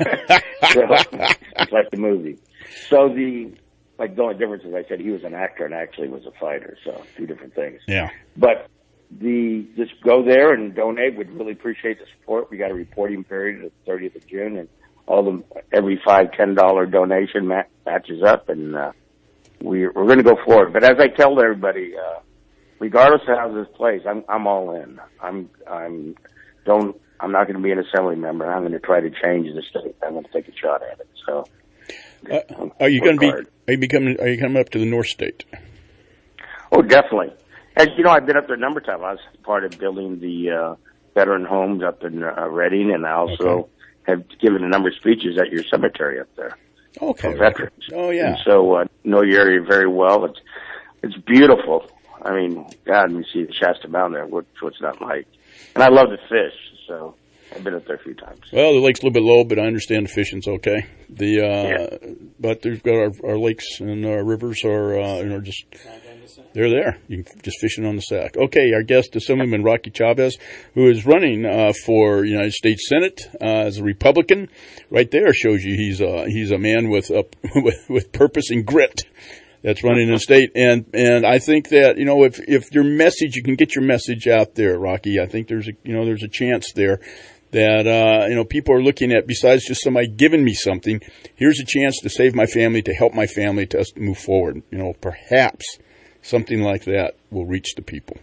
So, it's like the movie. So the like the only difference is I said he was an actor and actually was a fighter. So two different things. Yeah. But the just go there and donate. We'd really appreciate the support. We got a reporting period of the thirtieth of June, and all the every five ten dollar donation mat, matches up, and uh, we we're going to go forward. But as I tell everybody. Uh, Regardless of how this plays, I'm I'm all in. I'm I'm don't I'm not going to be an assembly member. I'm going to try to change the state. I'm going to take a shot at it. So, uh, are you going to be? Are you becoming? Are you coming up to the North State? Oh, definitely. As you know, I've been up there a number of times. I was part of building the uh, veteran homes up in uh, Reading, and I also okay. have given a number of speeches at your cemetery up there. Okay, for veterans. Oh yeah. And so uh, know your area very well. It's it's beautiful. I mean, God, you see the Shasta Mountain there, what's what's not like. And I love to fish, so I've been up there a few times. Well, the lake's a little bit low, but I understand the fishing's okay. The uh, yeah. But we've got our, our lakes and our rivers are, uh, you know, just, they're there. You can just fishing on the Sac. Okay, our guest, Assemblyman Rocky Chavez, who is running uh, for United States Senate uh, as a Republican. Right there shows you he's, uh, he's a man with, uh, with, with purpose and grit. That's running the state, and and I think that you know if if your message, you can get your message out there, Rocky. I think there's a you know there's a chance there that uh, you know people are looking at, besides just somebody giving me something. Here's a chance to save my family, to help my family, to us to move forward. You know, perhaps something like that will reach the people.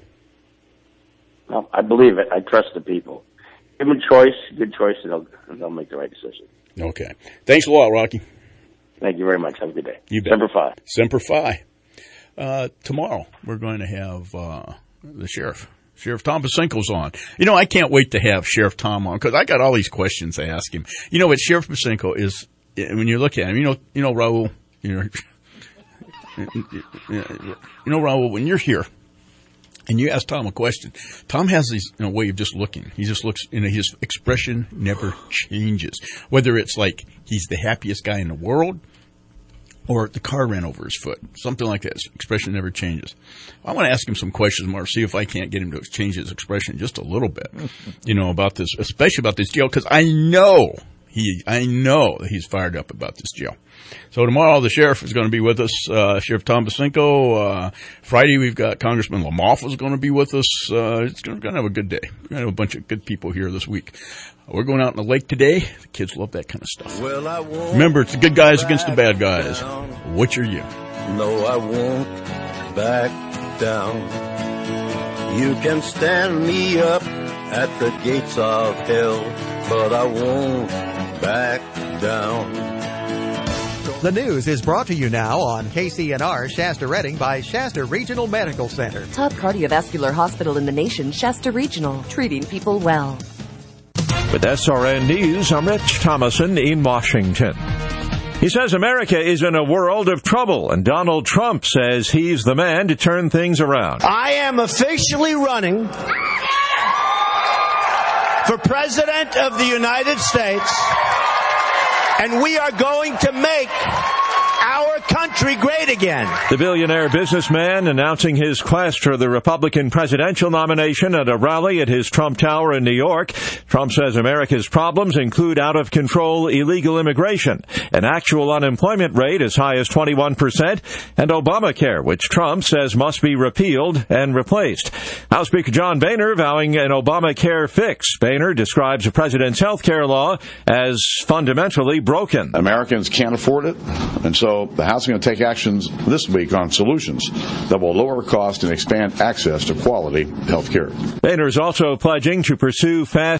Well, I believe it. I trust the people. Give them a choice, good choice, and they'll they'll make the right decision. Okay. Thanks a lot, Rocky. Thank you very much. Have a good day. You bet. Semper Fi. Semper Fi. Uh, tomorrow, we're going to have uh, the sheriff. Sheriff Tom Pacinko's on. You know, I can't wait to have Sheriff Tom on because I got all these questions to ask him. You know what Sheriff Pacinko is, when you look at him, you know, you know, Raul, you know, you know, Raul, when you're here and you ask Tom a question, Tom has this you know, way of just looking. He just looks, you know, his expression never changes. Whether it's like he's the happiest guy in the world or the car ran over his foot, something like that. His expression never changes. I want to ask him some questions more, see if I can't get him to change his expression just a little bit, you know, about this, especially about this jail, because I know he, I know that he's fired up about this jail. So tomorrow the sheriff is going to be with us, uh, Sheriff Tom Pacinko. Uh, Friday we've got Congressman Lamoff is going to be with us. Uh, it's going to have a good day. We're going to have a bunch of good people here this week. We're going out in the lake today. The kids love that kind of stuff. Well, I won't Remember, it's the good guys against the bad guys. Down. Which are you? No, I won't back down. You can stand me up at the gates of hell, but I won't back down. The news is brought to you now on K C N R Shasta Redding by Shasta Regional Medical Center. Top cardiovascular hospital in the nation, Shasta Regional, treating people well. With S R N News, I'm Rich Thomason in Washington. He says America is in a world of trouble, and Donald Trump says he's the man to turn things around. I am officially running for President of the United States, and we are going to make our country great again. The billionaire businessman announcing his quest for the Republican presidential nomination at a rally at his Trump Tower in New York. Trump says America's problems include out-of-control illegal immigration, an actual unemployment rate as high as twenty-one percent, and Obamacare, which Trump says must be repealed and replaced. House Speaker John Boehner vowing an Obamacare fix. Boehner describes the president's health care law as fundamentally broken. Americans can't afford it, and so the House is going to take actions this week on solutions that will lower cost and expand access to quality health care. Boehner is also pledging to pursue fast